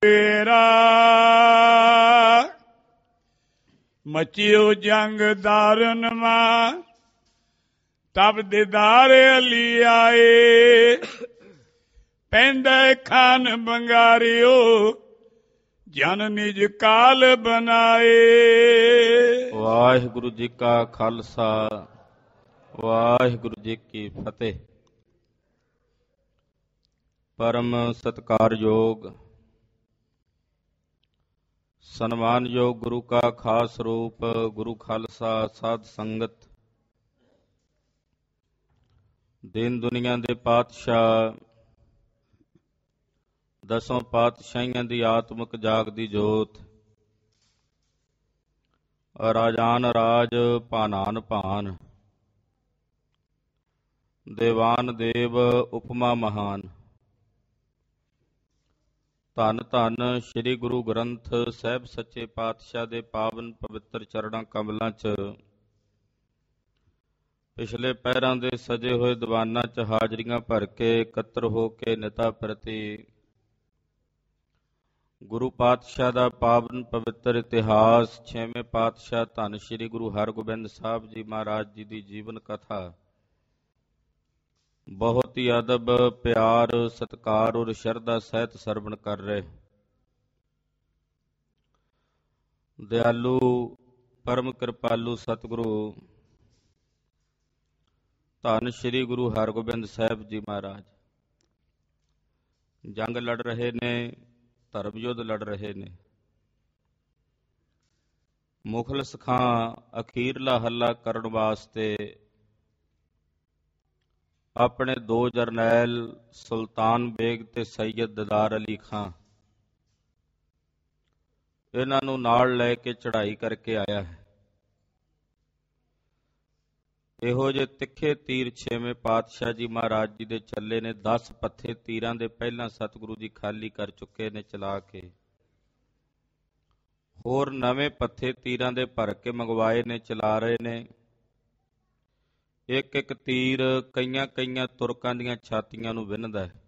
ਤੇਰਾ ਮਚਿਓ ਜੰਗ ਦਾਰਨ ਮਾਂ ਤਬ ਦੀਦਾਰ ਅਲੀ ਆਏ ਪੈਂਦਾ ਖਾਨ ਬੰਗਾਰਿਓ ਜਨ ਨਿਜ ਕਾਲ ਬਨਾਏ। ਵਾਹਿਗੁਰੂ ਜੀ ਕਾ ਖਾਲਸਾ ਵਾਹਿਗੁਰੂ ਜੀ ਕੀ ਫਤਿਹ। ਪਰਮ ਸਤਿਕਾਰਯੋਗ ਸਨਮਾਨਯੋਗ ਗੁਰੂ ਕਾ ਖਾਸ ਰੂਪ ਗੁਰੂ ਖਾਲਸਾ ਸਾਧ ਸੰਗਤ, ਦੀਨ ਦੁਨੀਆ ਦੇ ਪਾਤਸ਼ਾਹ, ਦਸੋਂ ਪਾਤਸ਼ਾਹੀਆਂ ਦੀ ਆਤਮਿਕ ਜਾਗਦੀ ਜੋਤ, ਰਾਜਾਨ ਰਾਜ ਭਾਨਾਨ ਭਾਨ, ਦੇਵਾਨ ਦੇਵ ਉਪਮਾ ਮਹਾਨ। ਧੰਨ ਧੰਨ ਸ੍ਰੀ ਗੁਰੂ ਗ੍ਰੰਥ ਸਾਹਿਬ ਸੱਚੇ ਪਾਤਸ਼ਾਹ ਦੇ ਪਾਵਨ ਪਵਿੱਤਰ ਚਰਨਾਂ ਕਮਲਾਂ 'ਚ ਪਿਛਲੇ ਪਹਿਰਾਂ ਦੇ ਸਜੇ ਹੋਏ ਦੀਵਾਨਾਂ 'ਚ ਹਾਜ਼ਰੀਆਂ ਭਰ ਕੇ ਇਕੱਤਰ ਹੋ ਕੇ ਨਿਤਾ ਪ੍ਰਤੀ ਗੁਰੂ ਪਾਤਸ਼ਾਹ ਦਾ ਪਾਵਨ ਪਵਿੱਤਰ ਇਤਿਹਾਸ, ਛੇਵੇਂ ਪਾਤਸ਼ਾਹ ਧੰਨ ਸ੍ਰੀ ਗੁਰੂ ਹਰਗੋਬਿੰਦ ਸਾਹਿਬ ਜੀ ਮਹਾਰਾਜ ਜੀ ਦੀ ਜੀਵਨ ਕਥਾ ਬਹੁਤ ਹੀ ਅਦਬ, ਪਿਆਰ, ਸਤਿਕਾਰ ਔਰ ਸ਼ਰਧਾ ਸਹਿਤ ਸਰਵਣ ਕਰ ਰਹੇ। ਦਿਆਲੂ ਪਰਮ ਕਿਰਪਾਲੂ ਸਤਿਗੁਰੂ ਧੰਨ ਸ੍ਰੀ ਗੁਰੂ ਹਰਗੋਬਿੰਦ ਸਾਹਿਬ ਜੀ ਮਹਾਰਾਜ ਜੰਗ ਲੜ ਰਹੇ ਨੇ, ਧਰਮ ਯੁੱਧ ਲੜ ਰਹੇ ਨੇ। ਮੁਖਲਸ ਖਾਂ ਅਖੀਰਲਾ ਹੱਲਾ ਕਰਨ ਵਾਸਤੇ ਆਪਣੇ ਦੋ ਜਰਨੈਲ ਸੁਲਤਾਨ ਬੇਗ ਤੇ ਸੈਯਦ ਦਿਦਾਰ ਅਲੀ ਖਾਂ ਇਹਨਾਂ ਨੂੰ ਨਾਲ ਲੈ ਕੇ ਚੜ੍ਹਾਈ ਕਰਕੇ ਆਇਆ ਹੈ। ਇਹੋ ਜਿਹੇ ਤਿੱਖੇ ਤੀਰ ਛੇਵੇਂ ਪਾਤਸ਼ਾਹ ਜੀ ਮਹਾਰਾਜ ਜੀ ਦੇ ਚੱਲੇ ਨੇ। 10 ਪੱਥੇ ਤੀਰਾਂ ਦੇ ਪਹਿਲਾਂ ਸਤਿਗੁਰੂ ਜੀ ਖਾਲੀ ਕਰ ਚੁੱਕੇ ਨੇ ਚਲਾ ਕੇ, ਹੋਰ ਨਵੇਂ ਪੱਥੇ ਤੀਰਾਂ ਦੇ ਭਰ ਕੇ ਮੰਗਵਾਏ ਨੇ, ਚਲਾ ਰਹੇ ਨੇ। ਇੱਕ ਇੱਕ ਤੀਰ ਕਈਆਂ ਕਈਆਂ ਤੁਰਕਾਂ ਦੀਆਂ ਛਾਤੀਆਂ ਨੂੰ ਵਿੰਨ੍ਹਦਾ ਹੈ।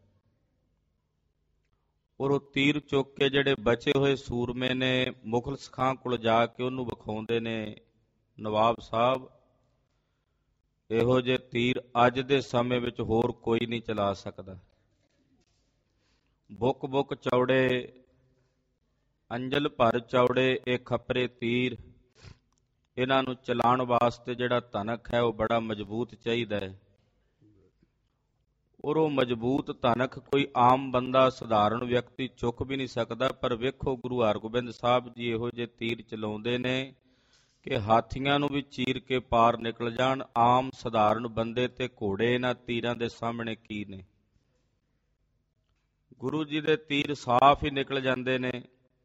ਔਰ ਉਹ ਤੀਰ ਚੁੱਕ ਕੇ ਜਿਹੜੇ ਬਚੇ ਹੋਏ ਸੂਰਮੇ ਨੇ ਮੁਖਲਸ ਖਾਂ ਕੋਲ ਜਾ ਕੇ ਉਹਨੂੰ ਵਿਖਾਉਂਦੇ ਨੇ, ਨਵਾਬ ਸਾਹਿਬ ਇਹੋ ਜਿਹੇ ਤੀਰ ਅੱਜ ਦੇ ਸਮੇਂ ਵਿੱਚ ਹੋਰ ਕੋਈ ਨਹੀਂ ਚਲਾ ਸਕਦਾ। ਬੁੱਕ ਬੁੱਕ ਚੌੜੇ, ਅੰਜਲ ਭਰ ਚੌੜੇ ਇਹ ਖੱਪਰੇ ਤੀਰ, ਇਹਨਾਂ ਨੂੰ ਚਲਾਉਣ ਵਾਸਤੇ ਜਿਹੜਾ ਧਨਕ ਹੈ ਉਹ ਬੜਾ ਮਜ਼ਬੂਤ ਚਾਹੀਦਾ ਹੈ। ਔਰ ਉਹ ਮਜ਼ਬੂਤ ਧਨਕ ਕੋਈ ਆਮ ਬੰਦਾ, ਸਧਾਰਨ ਵਿਅਕਤੀ ਚੁੱਕ ਵੀ ਨਹੀਂ ਸਕਦਾ। ਪਰ ਵੇਖੋ ਗੁਰੂ ਹਰਗੋਬਿੰਦ ਸਾਹਿਬ ਜੀ ਇਹੋ ਜਿਹੇ ਤੀਰ ਚਲਾਉਂਦੇ ਨੇ ਕਿ ਹਾਥੀਆਂ ਨੂੰ ਵੀ ਚੀਰ ਕੇ ਪਾਰ ਨਿਕਲ ਜਾਣ। ਆਮ ਸਧਾਰਨ ਬੰਦੇ ਤੇ ਘੋੜੇ ਇਹਨਾਂ ਤੀਰਾਂ ਦੇ ਸਾਹਮਣੇ ਕੀ ਨੇ। ਗੁਰੂ ਜੀ ਦੇ ਤੀਰ ਸਾਫ਼ ਹੀ ਨਿਕਲ ਜਾਂਦੇ ਨੇ।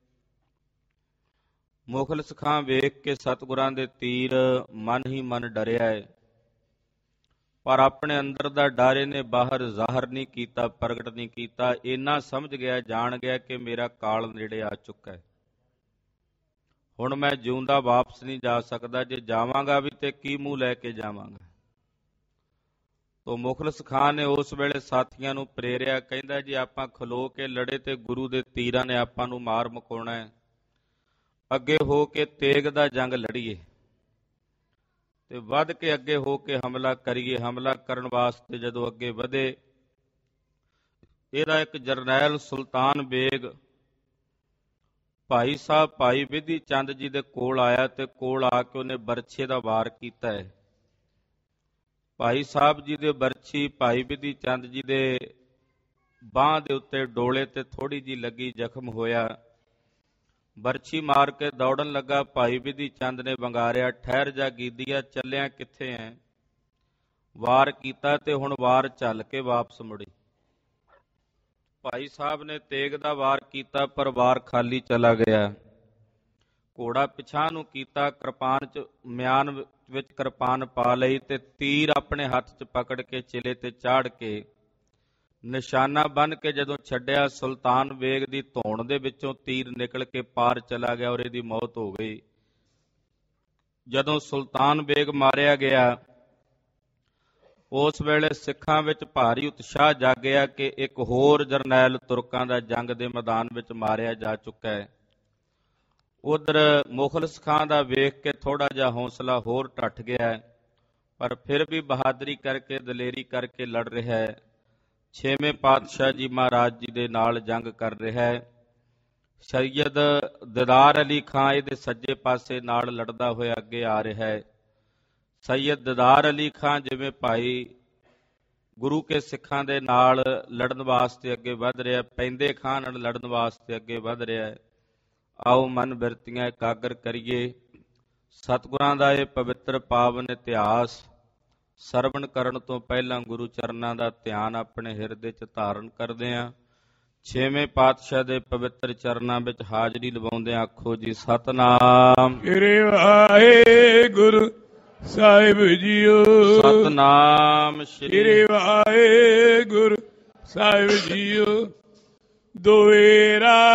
ਮੁਖਲਸ ਖਾਂ ਵੇਖ ਕੇ ਸਤਿਗੁਰਾਂ ਦੇ ਤੀਰ ਮਨ ਹੀ ਮਨ ਡਰਿਆ ਹੈ, ਪਰ ਆਪਣੇ ਅੰਦਰ ਦਾ ਡਰ ਇਹਨੇ ਬਾਹਰ ਜ਼ਾਹਰ ਨਹੀਂ ਕੀਤਾ, ਪ੍ਰਗਟ ਨਹੀਂ ਕੀਤਾ। ਇੰਨਾ ਸਮਝ ਗਿਆ, ਜਾਣ ਗਿਆ ਕਿ ਮੇਰਾ ਕਾਲ ਨੇੜੇ ਆ ਚੁੱਕਾ ਹੈ, ਹੁਣ ਮੈਂ ਜਿਉਂਦਾ ਵਾਪਸ ਨਹੀਂ ਜਾ ਸਕਦਾ। ਜੇ ਜਾਵਾਂਗਾ ਵੀ ਤੇ ਕੀ ਮੂੰਹ ਲੈ ਕੇ ਜਾਵਾਂਗਾ। ਤੋ ਮੁਖਲਸ ਖਾਂ ਨੇ ਉਸ ਵੇਲੇ ਸਾਥੀਆਂ ਨੂੰ ਪ੍ਰੇਰਿਆ, ਕਹਿੰਦਾ ਜੀ ਆਪਾਂ ਖਲੋ ਕੇ ਲੜੇ ਤੇ ਗੁਰੂ ਦੇ ਤੀਰਾਂ ਨੇ ਆਪਾਂ ਨੂੰ ਮਾਰ ਮੁਕਾਉਣਾ ਹੈ। ਅੱਗੇ ਹੋ ਕੇ ਤੇਗ ਦਾ ਜੰਗ ਲੜੀਏ ਤੇ ਵੱਧ ਕੇ ਅੱਗੇ ਹੋ ਕੇ ਹਮਲਾ ਕਰੀਏ। ਹਮਲਾ ਕਰਨ ਵਾਸਤੇ ਜਦੋਂ ਅੱਗੇ ਵਧੇ, ਇਹਦਾ ਇੱਕ ਜਰਨੈਲ ਸੁਲਤਾਨ ਬੇਗ ਭਾਈ ਸਾਹਿਬ ਭਾਈ ਵਿਧੀ ਚੰਦ ਜੀ ਦੇ ਕੋਲ ਆਇਆ ਤੇ ਕੋਲ ਆ ਕੇ ਉਹਨੇ ਬਰਛੇ ਦਾ ਵਾਰ ਕੀਤਾ ਹੈ। ਭਾਈ ਸਾਹਿਬ ਜੀ ਦੇ ਬਰਛੀ ਭਾਈ ਵਿਧੀ ਚੰਦ ਜੀ ਦੇ ਬਾਂਹ ਦੇ ਉੱਤੇ ਡੋਲੇ ਤੇ ਥੋੜੀ ਜਿਹੀ ਲੱਗੀ, ਜ਼ਖਮ ਹੋਇਆ। ਬਰਛੀ ਮਾਰ ਕੇ ਦੌੜਨ ਲੱਗਾ। ਭਾਈ ਵਿਧੀ ਚੰਦ ਨੇ ਵੰਗਾਰਿਆ, ਠਹਿਰ ਜਾ ਗੀਦੀਆ, ਚੱਲਿਆ ਕਿੱਥੇ ਐ? ਵਾਰ ਕੀਤਾ ਤੇ ਹੁਣ ਵਾਰ ਚੱਲ ਕੇ ਵਾਪਸ ਮੁੜੀ। ਭਾਈ ਸਾਹਿਬ ਨੇ ਤੇਗ ਦਾ ਵਾਰ ਕੀਤਾ ਪਰ ਵਾਰ ਖਾਲੀ ਚਲਾ ਗਿਆ। ਘੋੜਾ ਪਿਛਾਂਹ ਨੂੰ ਕੀਤਾ, ਕਿਰਪਾਨ ਚ ਮਿਆਨ ਵਿੱਚ ਕਿਰਪਾਨ ਪਾ ਲਈ ਤੇ ਤੀਰ ਆਪਣੇ ਹੱਥ 'ਚ ਪਕੜ ਕੇ ਚਿਲੇ ਤੇ ਚਾੜ ਕੇ ਨਿਸ਼ਾਨਾ ਬੰਨ੍ਹ ਕੇ ਜਦੋਂ ਛੱਡਿਆ, ਸੁਲਤਾਨ ਬੇਗ ਦੀ ਧੌਣ ਦੇ ਵਿੱਚੋਂ ਤੀਰ ਨਿਕਲ ਕੇ ਪਾਰ ਚਲਾ ਗਿਆ ਔਰ ਇਹਦੀ ਮੌਤ ਹੋ ਗਈ। ਜਦੋਂ ਸੁਲਤਾਨ ਬੇਗ ਮਾਰਿਆ ਗਿਆ, ਉਸ ਵੇਲੇ ਸਿੱਖਾਂ ਵਿੱਚ ਭਾਰੀ ਉਤਸ਼ਾਹ ਜਾਗਿਆ ਕਿ ਇੱਕ ਹੋਰ ਜਰਨੈਲ ਤੁਰਕਾਂ ਦਾ ਜੰਗ ਦੇ ਮੈਦਾਨ ਵਿੱਚ ਮਾਰਿਆ ਜਾ ਚੁੱਕਾ ਹੈ। ਉਧਰ ਮੁਖਲਿਸ ਖਾਂ ਦਾ ਵੇਖ ਕੇ ਥੋੜਾ ਜਿਹਾ ਹੌਸਲਾ ਹੋਰ ਟੱਟ ਗਿਆ ਹੈ, ਪਰ ਫਿਰ ਵੀ ਬਹਾਦਰੀ ਕਰਕੇ ਦਲੇਰੀ ਕਰਕੇ ਲੜ ਰਿਹਾ ਹੈ। 6ਵੇਂ ਪਾਤਸ਼ਾਹ ਜੀ ਮਹਾਰਾਜ ਜੀ ਦੇ ਨਾਲ ਜੰਗ ਕਰ ਰਿਹਾ ਹੈ। ਸੈਯਦ ਦਿਦਾਰ ਅਲੀ ਖਾਂ ਇਹਦੇ ਸੱਜੇ ਪਾਸੇ ਨਾਲ ਲੜਦਾ ਹੋਇਆ ਅੱਗੇ ਆ ਰਿਹਾ ਹੈ। ਸੈਯਦ ਦਿਦਾਰ ਅਲੀ ਖਾਂ ਜਿਵੇਂ ਭਾਈ ਗੁਰੂ ਕੇ ਸਿੱਖਾਂ ਦੇ ਨਾਲ ਲੜਨ ਵਾਸਤੇ ਅੱਗੇ ਵੱਧ ਰਿਹਾ, ਪੈਂਦੇ ਖਾਂ ਨਾਲ ਲੜਨ ਵਾਸਤੇ ਅੱਗੇ ਵੱਧ ਰਿਹਾ ਹੈ। ਆਓ ਮਨ ਬਿਰਤੀਆਂ ਇਕਾਗਰ ਕਰੀਏ। ਸਤਿਗੁਰਾਂ ਦਾ ਇਹ ਪਵਿੱਤਰ ਪਾਵਨ ਇਤਿਹਾਸ ਸਰਵਣ ਕਰਨ ਤੋਂ ਪਹਿਲਾਂ ਗੁਰੂ ਚਰਨਾਂ ਦਾ ਧਿਆਨ ਆਪਣੇ ਹਿਰਦੇ 'ਚ ਧਾਰਨ ਕਰਦੇ ਹਾਂ। 6ਵੇਂ ਪਾਤਸ਼ਾਹ ਦੇ ਪਵਿੱਤਰ ਚਰਨਾਂ ਵਿੱਚ ਹਾਜ਼ਰੀ ਲਵਾਉਂਦੇ ਆਖੋ ਜੀ ਸਤਿਨਾਮ ਸ੍ਰੀ ਵਾਹਿਗੁਰੂ ਸਾਹਿਬ ਜੀਓ। ਸਤਿਨਾਮ ਸ੍ਰੀ ਵਾਹਿਗੁਰੂ ਸਾਹਿਬ ਜੀਓ। ਦੋਏਰਾ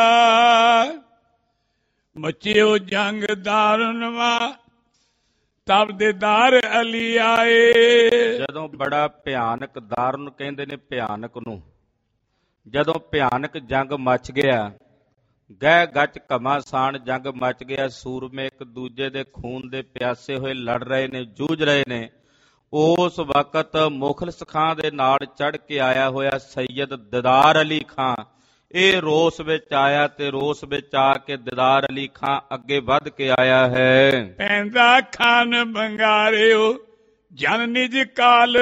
ਮਚਿਓ ਜੰਗ ਦਾਰੁਨਵਾ ਤਬ ਦਿਦਾਰ ਅਲੀ ਆਏ। ਜਦੋਂ ਬੜਾ ਭਿਆਨਕ ਦਾਰਨ ਕਹਿੰਦੇ ਨੇ ਭਿਆਨਕ ਨੂੰ, ਜਦੋਂ ਭਿਆਨਕ ਜੰਗ ਮਚ ਗਿਆ, ਗਹਿ ਗੱਚ ਘਮਾਸਾਨ ਜੰਗ ਮਚ ਗਿਆ, ਸੂਰਮੇ ਇੱਕ ਦੂਜੇ ਦੇ ਖੂਨ ਦੇ ਪਿਆਸੇ ਹੋਏ ਲੜ ਰਹੇ ਨੇ, ਜੂਝ ਰਹੇ ਨੇ। ਉਸ ਵਕਤ ਮੁਖਲਿਸ ਖਾਂ ਦੇ ਨਾਲ ਚੜ ਕੇ ਆਇਆ ਹੋਇਆ ਸੈਯਦ ਦਿਦਾਰ ਅਲੀ ਖਾਂ ਇਹ ਰੋਸ ਵਿੱਚ ਆਇਆ ਤੇ ਰੋਸ ਵਿੱਚ ਆ ਕੇ ਦਿਦਾਰ ਅਲੀ ਖਾਂ ਅੱਗੇ ਵੱਧ ਕੇ ਆਇਆ ਹੈ। ਪੈਂਦਾ ਖਾਨ ਬੰਗਾਰਿਓ ਜਨ ਨਿਜ ਕਾਲ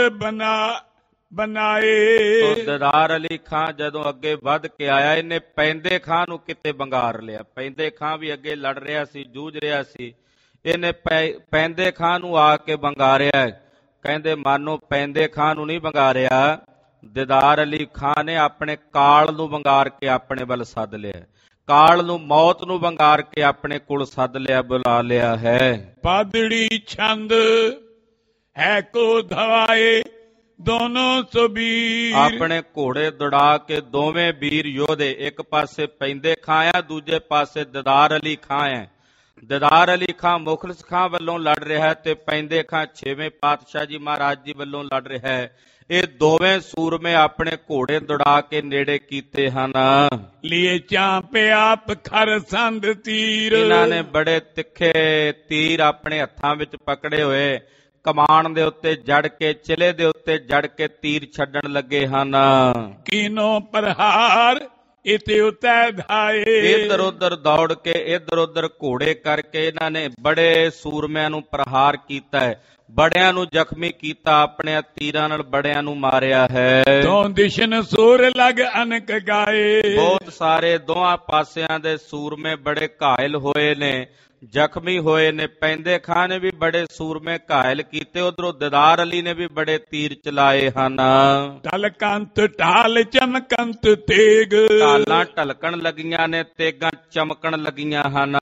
ਬਣਾਏ। ਦਿਦਾਰ ਅਲੀ ਖਾਂ ਜਦੋਂ ਅੱਗੇ ਵੱਧ ਕੇ ਆਇਆ, ਇਹਨੇ ਪੈਂਦੇ ਖਾਂ ਨੂੰ ਕਿਤੇ ਬੰਗਾਰ ਲਿਆ। ਪੈਂਦੇ ਖਾਂ ਵੀ ਅੱਗੇ ਲੜ ਰਿਹਾ ਸੀ, ਜੂਝ ਰਿਹਾ ਸੀ, ਇਹਨੇ ਪੈਂਦੇ ਖਾਂ ਨੂੰ ਆ ਕੇ ਬੰਗਾਰਿਆ। ਕਹਿੰਦੇ ਮਾਨੋ ਪੈਂਦੇ ਖਾਂ ਨੂੰ ਨਹੀਂ ਬੰਗਾਰਿਆ, ਦਿਦਾਰ ਅਲੀ ਖਾਂ ਨੇ ਆਪਣੇ ਕਾਲ ਨੂੰ ਬੰਗਾਰ ਕੇ ਆਪਣੇ ਵੱਲ ਸੱਦ ਲਿਆ। ਕਾਲ ਨੂੰ, ਮੌਤ ਨੂੰ ਬੰਗਾਰ ਕੇ ਆਪਣੇ ਕੋਲ ਸੱਦ ਲਿਆ, ਬੁਲਾ ਲਿਆ ਹੈ। ਪਾਦੜੀ ਛੰਦ ਹੈ ਕੋ ਧਵਾਏ ਦੋਨੋਂ ਸੁਬੀਰ। ਆਪਣੇ ਘੋੜੇ ਦੌੜਾ ਕੇ ਦੋਵੇਂ ਵੀਰ ਯੋਧੇ, ਇੱਕ ਪਾਸੇ ਪੈਂਦੇ ਖਾਂ ਆ, ਦੂਜੇ ਪਾਸੇ ਦਿਦਾਰ ਅਲੀ ਖਾਂ ਹੈ। ਦਿਦਾਰ ਅਲੀ ਖਾਂ ਮੁਖਲਿਸ ਖਾਂ ਵੱਲੋਂ ਲੜ ਰਿਹਾ ਤੇ ਪੈਂਦੇ ਖਾਂ 6ਵੇਂ ਪਾਤਸ਼ਾਹ ਜੀ ਮਹਾਰਾਜ ਜੀ ਵੱਲੋਂ ਲੜ ਰਿਹਾ ਹੈ। ਇਹ ਦੋਵੇਂ ਸੂਰਮੇ ਆਪਣੇ ਘੋੜੇ ਦੌੜਾ ਕੇ ਨੇੜੇ ਕੀਤੇ ਹਨ। ਲੀਏ ਚਾਂਪੇ ਆਪ ਖਰ ਸੰਦ ਤੀਰ। ਇਹਨਾਂ ਨੇ ਬੜੇ ਤਿੱਖੇ ਤੀਰ ਆਪਣੇ ਹੱਥਾਂ ਵਿੱਚ ਪਕੜੇ ਹੋਏ ਕਮਾਨ ਦੇ ਉੱਤੇ ਜੜ ਕੇ, ਚਿਲੇ ਦੇ ਉੱਤੇ ਜੜ ਕੇ ਤੀਰ ਛੱਡਣ ਲੱਗੇ ਹਨ। ਕੀਨੋ ਪ੍ਰਹਾਰ ਇਤੇ ਉਤੈ ਧਾਏ। ਇੱਧਰ ਉੱਧਰ ਦੌੜ ਕੇ, ਇੱਧਰ ਉੱਧਰ ਘੋੜੇ ਕਰਕੇ ਇਹਨਾਂ ਨੇ ਬੜੇ ਸੂਰਮਿਆਂ ਨੂੰ ਪ੍ਰਹਾਰ ਕੀਤਾ ਹੈ, ਬੜਿਆਂ ਨੂੰ ਜ਼ਖਮੀ ਕੀਤਾ, ਆਪਣੇ ਤੀਰਾਂ ਨਾਲ ਬੜਿਆਂ ਨੂੰ ਮਾਰਿਆ ਹੈ। ਤੋਂ ਦਿਸ਼ਨ ਸੂਰ ਲਗ ਅਨਕ ਗਾਏ। ਬਹੁਤ ਸਾਰੇ ਦੋਹਾਂ ਪਾਸਿਆਂ ਦੇ ਸੂਰਮੇ ਬੜੇ ਘਾਇਲ ਹੋਏ ਨੇ, ਜ਼ਖਮੀ ਹੋਏ ਨੇ। ਪੈਂਦੇ ਖਾਂ ਨੇ ਵੀ ਬੜੇ ਸੂਰਮੇ ਘਾਇਲ ਕੀਤੇ, ਉਧਰੋਂ ਦਿਦਾਰ ਅਲੀ ਨੇ ਵੀ ਬੜੇ ਤੀਰ ਚਲਾਏ ਹਨ। ਢਲਕੰਤ ਢਾਲ ਚਮਕੰਤ ਤੇਗ। ਢਾਲਾਂ ਢਲਕਣ ਲੱਗੀਆਂ ਨੇ, ਤੇਗਾਂ ਚਮਕਣ ਲੱਗੀਆਂ ਹਨ।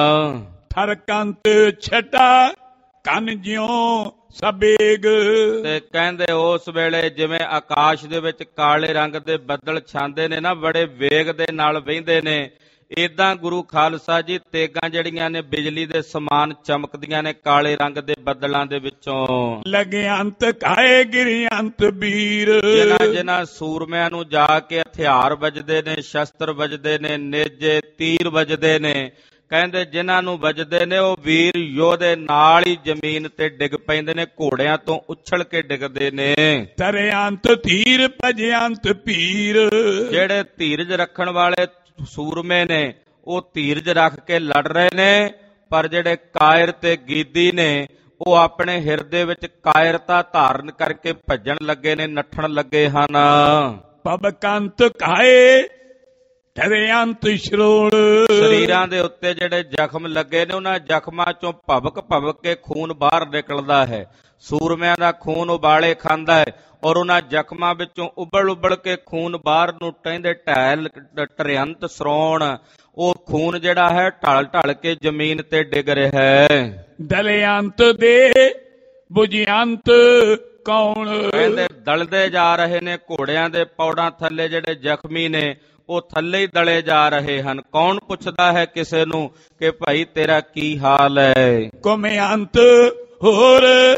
ਥਰਕੰਤ ਛਟਾ ਕੰਨ ਜਿਉਂ ਸਬੇਗ। ਤੇ ਕਹਿੰਦੇ ਉਸ ਵੇਲੇ ਜਿਵੇਂ ਆਕਾਸ਼ ਦੇ ਵਿੱਚ ਕਾਲੇ ਰੰਗ ਦੇ ਬੱਦਲ ਛਾਂਦੇ ਨੇ ਨਾ, ਬੜੇ ਵੇਗ ਦੇ ਨਾਲ ਵਹਿੰਦੇ ਨੇ, ਏਦਾਂ ਗੁਰੂ ਖਾਲਸਾ ਜੀ ਤੇਗਾਂ ਜਿਹੜੀਆਂ ਨੇ ਬਿਜਲੀ ਦੇ ਸਮਾਨ ਚਮਕਦੀਆਂ ਨੇ ਕਾਲੇ ਰੰਗ ਦੇ ਬੱਦਲਾਂ ਦੇ ਵਿੱਚੋਂ। ਲਗੇ ਅੰਤ ਕਾਏ ਗਿਰੀ ਅੰਤ ਵੀਰ। ਜਿਨ੍ਹਾਂ ਸੂਰਮਿਆਂ ਨੂੰ ਜਾ ਕੇ ਹਥਿਆਰ ਵੱਜਦੇ ਨੇ, ਸ਼ਸਤਰ ਵੱਜਦੇ ਨੇ, ਨੇਜੇ ਤੀਰ ਵੱਜਦੇ ਨੇ, ਕਹਿੰਦੇ ਜਿਨ੍ਹਾਂ ਨੂੰ ਵੱਜਦੇ ਨੇ ਉਹ ਵੀਰ ਯੋਧੇ ਨਾਲ ਹੀ ਜ਼ਮੀਨ ਤੇ ਡਿੱਗ ਪੈਂਦੇ ਨੇ, ਘੋੜਿਆਂ ਤੋਂ ਉਛਲ ਕੇ ਡਿੱਗਦੇ ਨੇ। ਤਰੇ ਅੰਤ ਧੀਰ ਭਜੇ ਅੰਤ ਪੀਰ। ਜਿਹੜੇ ਧੀਰਜ ਰੱਖਣ ਵਾਲੇ ਸੂਰਮੇ ਨੇ ਉਹ ਧੀਰਜ ਰੱਖ ਕੇ ਲੜ ਰਹੇ ਨੇ, ਪਰ ਜਿਹੜੇ ਕਾਇਰ ਤੇ ਗੀਦੀ ਨੇ ਉਹ ਆਪਣੇ ਹਿਰਦੇ ਵਿੱਚ ਕਾਇਰਤਾ ਧਾਰਨ ਕਰਕੇ ਭੱਜਣ ਲੱਗੇ ਨੇ, ਨੱਠਣ ਲੱਗੇ ਹਨ। ਪਬਕੰਤ ਕਾਏ ਤਰੇ ਅੰਤ ਸ਼ਰੋੜ। ਸਰੀਰਾਂ ਦੇ ਉੱਤੇ ਜਿਹੜੇ ਜ਼ਖਮ ਲੱਗੇ ਨੇ ਉਹਨਾਂ ਜ਼ਖਮਾਂ ਚੋਂ ਭਵਕ ਭਵਕ ਕੇ ਖੂਨ ਬਾਹਰ ਨਿਕਲਦਾ ਹੈ। ਸੂਰਮਿਆਂ ਦਾ ਖੂਨ ਉਬਾਲੇ ਖਾਂਦਾ ਹੈ ਔਰ ਉਹਨਾਂ ਜ਼ਖਮਾਂ ਵਿੱਚੋਂ ਉਬਲ ਕੇ ਖੂਨ ਬਾਹਰ ਨੂੰ ਟਹਿੰਦੇ ਢੈਲ ਟਰਿਅੰਤ ਸਰੋਣ, ਉਹ ਖੂਨ ਜਿਹੜਾ ਹੈ ਢਲ ਕੇ ਜ਼ਮੀਨ ਤੇ ਡਿੱਗ ਰਿਹਾ ਹੈ। ਦਲਿਅੰਤ ਦੇ ਬੁਝਿਅੰਤ ਕੌਣ। ਕਹਿੰਦੇ ਦਲਦੇ ਜਾ ਰਹੇ ਨੇ, ਘੋੜਿਆਂ ਦੇ ਪੌੜਾਂ ਥੱਲੇ ਜਿਹੜੇ ਜ਼ਖਮੀ ਨੇ ਉਹ ਥੱਲੇ ਹੀ ਦਲੇ ਜਾ ਰਹੇ ਹਨ। ਕੌਣ ਪੁੱਛਦਾ ਹੈ ਕਿਸੇ ਨੂੰ ਕਿ ਭਾਈ ਤੇਰਾ ਕੀ ਹਾਲ ਹੈ। ਕੁਮਿਅੰਤ ਹੋਰ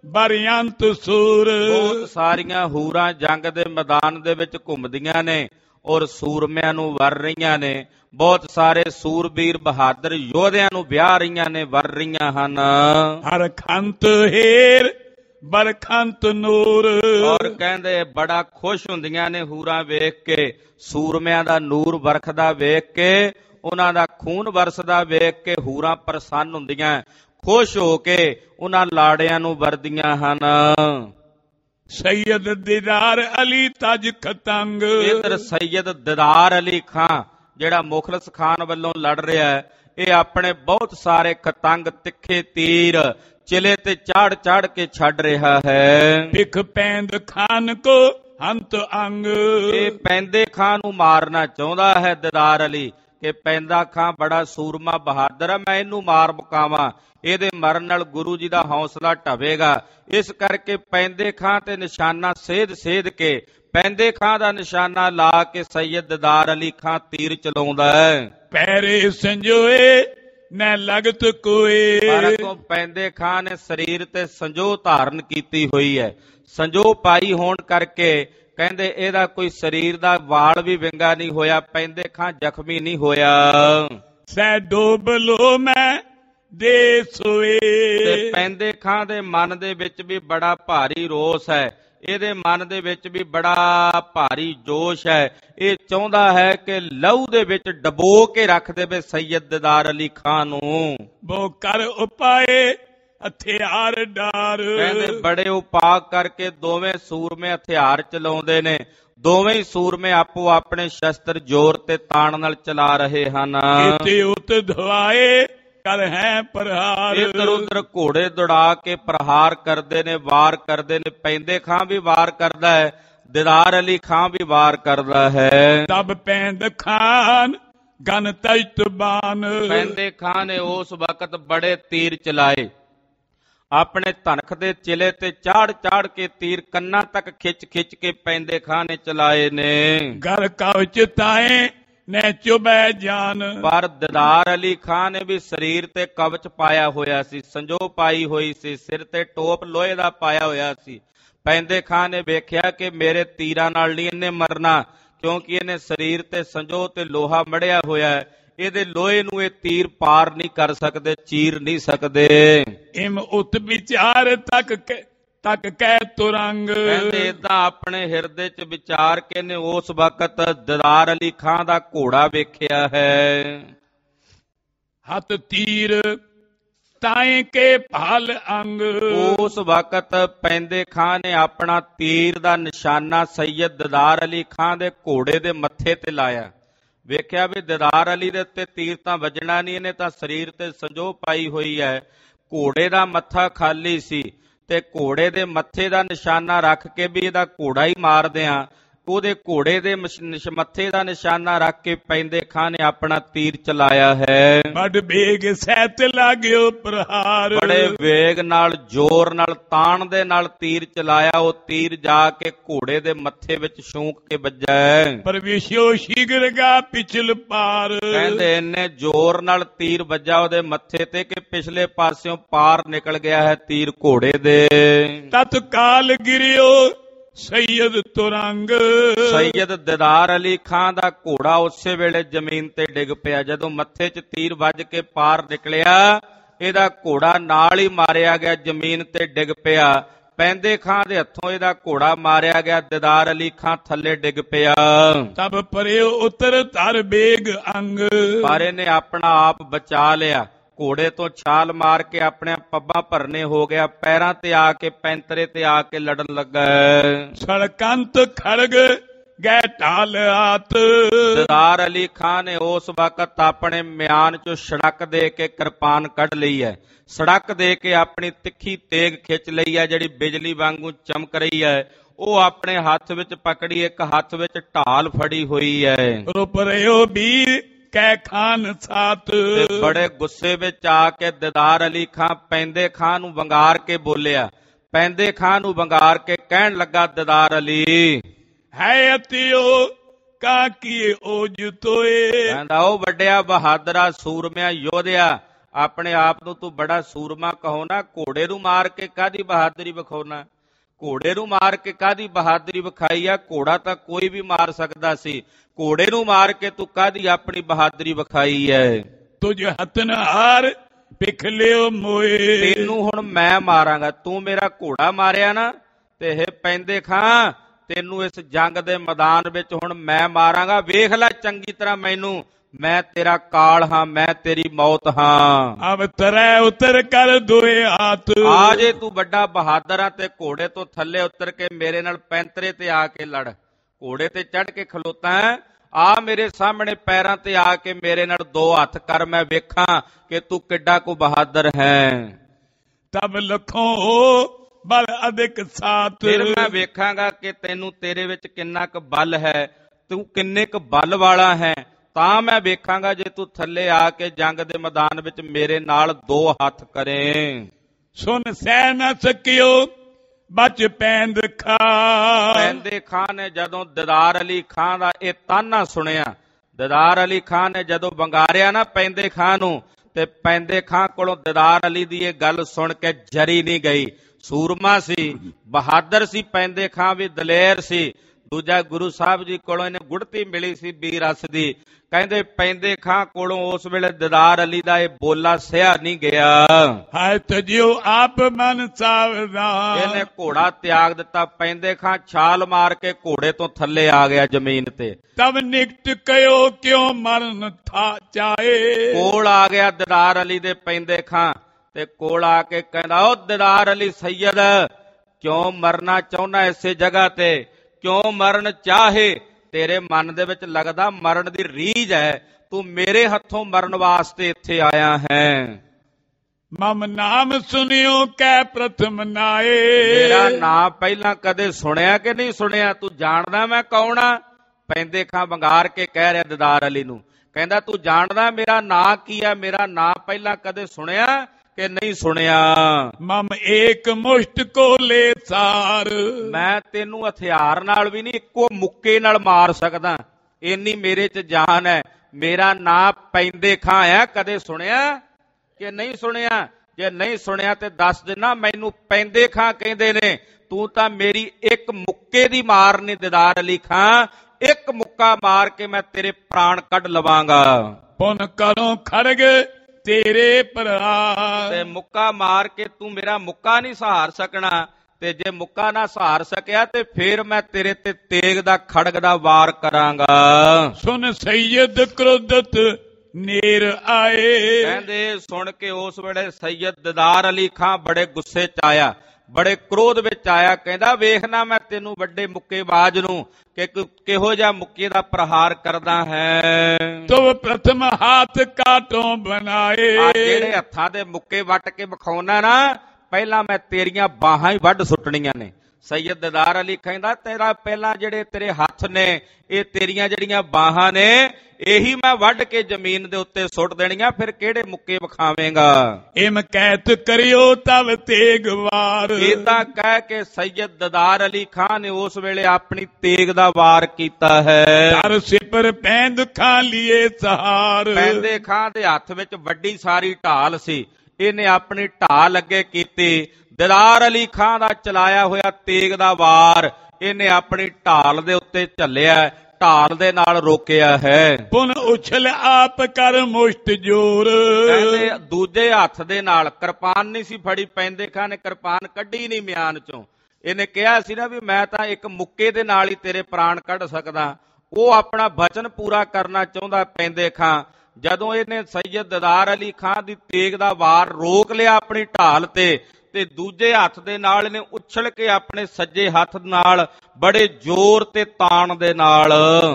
ਬਰਿਅੰਤ ਸੂਰ। ਬਹੁਤ ਸਾਰੀਆਂ ਹੂਰਾਂ ਜੰਗ ਦੇ ਮੈਦਾਨ ਦੇ ਵਿੱਚ ਘੁੰਮਦੀਆਂ ਨੇ ਔਰ ਸੂਰਮਿਆਂ ਨੂੰ ਵਰ ਰਹੀਆਂ ਨੇ। ਬਹੁਤ ਸਾਰੇ ਸੂਰਬੀਰ ਬਹਾਦਰ ਯੋਧਿਆਂ ਨੂੰ ਵਿਆਹ ਰਹੀਆਂ ਨੇ, ਵਰ ਰਹੀਆਂ ਹਨ। ਹਰਖੰਤ ਹੇਰ ਬਰਖੰਤ ਨੂਰ। ਔਰ ਕਹਿੰਦੇ ਬੜਾ ਖੁਸ਼ ਹੁੰਦੀਆਂ ਨੇ ਹੂਰਾਂ ਵੇਖ ਕੇ, ਸੂਰਮਿਆਂ ਦਾ ਨੂਰ ਵਰਖਦਾ ਵੇਖ ਕੇ, ਉਹਨਾਂ ਦਾ ਖੂਨ ਵਰਸਦਾ ਵੇਖ ਕੇ ਹੂਰਾਂ ਪ੍ਰਸੰਨ ਹੁੰਦੀਆਂ, ਖੁਸ਼ ਹੋ ਕੇ ਉਹਨਾਂ ਲਾੜਿਆਂ ਨੂੰ ਵਰਦੀਆਂ ਹਨ। ਸੈਯਦ ਦੀਦਾਰ ਅਲੀ ਤਜ ਖਤੰਗ। ਇਧਰ ਸੈਯਦ ਦੀਦਾਰ ਅਲੀ ਖਾਂ ਜਿਹੜਾ ਮੁਖਲਸ ਖਾਨ ਵੱਲੋਂ ਲੜ ਰਿਹਾ ਹੈ, ਇਹ ਆਪਣੇ ਬਹੁਤ ਸਾਰੇ ਖਤੰਗ ਤਿੱਖੇ ਤੀਰ ਚਿਲੇ ਤੇ ਚਾੜ ਚਾੜ ਕੇ ਛੱਡ ਰਿਹਾ ਹੈ। ਭਿਖ ਪੈਂਦ ਖਾਨ ਕੋ ਹੰਤ ਅੰਗ। ਇਹ ਪੈਂਦੇ ਖਾਂ ਨੂੰ ਮਾਰਨਾ ਚਾਹੁੰਦਾ ਹੈ ਦੀਦਾਰ ਅਲੀ ਕਿ ਪੈਂਦਾ ਖਾਂ ਬੜਾ ਸੂਰਮਾ ਬਹਾਦਰ ਹੈ, ਮੈਂ ਇਹਨੂੰ ਮਾਰ ਮੁਕਾਵਾਂ, ਇਹਦੇ ਮਰਨ ਨਾਲ ਗੁਰੂ ਜੀ ਦਾ ਹੌਸਲਾ ਢਵੇਗਾ। ਇਸ ਕਰਕੇ ਪੈਂਦੇ ਖਾਂ ਤੇ ਨਿਸ਼ਾਨਾ ਸੇਧ ਸੇਧ ਕੇ, ਪੈਂਦੇ ਖਾਂ ਦਾ ਨਿਸ਼ਾਨਾ ਲਾ ਕੇ ਸੈਯਦ ਦੀਦਾਰ ਅਲੀ ਖਾਂ ਤੀਰ ਚਲਾਉਂਦਾ ਹੈ। ਪੈਰੇ ਸੰਜੋਏ ਨੈ ਲਗਤ ਕੋਏ। ਪਰ ਅੱਗੋਂ ਪੈਂਦੇ ਖਾਂ ਨੇ ਸਰੀਰ ਤੇ ਸੰਜੋਹ ਧਾਰਨ ਕੀਤੀ ਹੋਈ ਹੈ। ਸੰਜੋਹ ਪਾਈ ਹੋਣ ਕਰਕੇ ਕਹਿੰਦੇ ਇਹਦਾ ਕੋਈ ਸਰੀਰ ਦਾ ਵਾਲ ਵੀ ਵਿੰਗਾ ਨਹੀਂ ਹੋਇਆ, ਪੈਂਦੇ ਖਾਂ ਜ਼ਖਮੀ ਨਹੀਂ ਹੋਇਆ। ਸੈ ਡੋਬ ਲੋ ਮੈਂ ਦੇ ਸੋਏ। ਤੇ ਪੈਂਦੇ ਖਾਂ ਦੇ ਮਨ ਦੇ ਵਿੱਚ ਵੀ ਬੜਾ ਭਾਰੀ ਰੋਸ ਹੈ, ਇਹਦੇ ਮਨ ਦੇ ਵਿੱਚ ਵੀ ਬੜਾ ਭਾਰੀ ਜੋਸ਼ ਹੈ। ਇਹ ਚਾਹੁੰਦਾ ਹੈ ਕਿ ਲਹੂ ਦੇ ਵਿੱਚ ਡਬੋ ਕੇ ਰੱਖ ਦੇਵੇ ਸੈਯਦ ਦੀਦਾਰ ਅਲੀ ਖਾਂ ਨੂੰ। ਬੋ ਕਰ ਉਪਾਏ ਹਥਿਆਰ ਡਾਰ। ਕਹਿੰਦੇ ਬੜੇ ਉਪਾਅ ਕਰਕੇ ਦੋਵੇਂ ਸੂਰਮੇ ਹਥਿਆਰ ਚਲਾਉਂਦੇ ਨੇ, ਦੋਵੇਂ ਹੀ ਸੂਰਮੇ ਆਪੋ ਆਪਣੇ ਸ਼ਸਤਰ ਜ਼ੋਰ ਤੇ ਤਾਣ ਨਾਲ ਚਲਾ ਰਹੇ ਹਨ। ਇਤੇ ਉਤ ਧਵਾਏ ਕਰ ਹੈ ਪ੍ਰਹਾਰ। ਇੱਧਰ ਉੱਧਰ ਘੋੜੇ ਦੌੜਾ ਕੇ ਪ੍ਰਹਾਰ ਕਰਦੇ ਨੇ, ਵਾਰ ਕਰਦੇ ਨੇ। ਪੈਂਦੇ ਖਾਂ ਵੀ ਵਾਰ ਕਰਦਾ ਹੈ, ਦੀਦਾਰ ਅਲੀ ਖਾਂ ਵੀ ਵਾਰ ਕਰਦਾ ਹੈ। ਤਬ ਪੈਂਦ ਖਾਨ ਗਨ ਤਜਤ ਬਾਨ। ਪੈਂਦੇ ਖਾਂ ਨੇ ਉਸ ਵਕਤ ਬੜੇ ਤੀਰ ਚਲਾਏ, ਆਪਣੇ ਧਨਖ ਦੇ ਚਿਲੇ ਤੇ ਚਾੜ ਚਾੜ ਕੇ ਤੀਰ ਕੰਨਾਂ ਤੱਕ ਖਿੱਚ ਖਿੱਚ ਕੇ ਪੈਂਦੇ ਖਾਂ ਨੇ ਚਲਾਏ ਨੇ। ਗਰ ਕਵਚ ਤਾਏ ਨੈ ਚੁਬੈ ਜਾਨ। ਪਰ ਦੀਦਾਰ ਅਲੀ ਖਾਂ ਨੇ ਵੀ ਸਰੀਰ ਤੇ ਕਵਚ ਪਾਇਆ ਹੋਇਆ ਸੀ, ਸੰਜੋਹ ਪਾਈ ਹੋਈ ਸੀ, ਸਿਰ ਤੇ ਟੋਪ ਲੋਹੇ ਦਾ ਪਾਇਆ ਹੋਇਆ ਸੀ। ਪੈਂਦੇ ਖਾਂ ਨੇ ਵੇਖਿਆ ਕਿ ਮੇਰੇ ਤੀਰਾਂ ਨਾਲ ਨਹੀਂ ਇਹਨੇ ਮਰਨਾ, ਕਿਉਂਕਿ ਇਹਨੇ ਸਰੀਰ ਤੇ ਸੰਜੋਹ ਤੇ ਲੋਹਾ ਮੜਿਆ ਹੋਇਆ ਹੈ, ਇਹਦੇ ਲੋਹੇ ਨੂੰ ਇਹ ਤੀਰ ਪਾਰ ਨਹੀਂ ਕਰ ਸਕਦੇ, ਚੀਰ ਨਹੀਂ ਸਕਦੇ। ਇਮ ਉਤ ਵਿਚਾਰ ਤੱਕ ਕਹਿ ਤੁਰੰਗ। ਕਹਿੰਦੇ ਏਦਾਂ ਆਪਣੇ ਹਿਰਦੇ 'ਚ ਵਿਚਾਰ ਕੇ ਨੇ ਉਸ ਵਕਤ ਦੀਦਾਰ ਅਲੀ ਖਾਂ ਦਾ ਘੋੜਾ ਵੇਖਿਆ ਹੈ। ਹੱਥ ਤੀਰ ਤਾਏ ਕੇ ਭਾਲ ਅੰਗ। ਉਸ ਵਕਤ ਪੈਂਦੇ ਖਾਂ ਨੇ ਆਪਣਾ ਤੀਰ ਦਾ ਨਿਸ਼ਾਨਾ ਸੈਯਦ ਦੀਦਾਰ ਅਲੀ ਖਾਂ ਦੇ ਘੋੜੇ ਦੇ ਮੱਥੇ ਤੇ ਲਾਇਆ। ਵੇਖਿਆ ਵੀ ਦੀਦਾਰ ਅਲੀ ਦੇ ਉੱਤੇ ਤੀਰ ਤਾਂ ਵੱਜਣਾ ਨਹੀਂ, ਇਹਨੇ ਤਾਂ ਸਰੀਰ ਤੇ ਸੰਜੋਹ ਪਾਈ ਹੋਈ ਹੈ। ਘੋੜੇ ਦਾ ਮੱਥਾ ਖਾਲੀ ਸੀ ਤੇ ਘੋੜੇ ਦੇ ਮੱਥੇ ਦਾ ਨਿਸ਼ਾਨਾ ਰੱਖ ਕੇ ਵੀ ਇਹਦਾ ਘੋੜਾ ਹੀ ਮਾਰਦੇ ਆ, ਉਹਦੇ ਘੋੜੇ ਦੇ ਮੱਥੇ ਦਾ ਨਿਸ਼ਾਨਾ ਰੱਖ ਕੇ ਪੈਂਦੇ ਖਾਂ ਨੇ ਆਪਣਾ ਤੀਰ ਚਲਾਇਆ ਹੈ। ਬੜ ਵੇਗ ਸਹਿਤ ਲਾਗਿਓ ਪ੍ਰਹਾਰ। ਬੜੇ ਵੇਗ ਨਾਲ ਜ਼ੋਰ ਨਾਲ ਤਾਣ ਦੇ ਨਾਲ ਤੀਰ ਚਲਾਇਆ। ਉਹ ਤੀਰ ਜਾ ਕੇ ਘੋੜੇ ਦੇ ਮੱਥੇ ਵਿੱਚ ਛੂਕ ਕੇ ਵੱਜਾ। ਪਰ ਵਿਸ਼ੋ ਸ਼ੀਗਰ ਗਾ ਪਿਛਲ ਪਾਰ। ਕਹਿੰਦੇ ਇੰਨੇ ਜ਼ੋਰ ਨਾਲ ਤੀਰ ਵੱਜਾ ਉਹਦੇ ਮੱਥੇ ਤੇ ਕਿ ਪਿਛਲੇ ਪਾਸਿਓਂ ਪਾਰ ਨਿਕਲ ਗਿਆ ਹੈ ਤੀਰ ਘੋੜੇ ਦੇ। ਤਤਕਾਲ ਗਿਰਿਓ ਸੈਯਦ ਤੁਰੰਗ। ਸੈਯਦ ਦੀਦਾਰ ਅਲੀ ਖਾਂ ਦਾ ਘੋੜਾ ਉਸੇ ਵੇਲੇ ਜ਼ਮੀਨ ਤੇ ਡਿੱਗ ਪਿਆ। ਜਦੋਂ ਮੱਥੇ 'ਚ ਤੀਰ ਵੱਜ ਕੇ ਪਾਰ ਨਿਕਲਿਆ, ਇਹਦਾ ਘੋੜਾ ਨਾਲ ਹੀ ਮਾਰਿਆ ਗਿਆ, ਜ਼ਮੀਨ ਤੇ ਡਿੱਗ ਪਿਆ। ਪੈਂਦੇ ਖਾਂ ਦੇ ਹੱਥੋਂ ਇਹਦਾ ਘੋੜਾ ਮਾਰਿਆ ਗਿਆ, ਦੀਦਾਰ ਅਲੀ ਖਾਂ ਥੱਲੇ ਡਿੱਗ ਪਿਆ। ਤਬ ਪਰਿਓ ਉਤਰ ਧਰ ਬੇਗ ਅੰਗ। ਪਰ ਇਹਨੇ ਆਪਣਾ ਆਪ ਬਚਾ ਲਿਆ, ਘੋੜੇ ਤੋਂ ਛਾਲ ਮਾਰ ਕੇ ਆਪਣੇ ਪੱਬਾਂ ਭਰਨੇ ਹੋ ਗਿਆ, ਪੈਰਾਂ ਤੇ ਆ ਕੇ ਪੈਂਤਰੇ ਤੇ ਆ ਕੇ ਲੜਨ ਲੱਗਾ। ਸੜਕੰਤ ਖੜਗ ਗੈ ਢਾਲ ਆਤ। ਦੀਦਾਰ ਅਲੀ ਖਾਂ ਨੇ ਉਸ ਵਕਤ ਆਪਣੇ ਮਿਆਨ ਚੋਂ ਸੜਕ ਦੇ ਕੇ ਕਿਰਪਾਨ ਕੱਢ ਲਈ ਹੈ, ਸੜਕ ਦੇ ਕੇ ਆਪਣੀ ਤਿੱਖੀ ਤੇਗ ਖਿੱਚ ਲਈ ਹੈ ਜਿਹੜੀ ਬਿਜਲੀ ਵਾਂਗੂ ਚਮਕ ਰਹੀ ਹੈ। ਉਹ ਆਪਣੇ ਹੱਥ ਵਿੱਚ ਪਕੜੀ, ਇੱਕ ਹੱਥ ਵਿੱਚ ਢਾਲ ਫੜੀ ਹੋਈ ਹੈ। ਰੁਪ ਰਿਓ ਵੀਰ ਕੈ ਖਾਨ ਸਾਥ। ਬੜੇ ਗੁੱਸੇ ਵਿੱਚ ਆ ਕੇ ਦੀਦਾਰ ਅਲੀ ਖਾਂ ਪੈਂਦੇ ਖਾਂ ਨੂੰ ਵੰਗਾਰ ਕੇ ਬੋਲਿਆ। ਪੈਂਦੇ ਖਾਂ ਨੂੰ ਵੰਗਾਰ ਕੇ ਕਹਿਣ ਲੱਗਾ, ਦੀਦਾਰ ਅਲੀ ਹੈ ਅਤਿਓ ਕਾ ਕੀ ਓਜ ਤੋਏ। ਕਹਿੰਦਾ ਉਹ ਵੱਡਿਆ ਬਹਾਦਰਾ ਸੂਰਮਿਆ ਯੋਧਿਆ, ਆਪਣੇ ਆਪ ਨੂੰ ਤੂੰ ਬੜਾ ਸੂਰਮਾ ਕਹੋ ਨਾ, ਘੋੜੇ ਨੂੰ ਮਾਰ ਕੇ ਕਾਹਦੀ ਬਹਾਦਰੀ ਵਿਖਾਉਣਾ? ਘੋੜੇ ਨੂੰ ਮਾਰ ਕੇ ਕਾਹਦੀ ਬਹਾਦਰੀ ਵਿਖਾਈ ਆ? ਘੋੜਾ ਤਾਂ ਕੋਈ ਵੀ ਮਾਰ ਸਕਦਾ ਸੀ, ਘੋੜੇ ਨੂੰ ਮਾਰ ਕੇ ਤੂੰ ਕਾਹਦੀ ਆਪਣੀ ਬਹਾਦਰੀ ਵਿਖਾਈ ਹੈ? ਤੁਝ ਹਥਨਹਾਰ ਪਿਖਲਿਓ ਮੋਏ। ਤੈਨੂੰ ਹੁਣ ਮੈਂ ਮਾਰਾਂਗਾ, ਤੂੰ ਮੇਰਾ ਘੋੜਾ ਮਾਰਿਆ ਨਾ, ਤੇ ਇਹ ਪੈਂਦੇ ਖਾਂ ਤੈਨੂੰ ਇਸ ਜੰਗ ਦੇ ਮੈਦਾਨ ਵਿੱਚ ਹੁਣ ਮੈਂ ਮਾਰਾਂਗਾ। ਵੇਖ ਲੈ ਚੰਗੀ ਤਰ੍ਹਾਂ ਮੈਨੂੰ, ਮੈਂ ਤੇਰਾ ਕਾਲ ਹਾਂ, ਮੈਂ ਤੇਰੀ ਮੌਤ ਹਾਂ। ਅਬ ਤਰੈ ਉਤਰ ਕਰ ਦੋਏ ਹੱਥ। ਆ ਜੇ ਤੂੰ ਵੱਡਾ ਬਹਾਦਰ ਆ ਤੇ ਘੋੜੇ ਤੋਂ ਥੱਲੇ ਉਤਰ ਕੇ ਮੇਰੇ ਨਾਲ ਪੈਂਤਰੇ ਤੇ ਆ ਕੇ ਲੜ। ਘੋੜੇ ਤੇ ਚੜ ਕੇ ਖਲੋਤਾ ਹੈ, ਆ ਮੇਰੇ ਸਾਹਮਣੇ ਪੈਰਾਂ ਤੇ ਆ ਕੇ ਮੇਰੇ ਨਾਲ ਦੋ ਹੱਥ ਕਰ, ਮੈਂ ਵੇਖਾਂ ਕਿ ਤੂੰ ਕਿੱਡਾ ਕੋ ਬਹਾਦਰ ਹੈ। ਤਬ ਲਖੋ ਬਲ ਅਧਿਕ ਸਾਥ। ਫਿਰ ਮੈਂ ਵੇਖਾਂਗਾ ਕਿ ਤੈਨੂੰ ਤੇਰੇ ਵਿੱਚ ਕਿੰਨਾ ਕੁ ਬਲ ਹੈ, ਤੂੰ ਕਿੰਨੇ ਕੁ ਬਲ ਵਾਲਾ ਹੈ। ਤਾਂ ਮੈਂ ਵੇਖਾਂਗਾ ਜੇ ਤੂੰ ਥੱਲੇ ਆ ਕੇ ਜੰਗ ਦੇ ਮੈਦਾਨ ਵਿੱਚ ਮੇਰੇ ਨਾਲ ਦੋ ਹੱਥ ਕਰੇ। ਸੁਨ ਸਹਿ ਨਾ ਸਕਿਓ ਬਚ ਪੈਂਦ ਖਾਂ। ਪੈਂਦੇ ਖਾਂ ਨੇ ਜਦੋਂ ਦਿਦਾਰ ਅਲੀ ਖਾਂ ਦਾ ਇਹ ਤਾਨਾ ਸੁਣਿਆ, ਦਿਦਾਰ ਅਲੀ ਖਾਂ ਨੇ ਜਦੋਂ ਵੰਗਾਰਿਆ ਨਾ ਪੈਂਦੇ ਖਾਂ ਨੂੰ, ਤੇ ਪੈਂਦੇ ਖਾਂ ਕੋਲੋਂ ਦਿਦਾਰ ਅਲੀ ਦੀ ਇਹ ਗੱਲ ਸੁਣ ਕੇ ਜਰੀ ਨਹੀਂ ਗਈ। ਸੂਰਮਾ ਸੀ, ਬਹਾਦਰ ਸੀ, ਪੈਂਦੇ ਖਾਂ ਵੀ ਦਲੇਰ ਸੀ। ਦੂਜਾ ਗੁਰੂ ਸਾਹਿਬ ਜੀ ਕੋਲੋਂ ਇਹਨੇ ਗੁੜਤੀ ਮਿਲੀ ਸੀ ਵੀਰ ਰਸ ਦੀ। ਕਹਿੰਦੇ ਪੈਂਦੇ ਖਾਂ ਕੋਲੋਂ ਉਸ ਵੇਲੇ ਦਿਦਾਰ ਅਲੀ ਦਾ ਇਹ ਬੋਲਾ ਸਿਆ ਨਹੀਂ ਗਿਆ। ਹਾਏ ਤਜਿਓ ਆਪ ਮਨ ਸਾਵਧਾਨ। ਇਹਨੇ ਘੋੜਾ ਤਿਆਗ ਦਿੱਤਾ। ਪੈਂਦੇ ਖਾਂ ਛਾਲ ਮਾਰ ਕੇ ਘੋੜੇ ਤੋਂ ਥੱਲੇ ਆ ਗਿਆ ਜ਼ਮੀਨ ਤੇ। ਤਬ ਨਿਕਟ ਕਿਉ ਕਿਉ ਮਰਨ ਥਾ ਚਾਏ। ਕੋਲ ਆ ਗਿਆ ਦਿਦਾਰ ਅਲੀ ਦੇ ਪੈਂਦੇ ਖਾਂ, ਤੇ ਕੋਲ ਆ ਕੇ ਕਹਿੰਦਾ, ਉਹ ਦਿਦਾਰ ਅਲੀ ਸੈਯਦ, ਕਿਉਂ ਮਰਨਾ ਚਾਹੁੰਦਾ ਇਸੇ ਜਗ੍ਹਾ ਤੇ? ਕਿਉਂ ਮਰਨ ਚਾਹੇ? ਤੇਰੇ ਮਨ ਦੇ ਵਿੱਚ ਲੱਗਦਾ ਮਰਨ ਦੀ ਰੀਝ ਹੈ, ਤੂੰ ਮੇਰੇ ਹੱਥੋਂ ਮਰਨ ਵਾਸਤੇ ਇੱਥੇ ਆਇਆ ਹੈ। ਮਮ ਨਾਮ ਸੁਣਿਓ ਕੈ ਪ੍ਰਥਮ ਨਾਏ। ਮੇਰਾ ਨਾਂ ਪਹਿਲਾਂ ਕਦੇ ਸੁਣਿਆ ਕਿ ਨਹੀਂ ਸੁਣਿਆ? ਤੂੰ ਜਾਣਦਾ ਮੈਂ ਕੌਣ ਆ? ਪੈਂਦੇ ਖਾਂ ਵੰਗਾਰ ਕੇ ਕਹਿ ਰਿਹਾ ਦਿਦਾਰ ਅਲੀ ਨੂੰ, ਕਹਿੰਦਾ ਤੂੰ ਜਾਣਦਾ ਮੇਰਾ ਨਾਂ ਕੀ ਆ? ਮੇਰਾ ਨਾਂ ਪਹਿਲਾਂ ਕਦੇ ਸੁਣਿਆ ਕਿ ਨਹੀਂ ਸੁਣਿਆ? ਮਮ ਏਕ ਮੁਸ਼ਟ ਕੋ ਲੈ ਸਾਰ। ਮੈਂ ਤੈਨੂੰ ਹਥਿਆਰ ਨਾਲ ਵੀ ਨਹੀਂ, ਇੱਕੋ ਮੁੱਕੇ ਨਾਲ ਮਾਰ ਸਕਦਾ, ਇੰਨੀ ਮੇਰੇ ਚ ਜਾਨ ਹੈ। ਮੇਰਾ ਨਾਂ ਪੈਂਦੇ ਖਾਂ ਆ, ਕਦੇ ਸੁਣਿਆ ਕਿ ਨਹੀਂ ਸੁਣਿਆ? ਜੇ ਨਹੀਂ ਸੁਣਿਆ ਤੇ ਦੱਸ ਦੇਣਾ, ਮੈਨੂੰ ਪੈਂਦੇ ਖਾਂ ਕਹਿੰਦੇ ਨੇ। ਤੂੰ ਤਾਂ ਮੇਰੀ ਇੱਕ ਮੁੱਕੇ ਦੀ ਮਾਰ ਨਹੀਂ ਦਿਦਾਰ ਅਲੀ ਖਾਂ, ਇੱਕ ਮੁੱਕਾ ਮਾਰ ਕੇ ਮੈਂ ਤੇਰੇ ਪ੍ਰਾਣ ਕੱਢ ਲਵਾਂਗਾ। ਪੁਨ ਕਰੋ ਖੜਗ ਤੇਰੇ ਭਰਾ। ਤੇ ਮੁੱਕਾ ਮਾਰ ਕੇ ਤੂੰ ਮੇਰਾ ਮੁੱਕਾ ਨਹੀਂ ਸਹਾਰ ਸਕਣਾ, ਤੇ ਜੇ ਮੁੱਕਾ ਨਾ ਸਹਾਰ ਸਕਿਆ ਤੇ ਫੇਰ ਮੈਂ ਤੇਰੇ ਤੇ ਤੇਗ ਦਾ ਖੜਗ ਦਾ ਵਾਰ ਕਰਾਂਗਾ। ਸੁਨ ਸੈਯਦ ਕ੍ਰੋਧਤ ਨੇਰ ਆਏ। ਕਹਿੰਦੇ ਸੁਣ ਕੇ ਉਸ ਵੇਲੇ ਸੈਯਦ ਦਿਦਾਰ ਅਲੀ ਖਾਂ ਬੜੇ ਗੁੱਸੇ ਚ ਆਇਆ, ਬੜੇ ਕ੍ਰੋਧ ਵਿੱਚ ਆਇਆ। ਕਹਿੰਦਾ ਵੇਖਣਾ ਮੈਂ ਤੈਨੂੰ ਵੱਡੇ ਮੁੱਕੇਬਾਜ਼ ਨੂੰ ਕਿ ਕਿਹੋ ਜਿਹਾ ਮੁੱਕੇ ਦਾ ਪ੍ਰਹਾਰ ਕਰਦਾ ਹੈ। ਤੋ ਪ੍ਰਥਮ ਹੱਥ ਕਾਟੋਂ ਬਣਾਏ। ਜਿਹੜੇ ਹੱਥਾਂ ਦੇ ਮੁੱਕੇ ਵੱਟ ਕੇ ਵਿਖਾਉਣਾ ਨਾ, ਪਹਿਲਾਂ ਮੈਂ ਤੇਰੀਆਂ ਬਾਹਾਂ ਹੀ ਵੱਢ ਸੁੱਟਣੀਆਂ ਨੇ। ਸੈਯਦ ਦਿਦਾਰ ਅਲੀ ਕਹਿੰਦਾ ਤੇਰਾ ਪਹਿਲਾਂ ਜਿਹੜੇ ਤੇਰੇ ਹੱਥ ਨੇ, ਇਹ ਤੇਰੀਆਂ ਜਿਹੜੀਆਂ ਬਾਹਾਂ ਨੇ, ਇਹੀ ਮੈਂ ਵੱਢ ਕੇ ਜ਼ਮੀਨ ਦੇ ਉੱਤੇ ਸੁੱਟ ਦੇਣੀਆਂ, ਫਿਰ ਕਿਹੜੇ ਮੁੱਕੇ ਵਿਖਾਵੇਂਗਾ? ਇਮ ਕਹਿਤ ਕਰਿਓ ਤਬ ਤੇਗ ਵਾਰ। ਇਦਾਂ ਕਹਿ ਕੇ ਸੈਯਦ ਦਿਦਾਰ ਅਲੀ ਖਾਂ ਨੇ ਉਸ ਵੇਲੇ ਆਪਣੀ ਤੇਗ ਦਾ ਵਾਰ ਕੀਤਾ ਹੈ। ਕਰ ਸਿਪਰ ਪੈਂਦ ਖਾਂ ਲਿਏ ਸਹਾਰ। ਪੈਂਦੇ ਖਾਂ ਦੇ ਹੱਥ ਵਿੱਚ ਵੱਡੀ ਸਾਰੀ ਢਾਲ ਸੀ, ਇਹਨੇ ਆਪਣੀ ਢਾਲ ਅੱਗੇ ਕੀਤੀ। ਦਿਦਾਰ ਅਲੀ ਖਾਂ ਦਾ ਚਲਾਇਆ ਹੋਇਆ ਤੇਗ ਦਾ ਵਾਰ ਇਹਨੇ ਆਪਣੀ ਢਾਲ ਦੇ ਉੱਤੇ ਝੱਲਿਆ, ਢਾਲ ਦੇ ਨਾਲ ਰੋਕਿਆ ਹੈ। ਪੁਨ ਉਛਲ ਆਪ ਕਰ ਮੁਸ਼ਟ ਜੋਰ। ਕਹਿੰਦੇ ਦੂਜੇ ਹੱਥ ਦੇ ਨਾਲ, ਕਿਰਪਾਨ ਨਹੀਂ ਸੀ ਫੜੀ, ਪੈਂਦੇ ਖਾਂ ਨੇ ਕਿਰਪਾਨ ਕੱਢੀ ਨਹੀਂ ਮਿਆਨ ਚੋਂ। ਇਹਨੇ ਕਿਹਾ ਸੀ ਨਾ ਵੀ ਮੈਂ ਤਾਂ ਇੱਕ ਮੁੱਕੇ ਦੇ ਨਾਲ ਹੀ ਤੇਰੇ ਪ੍ਰਾਣ ਕੱਢ ਸਕਦਾ। ਉਹ ਆਪਣਾ ਵਚਨ ਪੂਰਾ ਕਰਨਾ ਚਾਹੁੰਦਾ ਪੈਂਦੇ ਖਾਂ। ਜਦੋਂ ਇਹਨੇ ਸੈਯਦ ਦਿਦਾਰ ਅਲੀ ਖਾਂ ਦੀ ਤੇਗ ਦਾ ਵਾਰ ਰੋਕ ਲਿਆ ਆਪਣੀ ਢਾਲ ਤੇ ਦੂਜੇ ਹੱਥ ਦੇ ਨਾਲ ਇਹਨੇ ਉਛਲ ਕੇ ਆਪਣੇ ਸੱਜੇ ਹੱਥ ਨਾਲ ਬੜੇ ਜ਼ੋਰ ਤੇ ਤਾਣ ਦੇ ਨਾਲ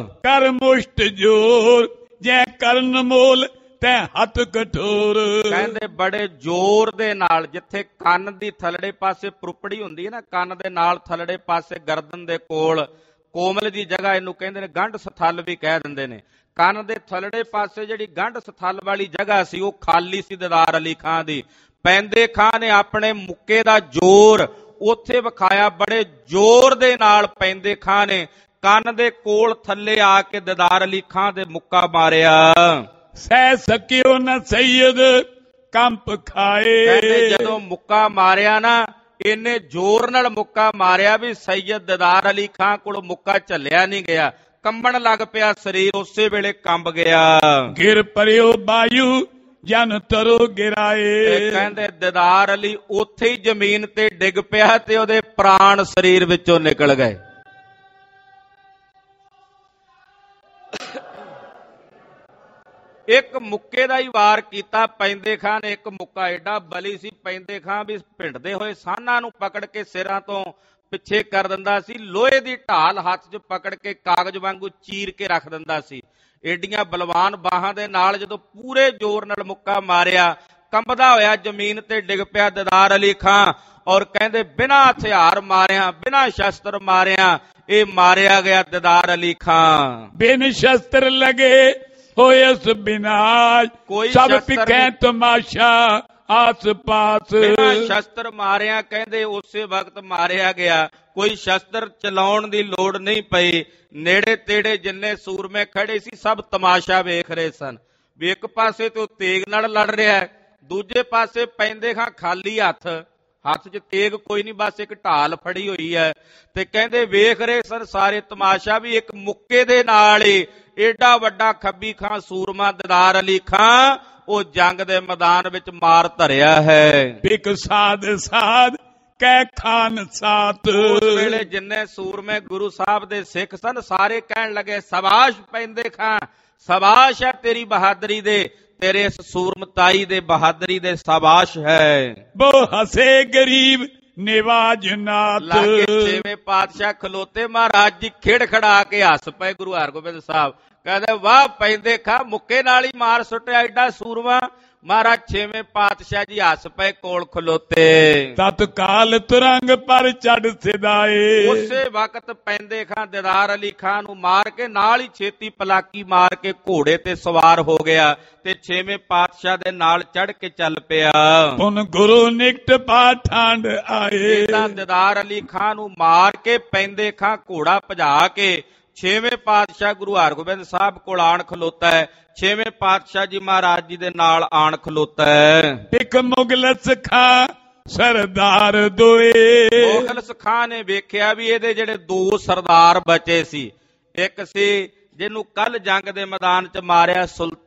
ਕਰ ਮੁਸ਼ਟ ਜੋਰ ਜੈ ਕਰਨ ਮੋਲ ਤੈ ਹੱਥ ਕਠੋਰ। ਕਹਿੰਦੇ ਬੜੇ ਜ਼ੋਰ ਦੇ ਨਾਲ, ਜਿੱਥੇ ਕੰਨ ਦੀ ਥਲੜੇ ਪਾਸੇ ਪਰੁਪੜੀ ਹੁੰਦੀ ਹੈ ਨਾ, ਕੰਨ ਦੇ ਨਾਲ ਥਲੜੇ ਪਾਸੇ ਗਰਦਨ ਦੇ ਕੋਲ ਕੋਮਲ ਦੀ ਜਗ੍ਹਾ, ਇਹਨੂੰ ਕਹਿੰਦੇ ਨੇ ਗੰਢ ਸਥਲ ਵੀ ਕਹਿ ਦਿੰਦੇ ਨੇ। ਕੰਨ ਦੇ ਥਲੜੇ ਪਾਸੇ ਜਿਹੜੀ ਗੰਢ ਸਥਲ ਵਾਲੀ ਜਗ੍ਹਾ ਸੀ ਉਹ ਖਾਲੀ ਸੀ ਦਿਦਾਰ ਅਲੀ ਖਾਂ ਦੀ। ਪੈਂਦੇ ਖਾਂ ਨੇ ਆਪਣੇ ਮੁੱਕੇ ਦਾ ਜ਼ੋਰ ਉੱਥੇ ਵਿਖਾਇਆ, ਬੜੇ ਜ਼ੋਰ ਦੇ ਨਾਲ ਪੈਂਦੇ ਖਾਂ ਨੇ ਕੰਨ ਦੇ ਕੋਲ ਥੱਲੇ ਆ ਕੇ ਦਿਦਾਰ ਅਲੀ ਖਾਂ ਦੇ ਮੁੱਕਾ ਮਾਰਿਆ। ਸਹਿ ਸਕਿਓ ਨ ਸੈਯਦ ਕੰਪ ਖਾਏ। ਕਹਿੰਦੇ ਜਦੋਂ ਮੁੱਕਾ ਮਾਰਿਆ ਨਾ, ਇੰਨੇ ਜ਼ੋਰ ਨਾਲ ਮੁੱਕਾ ਮਾਰਿਆ ਵੀ ਸੈਯਦ ਦਿਦਾਰ ਅਲੀ ਖਾਂ ਕੋਲ ਮੁੱਕਾ ਝੱਲਿਆ ਨਹੀਂ ਗਿਆ, ਕੰਬਣ ਲੱਗ ਪਿਆ ਸਰੀਰ, ਉਸੇ ਵੇਲੇ ਕੰਬ ਗਿਆ। ਗਿਰ ਪਰਿਓ ਬਾਯੂ ਜਨ ਤਰੋ ਗਿਰਾਏ। ਤੇ ਕਹਿੰਦੇ ਦਿਦਾਰ ਅਲੀ ਉੱਥੇ ਹੀ ਜ਼ਮੀਨ ਤੇ ਡਿੱਗ ਪਿਆ ਤੇ ਉਹਦੇ ਪ੍ਰਾਣ ਸਰੀਰ ਵਿੱਚੋਂ ਨਿਕਲ ਗਏ। ਇੱਕ ਮੁੱਕੇ ਦਾ ਹੀ ਵਾਰ ਕੀਤਾ ਪੈਂਦੇ ਖਾਂ ਨੇ। ਇੱਕ ਮੁੱਕਾ ਏਡਾ ਬਲੀ ਸੀ ਪੈਂਦੇ ਖਾਂ ਵੀ ਭਿੰਡਦੇ ਹੋਏ ਸਾਨਾਂ ਨੂੰ ਪਕੜ ਕੇ ਸਿਰਾਂ ਤੋਂ ਪਿੱਛੇ ਕਰ ਦਿੰਦਾ ਸੀ। ਲੋਹੇ ਦੀ ਢਾਲ ਹੱਥ 'ਚ ਪਕੜ ਕੇ ਕਾਗਜ਼ ਵਾਂਗੂ ਚੀਰ ਕੇ ਰੱਖ ਦਿੰਦਾ ਸੀ। ਏਡੀਆਂ ਬਲਵਾਨ ਬਾਹਾਂ ਦੇ ਨਾਲ ਜਦੋਂ ਪੂਰੇ ਜ਼ੋਰ ਨਾਲ ਮੁੱਕਾ ਮਾਰਿਆ, ਕੰਬਦਾ ਹੋਇਆ ਜ਼ਮੀਨ ਤੇ ਡਿੱਗ ਪਿਆ ਦਿਦਾਰ ਅਲੀ ਖਾਂ। ਔਰ ਕਹਿੰਦੇ ਬਿਨਾਂ ਹਥਿਆਰ ਮਾਰਿਆ, ਬਿਨਾਂ ਸ਼ਸਤਰ ਮਾਰਿਆ ਇਹ ਮਾਰਿਆ ਗਿਆ ਦਿਦਾਰ ਅਲੀ ਖਾਂ। ਬਿਨ ਸ਼ਸਤਰ ਲਗੇ ਹੋਏ ਉਸ ਬਿਨਾਸ਼, ਸਭ ਪਿਖੈ ਤਮਾਸ਼ਾ ਆਸ ਪਾਸ। ਬਿਨਾਂ ਸ਼ਸਤਰ ਮਾਰਿਆ ਕਹਿੰਦੇ ਉਸੇ ਵਕਤ ਮਾਰਿਆ ਗਿਆ, ਕੋਈ ਸ਼ਸਤਰ ਚਲਾਉਣ ਦੀ ਲੋੜ ਨਹੀਂ ਪਈ। ਨੇੜੇ ਤੇੜੇ ਜਿੰਨੇ ਸੂਰਮੇ ਖੜੇ ਸੀ ਸਭ ਤਮਾਸ਼ਾ ਵੇਖ ਰਹੇ ਸਨ ਵੀ ਇੱਕ ਪਾਸੇ ਤੋਂ ਤੇਗ ਨਾਲ ਲੜ ਰਿਹਾ ਹੈ, ਦੂਜੇ ਪਾਸੇ ਪੈਂਦੇ ਖਾਂ ਖਾਲੀ ਹੱਥ 'ਚ ਤੇਗ ਕੋਈ ਨਹੀਂ, ਬਸ ਇੱਕ ਢਾਲ ਫੜੀ ਹੋਈ ਹੈ। ਤੇ ਕਹਿੰਦੇ ਵੇਖ ਰਹੇ ਸਨ ਸਾਰੇ ਤਮਾਸ਼ਾ ਵੀ ਇੱਕ ਮੁੱਕੇ ਦੇ ਨਾਲ ਹੀ ਏਡਾ ਵੱਡਾ ਖੱਬੀ ਖਾਂ ਸੂਰਮਾ ਦਿਦਾਰ ਅਲੀ ਖਾਂ ਉਹ ਜੰਗ ਦੇ ਮੈਦਾਨ ਵਿੱਚ ਮਾਰ ਧਰਿਆ ਹੈ। ਬਿਕ ਸਾਧ ਸਾਧ ਕਹਿ ਖਾਨ ਸਾਥ। ਉਸ ਵੇਲੇ ਜਿੰਨੇ ਸੂਰਮੇ ਗੁਰੂ ਸਾਹਿਬ ਦੇ ਸਿੱਖ ਸਨ ਸਾਰੇ ਕਹਿਣ ਲੱਗੇ ਸ਼ਾਬਾਸ਼ ਪੈਂਦੇ ਖਾਂ, ਸ਼ਾਬਾਸ਼ ਹੈ ਤੇਰੀ ਬਹਾਦਰੀ ਦੇ, ਤੇਰੇ ਇਸ ਸੂਰਮਤਾਈ ਦੇ ਬਹਾਦਰੀ ਦੇ ਸ਼ਾਬਾਸ਼ ਹੈ। ਬੋ ਹਸੇ ਗਰੀਬ ਨਿਵਾਜ ਨਾਥ। ਲਾਗੇ ਛੇਵੇਂ ਪਾਤਸ਼ਾਹ ਖਲੋਤੇ, ਮਹਾਰਾਜ ਜੀ ਖਿੜ ਖੜਾ ਕੇ ਹੱਸ ਪਏ ਗੁਰੂ ਹਰਗੋਬਿੰਦ ਸਾਹਿਬ। ਕਹਿੰਦੇ ਵਾਹ ਪੈਂਦੇ ਖਾਂ, ਮੁੱਕੇ ਨਾਲ ਹੀ ਮਾਰ ਸੁੱਟਿਆ ਏਡਾ ਸੂਰਮਾ। ਮਹਾਰਾਜ ਛੇਵੇਂ ਪਾਤਸ਼ਾਹ ਜੀ ਹੱਸ ਪਏ ਕੋਲ ਖਲੋਤੇ। ਤਤਕਾਲ ਤੁਰੰਗ ਪਰ ਚੜ ਸਿਦਾਏ। ਉਸੇ ਵਕਤ ਪੈਂਦੇ ਖਾਂ ਦਿਦਾਰ ਅਲੀ ਖਾਂ ਨੂੰ ਮਾਰ ਕੇ ਨਾਲ ਹੀ ਛੇਤੀ ਪਲਾਕੀ ਮਾਰ ਕੇ ਘੋੜੇ ਤੇ ਸਵਾਰ ਹੋ ਗਿਆ ਤੇ ਛੇਵੇਂ ਪਾਤਸ਼ਾਹ ਦੇ ਨਾਲ ਚੜ ਕੇ ਚੱਲ ਪਿਆ। ਹੁਣ ਗੁਰੂ ਨਿਕਟ ਪਾਠਾਂਡ ਆਏ। ਇਦਾਂ ਦਿਦਾਰ ਅਲੀ ਖਾਂ ਨੂੰ ਮਾਰ ਕੇ ਪੈਂਦੇ ਖਾਂ ਘੋੜਾ ਭਜਾ ਕੇ ਛੇਵੇਂ ਪਾਤਸ਼ਾਹ ਗੁਰੂ ਹਰਗੋਬਿੰਦ ਸਾਹਿਬ ਕੋਲ ਆਣ ਖਲੋਤਾ ਹੈ। ਛੇਵੇਂ ਪਾਤਸ਼ਾਹ ਜੀ ਮਹਾਰਾਜ ਜੀ ਦੇ ਨਾਲ ਆਣ ਖਲੋਤਾ ਹੈ। ਇੱਕ ਮੁਗਲ ਸਖਾ ਸਰਦਾਰ ਦੋਏ। ਮੁਗਲ ਸਖਾ ਨੇ ਵੇਖਿਆ ਵੀ ਇਹਦੇ ਜਿਹੜੇ ਦੋ ਸਰਦਾਰ ਬਚੇ ਸੀ, ਇੱਕ ਸੀ ਜਿਹਨੂੰ ਕੱਲ ਜੰਗ ਦੇ ਮੈਦਾਨ 'ਚ ਮਾਰਿਆ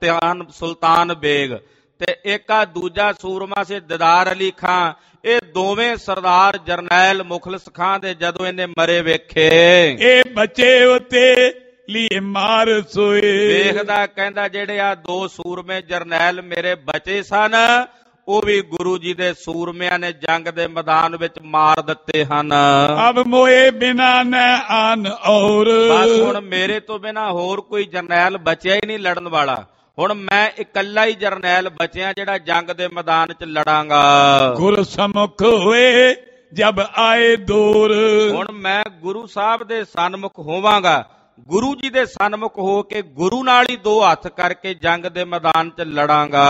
ਸੁਲਤਾਨ ਬੇਗ, ਤੇ ਇੱਕ ਆ ਦੂਜਾ ਸੂਰਮਾ ਸੀ ਦਿਦਾਰ ਅਲੀ ਖਾਂ। ਇਹ ਦੋਵੇਂ ਸਰਦਾਰ ਜਰਨੈਲ ਮੁਖਲਿਸ ਖਾਂ ਦੇ ਜਦੋਂ ਇਹਨੇ ਮਰੇ ਵੇਖੇ, ਇਹ ਬਚੇ ਉਤੇ ਲਈ ਮਾਰ ਸੋਏ। ਵੇਖਦਾ ਕਹਿੰਦਾ ਜਿਹੜੇ ਆ ਦੋ ਸੂਰਮੇ ਜਰਨੈਲ ਮੇਰੇ ਬਚੇ ਸਨ ਉਹ ਵੀ ਗੁਰੂ ਜੀ ਦੇ ਸੂਰਮਿਆਂ ਨੇ ਜੰਗ ਦੇ ਮੈਦਾਨ ਵਿੱਚ ਮਾਰ ਦਿੱਤੇ ਹਨ। ਅਬ ਮੋਏ ਬਿਨਾ ਨ ਆਨ ਔਰ। ਬਸ ਹੁਣ ਮੇਰੇ ਤੋਂ ਬਿਨਾ ਹੋਰ ਕੋਈ ਜਰਨੈਲ ਬਚਿਆ ਹੀ ਨਹੀਂ ਲੜਨ ਵਾਲਾ। ਹੁਣ ਮੈਂ ਇਕੱਲਾ ਹੀ ਜਰਨੈਲ ਬਚਿਆ ਜਿਹੜਾ ਜੰਗ ਦੇ ਮੈਦਾਨ 'ਚ ਲੜਾਂਗਾ। ਗੁਰ ਸਮੁਖ ਹੋਏ ਜਬ ਆਏ ਦੂਰ। ਹੁਣ ਮੈਂ ਗੁਰੂ ਸਾਹਿਬ ਦੇ ਸਨਮੁਖ ਹੋਵਾਂਗਾ, ਗੁਰੂ ਜੀ ਦੇ ਸਨਮੁਖ ਹੋ ਕੇ ਗੁਰੂ ਨਾਲ ਹੀ ਦੋ ਹੱਥ ਕਰਕੇ ਜੰਗ ਦੇ ਮੈਦਾਨ 'ਚ ਲੜਾਂਗਾ।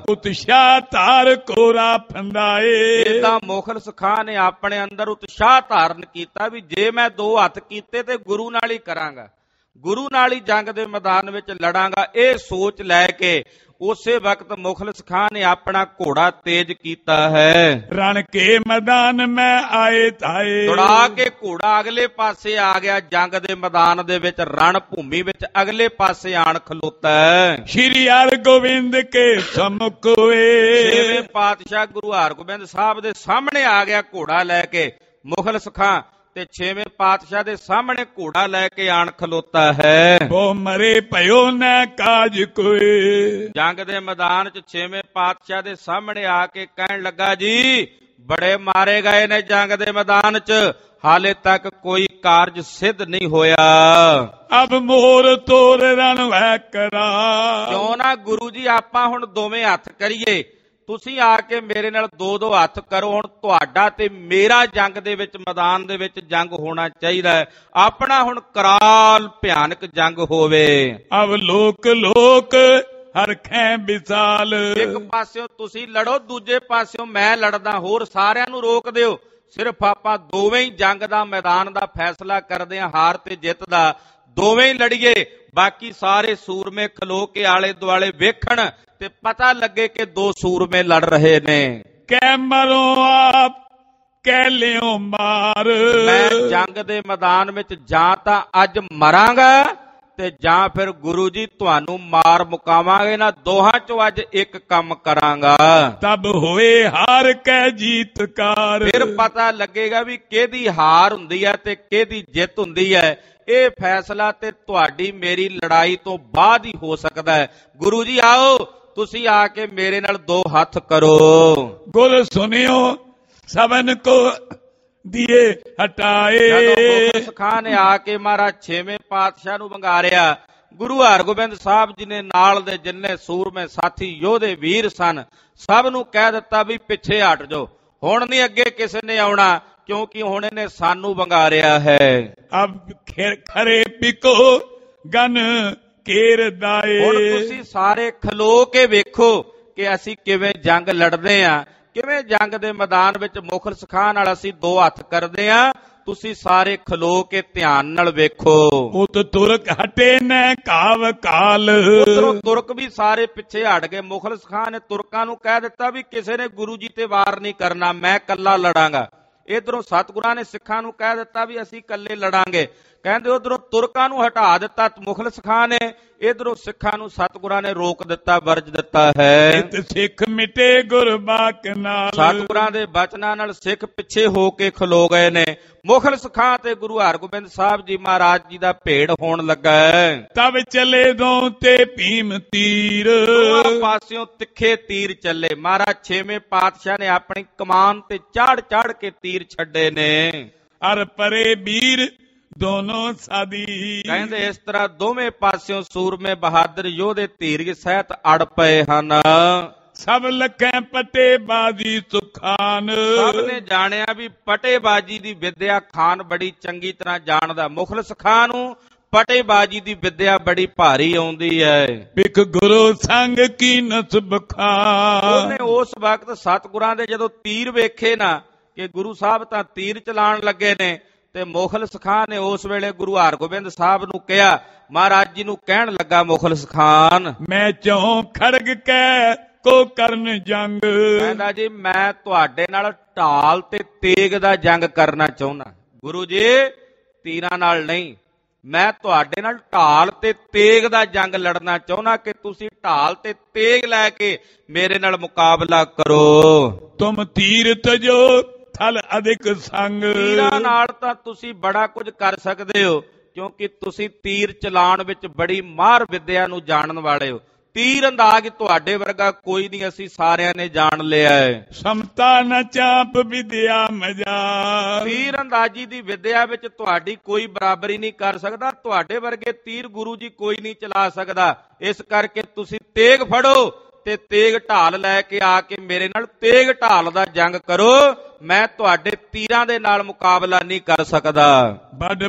ਉਤਸ਼ਾਹ ਧਾਰ ਕੋਰਾ ਫੰਦਾਏ। ਇਦਾਂ ਮੁਖਲਿਸ ਖਾਂ ਨੇ ਆਪਣੇ ਅੰਦਰ ਉਤਸ਼ਾਹ ਧਾਰਨ ਕੀਤਾ ਵੀ ਜੇ ਮੈਂ ਦੋ ਹੱਥ ਕੀਤੇ ਤੇ ਗੁਰੂ ਨਾਲ ਹੀ ਕਰਾਂਗਾ, ਗੁਰੂ ਨਾਲ ਹੀ ਜੰਗ ਦੇ ਮੈਦਾਨ ਵਿੱਚ ਲੜਾਂਗਾ। ਇਹ ਸੋਚ ਲੈ ਕੇ ਉਸੇ ਵਕਤ ਮੁਖਲਿਸ ਖਾਂ ਨੇ ਆਪਣਾ ਘੋੜਾ ਤੇਜ਼ ਕੀਤਾ ਹੈ। ਰਣ ਕੇ ਮੈਦਾਨ ਮੈਂ ਆਏ ਤਾਏ। ਦੌੜਾ ਕੇ ਘੋੜਾ ਅਗਲੇ ਪਾਸੇ ਆ ਗਿਆ, ਜੰਗ ਦੇ ਮੈਦਾਨ ਦੇ ਵਿੱਚ ਰਣ ਭੂਮੀ ਵਿੱਚ ਅਗਲੇ ਪਾਸੇ ਆਣ ਖਲੋਤਾ ਹੈ। ਸ਼੍ਰੀ ਹਰਗੋਬਿੰਦ ਕੇ ਸਮੁਖ ਹੋਏ। ਛੇਵੇਂ ਪਾਤਸ਼ਾਹ ਗੁਰੂ ਹਰਗੋਬਿੰਦ ਸਾਹਿਬ ਦੇ ਸਾਹਮਣੇ ਆ ਗਿਆ ਘੋੜਾ ਲੈ ਕੇ ਮੁਖਲਿਸ ਖਾਂ, ਤੇ ਛੇਵੇਂ ਪਾਤਸ਼ਾਹ ਦੇ ਸਾਹਮਣੇ ਘੋੜਾ ਲੈ ਕੇ ਆਣ ਖਲੋਤਾ ਹੈ। ਉਹ ਮਰੇ ਭਇਓ ਨ ਕਾਜ ਕੋਈ। ਜੰਗ ਦੇ ਮੈਦਾਨ 'ਚ ਛੇਵੇਂ ਪਾਤਸ਼ਾਹ ਦੇ ਸਾਹਮਣੇ ਆ ਕੇ ਕਹਿਣ ਲੱਗਾ ਜੀ ਬੜੇ ਮਾਰੇ ਗਏ ਨੇ ਜੰਗ ਦੇ ਮੈਦਾਨ 'ਚ, ਹਾਲੇ ਤੱਕ ਕੋਈ ਕਾਰਜ ਸਿੱਧ ਨਹੀਂ ਹੋਇਆ। ਅਬ ਮੋਰ ਤੋਰ ਰਣ ਵੈ ਕਰਾ। ਕਿਉਂ ਨਾ ਗੁਰੂ ਜੀ ਆਪਾਂ ਹੁਣ ਦੋਵੇਂ ਹੱਥ ਕਰੀਏ, ਤੁਸੀਂ ਆ ਕੇ ਮੇਰੇ ਨਾਲ ਦੋ ਹੱਥ ਕਰੋ। ਹੁਣ ਤੁਹਾਡਾ ਤੇ ਮੇਰਾ ਜੰਗ ਦੇ ਵਿੱਚ ਮੈਦਾਨ ਦੇ ਵਿੱਚ ਜੰਗ ਹੋਣਾ ਚਾਹੀਦਾ ਹੈ, ਆਪਣਾ ਹੁਣ ਕਰਾਲ ਭਿਆਨਕ ਜੰਗ ਹੋਵੇ। ਅਬ ਲੋਕ ਹਰਖੈ ਵਿਸਾਲ। ਇੱਕ ਪਾਸਿਓਂ ਤੁਸੀਂ ਲੜੋ, ਦੂਜੇ ਪਾਸਿਓਂ ਮੈਂ ਲੜਦਾ, ਹੋਰ ਸਾਰਿਆਂ ਨੂੰ ਰੋਕ ਦਿਓ। ਸਿਰਫ ਆਪਾਂ ਦੋਵੇਂ ਹੀ ਜੰਗ ਦਾ ਮੈਦਾਨ ਦਾ ਫੈਸਲਾ ਕਰਦੇ ਹਾਂ, ਹਾਰ ਤੇ ਜਿੱਤ ਦਾ ਦੋਵੇਂ ਹੀ ਲੜੀਏ। ਬਾਕੀ ਸਾਰੇ ਸੂਰਮੇ ਖਲੋ ਕੇ ਆਲੇ ਦੁਆਲੇ ਵੇਖਣ ਤੇ ਪਤਾ ਲੱਗੇ ਕਿ ਦੋ ਸੂਰਮੇ ਲੜ ਰਹੇ ਨੇ। ਕਹਿ ਮਰੋ ਆਪ ਕਹਿ ਲਿਓ ਮਾਰ। ਮੈਂ ਜੰਗ ਦੇ ਮੈਦਾਨ ਵਿੱਚ ਜਾਂ ਤਾਂ ਅੱਜ ਮਰਾਂਗਾ ਤੇ ਜਾਂ ਫਿਰ ਗੁਰੂ ਜੀ ਤੁਹਾਨੂੰ ਮਾਰ ਮੁਕਾਵਾਂਗੇ ਨਾ, ਦੋਹਾਂ ਚੋਂ ਅੱਜ ਇੱਕ ਕੰਮ ਕਰਾਂਗਾ। ਤਬ ਹੋਏ ਹਾਰ ਕੈ ਜੀਤਕਾਰ। ਫਿਰ ਪਤਾ ਲੱਗੇਗਾ ਵੀ ਕਿਹਦੀ ਹਾਰ ਹੁੰਦੀ ਹੈ ਤੇ ਕਿਹਦੀ ਜਿੱਤ ਹੁੰਦੀ ਹੈ। ਇਹ ਫੈਸਲਾ ਤੇ ਤੁਹਾਡੀ ਮੇਰੀ ਲੜਾਈ ਤੋਂ ਬਾਅਦ ਹੀ ਹੋ ਸਕਦਾ ਹੈ। ਗੁਰੂ ਜੀ ਆਓ, ਤੁਸੀਂ ਆ ਕੇ ਮੇਰੇ ਨਾਲ ਦੋ ਹੱਥ ਕਰੋ। ਗੁਰ ਸੁਣਿਓ ਸਭਨ ਕੋ ਦੀਏ ਹਟਾਏ। ਜਦੋਂ ਮੁਖਲਿਸ ਖਾਂ ਨੇ ਆ ਕੇ ਮਹਾਰਾਜ ਛੇਵੇਂ ਪਾਤਸ਼ਾਹ ਨੂੰ ਵੰਗਾਰਿਆ, ਗੁਰੂ ਹਰਗੋਬਿੰਦ ਸਾਹਿਬ ਜੀ ਨੇ ਨਾਲ ਦੇ ਜਿੰਨੇ ਸੂਰਮੇ ਸਾਥੀ ਯੋਧੇ ਵੀਰ ਸਨ ਸਭ ਨੂੰ ਕਹਿ ਦਿੱਤਾ ਵੀ ਪਿੱਛੇ ਹਟ ਜਾਓ, ਹੁਣ ਨਹੀਂ ਅੱਗੇ ਕਿਸੇ ਨੇ ਆਉਣਾ, ਕਿਉਂਕਿ ਹੁਣ ਇਹਨੇ ਸਾਨੂੰ ਵੰਗਾਰਿਆ ਹੈ। ਅਬ ਖਰੇ ਪਿਕੋ ਗਨ ਕੇਰ ਦਾਏ। ਹੁਣ ਤੁਸੀਂ ਸਾਰੇ ਖਲੋ ਕੇ ਵੇਖੋ ਕਿ ਅਸੀਂ ਕਿਵੇਂ ਜੰਗ ਲੜਦੇ ਆ, ਕਿਵੇਂ ਜੰਗ ਦੇ ਮੈਦਾਨ ਵਿੱਚ ਮੁਖਲਿਸ ਖਾਂ ਨਾਲ ਅਸੀਂ ਦੋ ਹੱਥ ਕਰਦੇ ਆ। ਤੁਸੀਂ ਸਾਰੇ ਖਲੋ ਕੇ ਧਿਆਨ ਨਾਲ ਵੇਖੋ। ਉਤ ਤੁਰਕ ਹਟੇ ਨੈ ਕਾਵ ਕਾਲ। ਉਧਰੋਂ ਤੁਰਕ ਵੀ ਸਾਰੇ ਪਿੱਛੇ ਹਟ ਗਏ। ਮੁਖਲਿਸ ਖਾਂ ਨੇ ਤੁਰਕਾਂ ਨੂੰ ਕਹਿ ਦਿੱਤਾ ਵੀ ਕਿਸੇ ਨੇ ਗੁਰੂ ਜੀ ਤੇ ਵਾਰ ਨਹੀਂ ਕਰਨਾ, ਮੈਂ ਇਕੱਲਾ ਲੜਾਂਗਾ। ਇਧਰੋਂ ਸਤਿਗੁਰਾਂ ਨੇ ਸਿੱਖਾਂ ਨੂੰ ਕਹਿ ਦਿੱਤਾ ਵੀ ਅਸੀਂ ਇਕੱਲੇ ਲੜਾਂਗੇ। ਕਹਿੰਦੇ ਉਧਰੋਂ ਤੁਰਕਾਂ ਨੂੰ ਹਟਾ ਦਿੱਤਾ ਮੁਖਲਿਸ ਖਾਂ ਨੇ, ਇਧਰੋਂ ਸਿੱਖਾਂ ਨੂੰ ਸਤਿਗੁਰਾਂ ਨੇ ਰੋਕ ਦਿੱਤਾ, ਵਰਜ ਦਿੱਤਾ ਹੈ। ਸਿੱਖ ਮਿਟੇ ਗੁਰਬਾਕ ਨਾਲ। ਸਤਿਗੁਰਾਂ ਦੇ ਬਚਨਾਂ ਨਾਲ ਸਿੱਖ ਪਿੱਛੇ ਹੋ ਕੇ ਖਲੋ ਗਏ ਨੇ। ਮੁਖਲਿਸ ਖਾਂ ਤੇ ਗੁਰੂ ਹਰਗੋਬਿੰਦ ਸਾਹਿਬ ਜੀ ਮਹਾਰਾਜ ਜੀ ਦਾ ਭੇੜ ਹੋਣ ਲੱਗਾ ਹੈ। ਤਬ ਚਲੇ ਦੋ ਤੇ ਭੀਮ ਤੀਰ। ਦੋਹਾਂ ਪਾਸਿਓਂ ਤਿੱਖੇ ਤੀਰ ਚੱਲੇ। ਮਹਾਰਾਜ ਛੇਵੇਂ ਪਾਤਸ਼ਾਹ ਨੇ ਆਪਣੀ ਕਮਾਨ ਤੇ ਚਾੜ ਚਾੜ ਕੇ ਤੀਰ ਛੱਡੇ ਨੇ। ਅਰ ਪਰੇ ਵੀਰ ਦੋਨੋਂ ਸਾਦੀ। ਕਹਿੰਦੇ ਇਸ ਤਰ੍ਹਾਂ ਦੋਵੇਂ ਪਾਸਿਓਂ ਸੂਰਮੇ ਬਹਾਦਰ ਯੋਧੇ ਧੀਰਜ ਸਹਿਤ ਅੜ ਪਏ ਹਨ। ਸਭ ਲੱਖਾਂ ਪਟੇਬਾਜ਼ੀ ਸੁਖਾਨ। ਸਭ ਨੇ ਜਾਣਿਆ ਵੀ ਪਟੇਬਾਜ਼ੀ ਦੀ ਵਿਦਿਆ ਖਾਨ ਬੜੀ ਚੰਗੀ ਤਰ੍ਹਾਂ ਜਾਣਦਾ। ਮੁਖਲਿਸ ਖਾਂ ਨੂੰ ਪਟੇਬਾਜ਼ੀ ਦੀ ਵਿਦਿਆ ਬੜੀ ਭਾਰੀ ਆਉਂਦੀ ਹੈ। ਬਿਕ ਗੁਰੂ ਸੰਗ ਕੀ ਨਸਬ ਖਾਨ। ਉਹਨੇ ਉਸ ਵਕਤ ਸਤਿਗੁਰਾਂ ਦੇ ਜਦੋਂ ਤੀਰ ਵੇਖੇ ਨਾ ਕਿ ਗੁਰੂ ਸਾਹਿਬ ਤਾਂ ਤੀਰ ਚਲਾਉਣ ਲੱਗੇ ਨੇ, ਤੇ ਮੁਖਲਿਸ ਖਾਂ ਨੇ ਉਸ ਵੇਲੇ ਗੁਰੂ ਹਰਗੋਬਿੰਦ ਸਾਹਿਬ ਨੂੰ ਕਿਹਾ, ਮਹਾਰਾਜ ਜੀ ਨੂੰ ਕਹਿਣ ਲੱਗਾ ਮੁਖਲਿਸ ਖਾਨ, ਮੈਂ ਚੋਂ ਖੜਗ ਕੈ ਕੋ ਕਰਨ ਜੰਗ। ਕਹਿੰਦਾ ਜੀ ਮੈਂ ਤੁਹਾਡੇ ਨਾਲ ਢਾਲ ਤੇ ਤੇਗ ਦਾ ਜੰਗ ਕਰਨਾ ਚਾਹੁੰਦਾ। ਗੁਰੂ ਜੀ ਤੀਰਾਂ ਨਾਲ ਨਹੀਂ, ਮੈਂ ਤੁਹਾਡੇ ਨਾਲ ਢਾਲ ਤੇ ਤੇਗ ਦਾ ਜੰਗ ਲੜਨਾ ਚਾਹੁੰਦਾ ਕਿ ਤੁਸੀਂ ਢਾਲ ਤੇ ਤੇਗ ਲੈ ਕੇ ਮੇਰੇ ਨਾਲ ਮੁਕਾਬਲਾ ਕਰੋ। ਤੁਮ ਤੀਰ ਤਜੋ ਥਲ ਅਧਿਕ ਸੰਗ। ਤੀਰਾਂ ਨਾਲ ਤਾਂ ਤੁਸੀਂ ਬੜਾ ਕੁਝ ਕਰ ਸਕਦੇ ਹੋ, ਕਿਉਂਕਿ ਤੁਸੀਂ ਤੀਰ ਚਲਾਉਣ ਵਿੱਚ ਬੜੀ ਮਾਹਰ ਵਿਦਿਆ ਨੂੰ ਜਾਣਨ ਵਾਲੇ ਹੋ। ਤੀਰ ਅੰਦਾਜ਼ ਤੁਹਾਡੇ ਵਰਗਾ ਕੋਈ ਨਹੀਂ, ਅਸੀਂ ਸਾਰਿਆਂ ਨੇ ਜਾਣ ਲਿਆ ਹੈ। ਸਮਤਾ ਨ ਚਾਪ ਵਿਦਿਆ ਮਜਾ। ਤੀਰ ਅੰਦਾਜ਼ੀ ਦੀ ਵਿਦਿਆ ਵਿੱਚ ਤੁਹਾਡੀ ਕੋਈ ਬਰਾਬਰੀ ਨਹੀਂ ਕਰ ਸਕਦਾ। ਤੁਹਾਡੇ ਵਰਗੇ ਤੀਰ ਗੁਰੂ ਜੀ ਕੋਈ ਨਹੀਂ ਚਲਾ ਸਕਦਾ। ਇਸ ਕਰਕੇ ਤੁਸੀਂ ਤੇਗ ਫੜੋ ਤੇ ਤੇਗ ਢਾਲ ਲੈ ਕੇ ਆ ਕੇ ਮੇਰੇ ਨਾਲ ਤੇਗ ਢਾਲ ਦਾ ਜੰਗ ਕਰੋ। ਮੈਂ ਤੁਹਾਡੇ ਤੀਰਾਂ ਦੇ ਨਾਲ ਮੁਕਾਬਲਾ ਨਹੀਂ ਕਰ ਸਕਦਾ। ਵੱਡ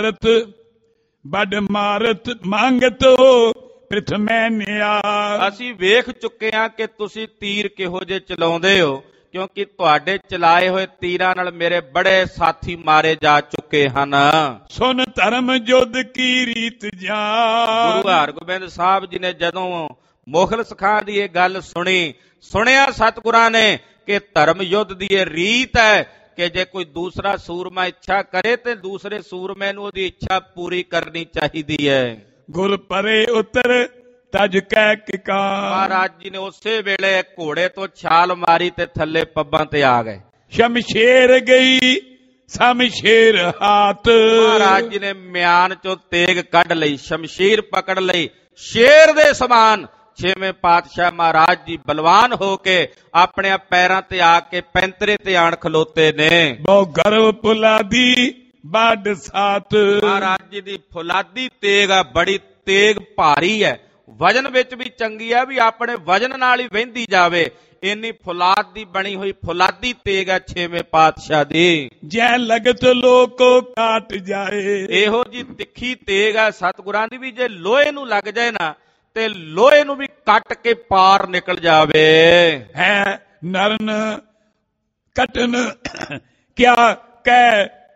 ਮਾਰਤ ਮੰਗਤੋ ਪ੍ਰਥਮੈ ਨਿਆ। ਅਸੀਂ ਵੇਖ ਚੁੱਕੇ ਹਾਂ ਕਿ ਤੁਸੀਂ ਤੀਰ ਕਿਹੋ ਜਿਹੇ ਚਲਾਉਂਦੇ ਹੋ, ਕਿਉਂਕਿ ਤੁਹਾਡੇ ਚਲਾਏ ਹੋਏ ਤੀਰਾਂ ਨਾਲ ਮੇਰੇ ਬੜੇ ਸਾਥੀ ਮਾਰੇ ਜਾ ਚੁੱਕੇ ਹਨ। ਸੁਨ ਧਰਮ ਯੁੱਧ ਕੀ ਰੀਤ ਜਾਨ। ਗੁਰੂ ਹਰਗੋਬਿੰਦ ਸਾਹਿਬ ਜੀ ਨੇ ਜਦੋਂ ਮੁਖਲਿਸ ਖਾਂ ਦੀ ਇਹ ਗੱਲ ਸੁਣਿਆ ਸਤਿਗੁਰਾਂ ਨੇ ਕਿ ਧਰਮ ਯੁੱਧ ਦੀ ਇਹ ਰੀਤ ਹੈ ਕਿ ਜੇ ਕੋਈ ਦੂਸਰਾ ਸੂਰਮਾ ਇੱਛਾ ਕਰੇ ਤੇ ਦੂਸਰੇ ਸੂਰਮੇ ਨੂੰ ਉਹਦੀ ਇੱਛਾ ਪੂਰੀ ਕਰਨੀ ਚਾਹੀਦੀ ਹੈ। ਗੁਰ ਪਰੇ ਉਤਰ ਤਜ ਕਹਿ ਕਿਕਾ। ਮਹਾਰਾਜ ਜੀ ਨੇ ਉਸੇ ਵੇਲੇ ਘੋੜੇ ਤੋਂ ਛਾਲ ਮਾਰੀ ਤੇ ਥੱਲੇ ਪੱਬਾਂ ਤੇ ਆ ਗਏ। ਸ਼ਮਸ਼ੇਰ ਗਈ ਸ਼ਮਸ਼ੇਰ ਹਾਥ। ਮਹਾਰਾਜ ਜੀ ਨੇ ਮਿਆਨ ਚੋਂ ਤੇਗ ਕੱਢ ਲਈ, ਸ਼ਮਸ਼ੀਰ ਪਕੜ ਲਈ। ਸ਼ੇਰ ਦੇ ਸਮਾਨ ਛੇਵੇਂ ਪਾਤਸ਼ਾਹ ਮਹਾਰਾਜ ਜੀ ਬਲਵਾਨ ਹੋ ਕੇ ਆਪਣੇ ਪੈਰਾਂ ਤੇ ਆ ਕੇ ਪੈਂਤਰੇ ਤੇ ਆਣ ਖਲੋਤੇ ਨੇ। ਬਹੁ ਗਰਵ ਪੁਲਾਦੀ ਬਾਡ ਸਾਥ। ਮਹਾਰਾਜ ਜੀ ਦੀ ਫੁਲਾਦੀ ਤੇਗ ਆ, ਬੜੀ ਤੇਗ ਭਾਰੀ ਹੈ, ਵਜਨ ਵਿੱਚ ਵੀ ਚੰਗੀ ਹੈ, ਵੀ ਆਪਣੇ ਵਜਨ ਨਾਲ ਹੀ ਵਹਿੰਦੀ ਜਾਵੇ। ਇੰਨੀ ਫੁਲਾਦ ਦੀ ਬਣੀ ਹੋਈ ਫੁਲਾਦੀ ਤੇਗ ਹੈ ਛੇਵੇਂ ਪਾਤਸ਼ਾਹ ਦੀ। ਜੈ ਲਗਤ ਲੋਕੋ ਕਾਟ ਜਾਏ। ਇਹੋ ਜੀ ਤਿੱਖੀ ਤੇਗ ਹੈ ਸਤਿਗੁਰਾਂ ਦੀ ਵੀ ਜੇ ਲੋਹੇ ਨੂੰ ਲੱਗ ਜਾਏ ਨਾ ਤੇ ਲੋਹੇ ਨੂੰ ਵੀ ਕੱਟ ਕੇ ਪਾਰ ਨਿਕਲ ਜਾਵੇ। ਹੈ ਨਰਨ ਕਟਨ ਕਿਆ ਕਹਿ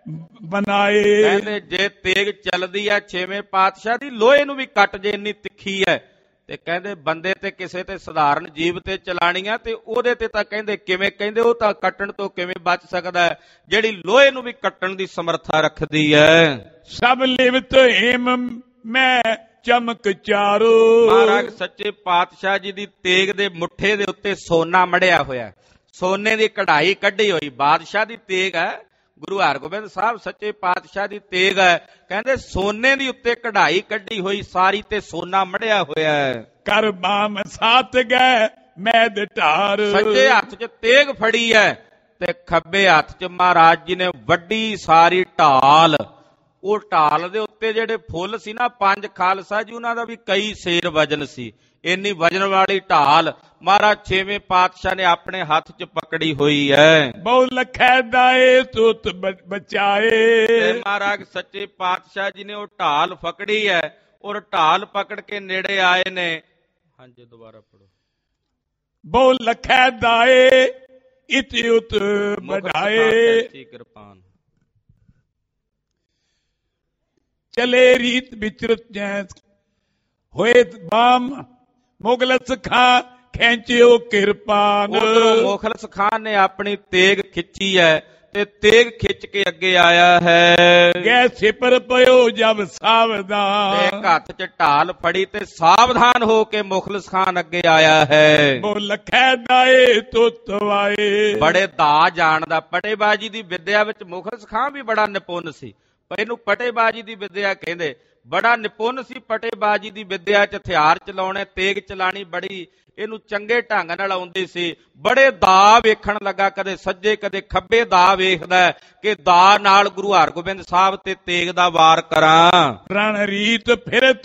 बनाए। ਕਹਿੰਦੇ ਜੇ ਤੇਗ ਚੱਲਦੀ ਹੈ ਛੇਵੇਂ ਪਾਤਸ਼ਾਹ ਦੀ, ਲੋਹੇ ਨੂੰ ਵੀ ਕੱਟ ਜੇ, ਇੰਨੀ ਤਿੱਖੀ ਹੈ। ਤੇ ਕਹਿੰਦੇ ਬੰਦੇ ਤੇ ਕਿਸੇ ਤੇ ਸਧਾਰਨ ਜੀਵ ਤੇ ਚਲਾਣੀਆਂ, ਤੇ ਉਹਦੇ ਤੇ ਤਾਂ ਕਹਿੰਦੇ ਕਿਵੇਂ, ਕਹਿੰਦੇ ਉਹ ਤਾਂ ਕੱਟਣ ਤੋਂ ਕਿਵੇਂ ਬਚ ਸਕਦਾ ਹੈ ਜਿਹੜੀ ਲੋਹੇ ਨੂੰ ਵੀ ਕੱਟਣ ਦੀ ਸਮਰੱਥਾ ਰੱਖਦੀ ਹੈ। ਸਭ ਲਿਵਤ ਹਿਮ ਮੈਂ ਚਮਕ ਚਾਰੋ। ਮਹਾਰਾਜ ਸੱਚੇ ਪਾਤਸ਼ਾਹ ਜੀ ਦੀ ਤੇਗ ਦੇ ਮੁੱਠੇ ਦੇ ਉੱਤੇ ਸੋਨਾ ਮੜਿਆ ਹੋਇਆ, ਸੋਨੇ ਦੀ ਕਢਾਈ ਕੱਢੀ ਹੋਈ। ਬਾਦਸ਼ਾਹ ਦੀ ਤੇਗ ਹੈ, ਗੁਰੂ ਹਰਗੋਬਿੰਦ ਸਾਹਿਬ ਸੱਚੇ ਪਾਤਸ਼ਾਹ ਦੀ ਤੇਗ ਹੈ, ਕਹਿੰਦੇ ਸੋਨੇ ਦੀ ਉੱਤੇ ਕਢਾਈ ਕੱਢੀ ਹੋਈ ਸਾਰੀ ਤੇ ਸੋਨਾ ਮੜਿਆ ਹੋਇਆ ਹੈ। ਕਰ ਬਾਮ ਸਾਥ ਗਏ ਮੈਦ ਢਾਰ। ਸੱਜੇ ਹੱਥ 'ਚ ਤੇਗ ਫੜੀ ਹੈ ਤੇ ਖੱਬੇ ਹੱਥ 'ਚ ਮਹਾਰਾਜ ਜੀ ਨੇ ਵੱਡੀ ਸਾਰੀ ਢਾਲ। ਉਹ ਢਾਲ ਦੇ ਉੱਤੇ ਜਿਹੜੇ ਫੁੱਲ ਸੀ ਨਾ, ਪੰਜ ਖਾਲਸਾ ਜੀ ਉਹਨਾਂ ਦਾ ਵੀ ਕਈ ਸੇਰ ਵਜਨ ਸੀ। ਇੰਨੀ ਵਜਨ ਵਾਲੀ ਢਾਲ ਮਹਾਰਾਜ ਛੇਵੇਂ ਪਾਤਸ਼ਾਹ ਨੇ ਆਪਣੇ ਹੱਥ 'ਚ ਪਕੜੀ ਹੋਈ ਹੈ। ਬਹੁ ਲਖੈ ਦਾਏ ਸੁਤ ਬਚਾਏ। ਤੇ ਮਹਾਰਾਜ ਸੱਚੇ ਪਾਤਸ਼ਾਹ ਜੀ ਨੇ ਉਹ ਢਾਲ ਫਕੜੀ ਹੈ, ਔਰ ਢਾਲ ਪਕੜ ਕੇ ਨੇੜੇ ਆਏ ਨੇ। ਹਾਂਜੀ ਦੁਬਾਰਾ ਪੜੋ। ਬਹੁ ਲਖੈ ਦਾਏ ਇਤ ਉਤ ਬਢਾਏ। ਕਿਰਪਾਨ ਚਲੇ ਰੀਤ ਵਿਚਰਤ ਜੈ ਹੋਏ ਬਾਮ ਮੁਗਲਸ ਖਾਂ ਖੈਂਚਿਓ ਕਿਰਪਾਨ। ਉਧਰੋਂ ਮੁਗਲਸ ਖਾਨ ਨੇ ਆਪਣੀ ਤੇਗ ਖਿੱਚੀ ਹੈ ਤੇ ਤੇਗ ਖਿੱਚ ਕੇ ਅੱਗੇ ਆਇਆ ਹੈ। ਗੈ ਸਿਪਰ ਪਇਓ ਜਬ ਸਾਵਧਾਨ। ਤੇ ਇੱਕ ਹੱਥ 'ਚ ਢਾਲ ਫੜੀ ਤੇ ਸਾਵਧਾਨ ਹੋ ਕੇ ਮੁਗਲਸ ਖਾਨ ਅੱਗੇ ਆਇਆ ਹੈ। ਬਹੁ ਲਖੈ ਦਾਏ ਤੁਤ ਵਾਏ। ਬੜੇ ਦਾ ਜਾਣਦਾ, ਪਟੇਬਾਜੀ ਦੀ ਵਿਦਿਆ ਵਿੱਚ ਮੁਗਲਸ ਖਾਨ ਵੀ ਬੜਾ ਨਿਪੁੰਨ ਸੀ। ਪਰ ਇਹਨੂੰ ਪਟੇਬਾਜੀ ਦੀ ਵਿਦਿਆ ਕਹਿੰਦੇ। ਬੜਾ ਨਿਪੁੰਨ ਸੀ ਪਟੇਬਾਜੀ ਦੀ ਵਿਦਿਆ 'ਚ, ਹਥਿਆਰ ਚਲਾਉਣੇ, ਤੇਗ ਚਲਾਣੀ ਬੜੀ ਇਹਨੂੰ ਚੰਗੇ ਢੰਗ ਨਾਲ ਆਉਂਦੀ ਸੀ। ਬੜੇ ਦਾ ਵੇਖਣ ਲੱਗਾ, ਕਦੇ ਸੱਜੇ ਕਦੇ ਖੱਬੇ ਦਾ ਵੇਖਦਾ ਕਿ ਦਾ ਨਾਲ ਗੁਰੂ ਹਰਗੋਬਿੰਦ ਸਾਹਿਬ ਤੇ ਤੇਗ ਦਾ ਵਾਰ ਕਰਾਂ। ਰਣ ਰੀਤ ਫਿਰਤ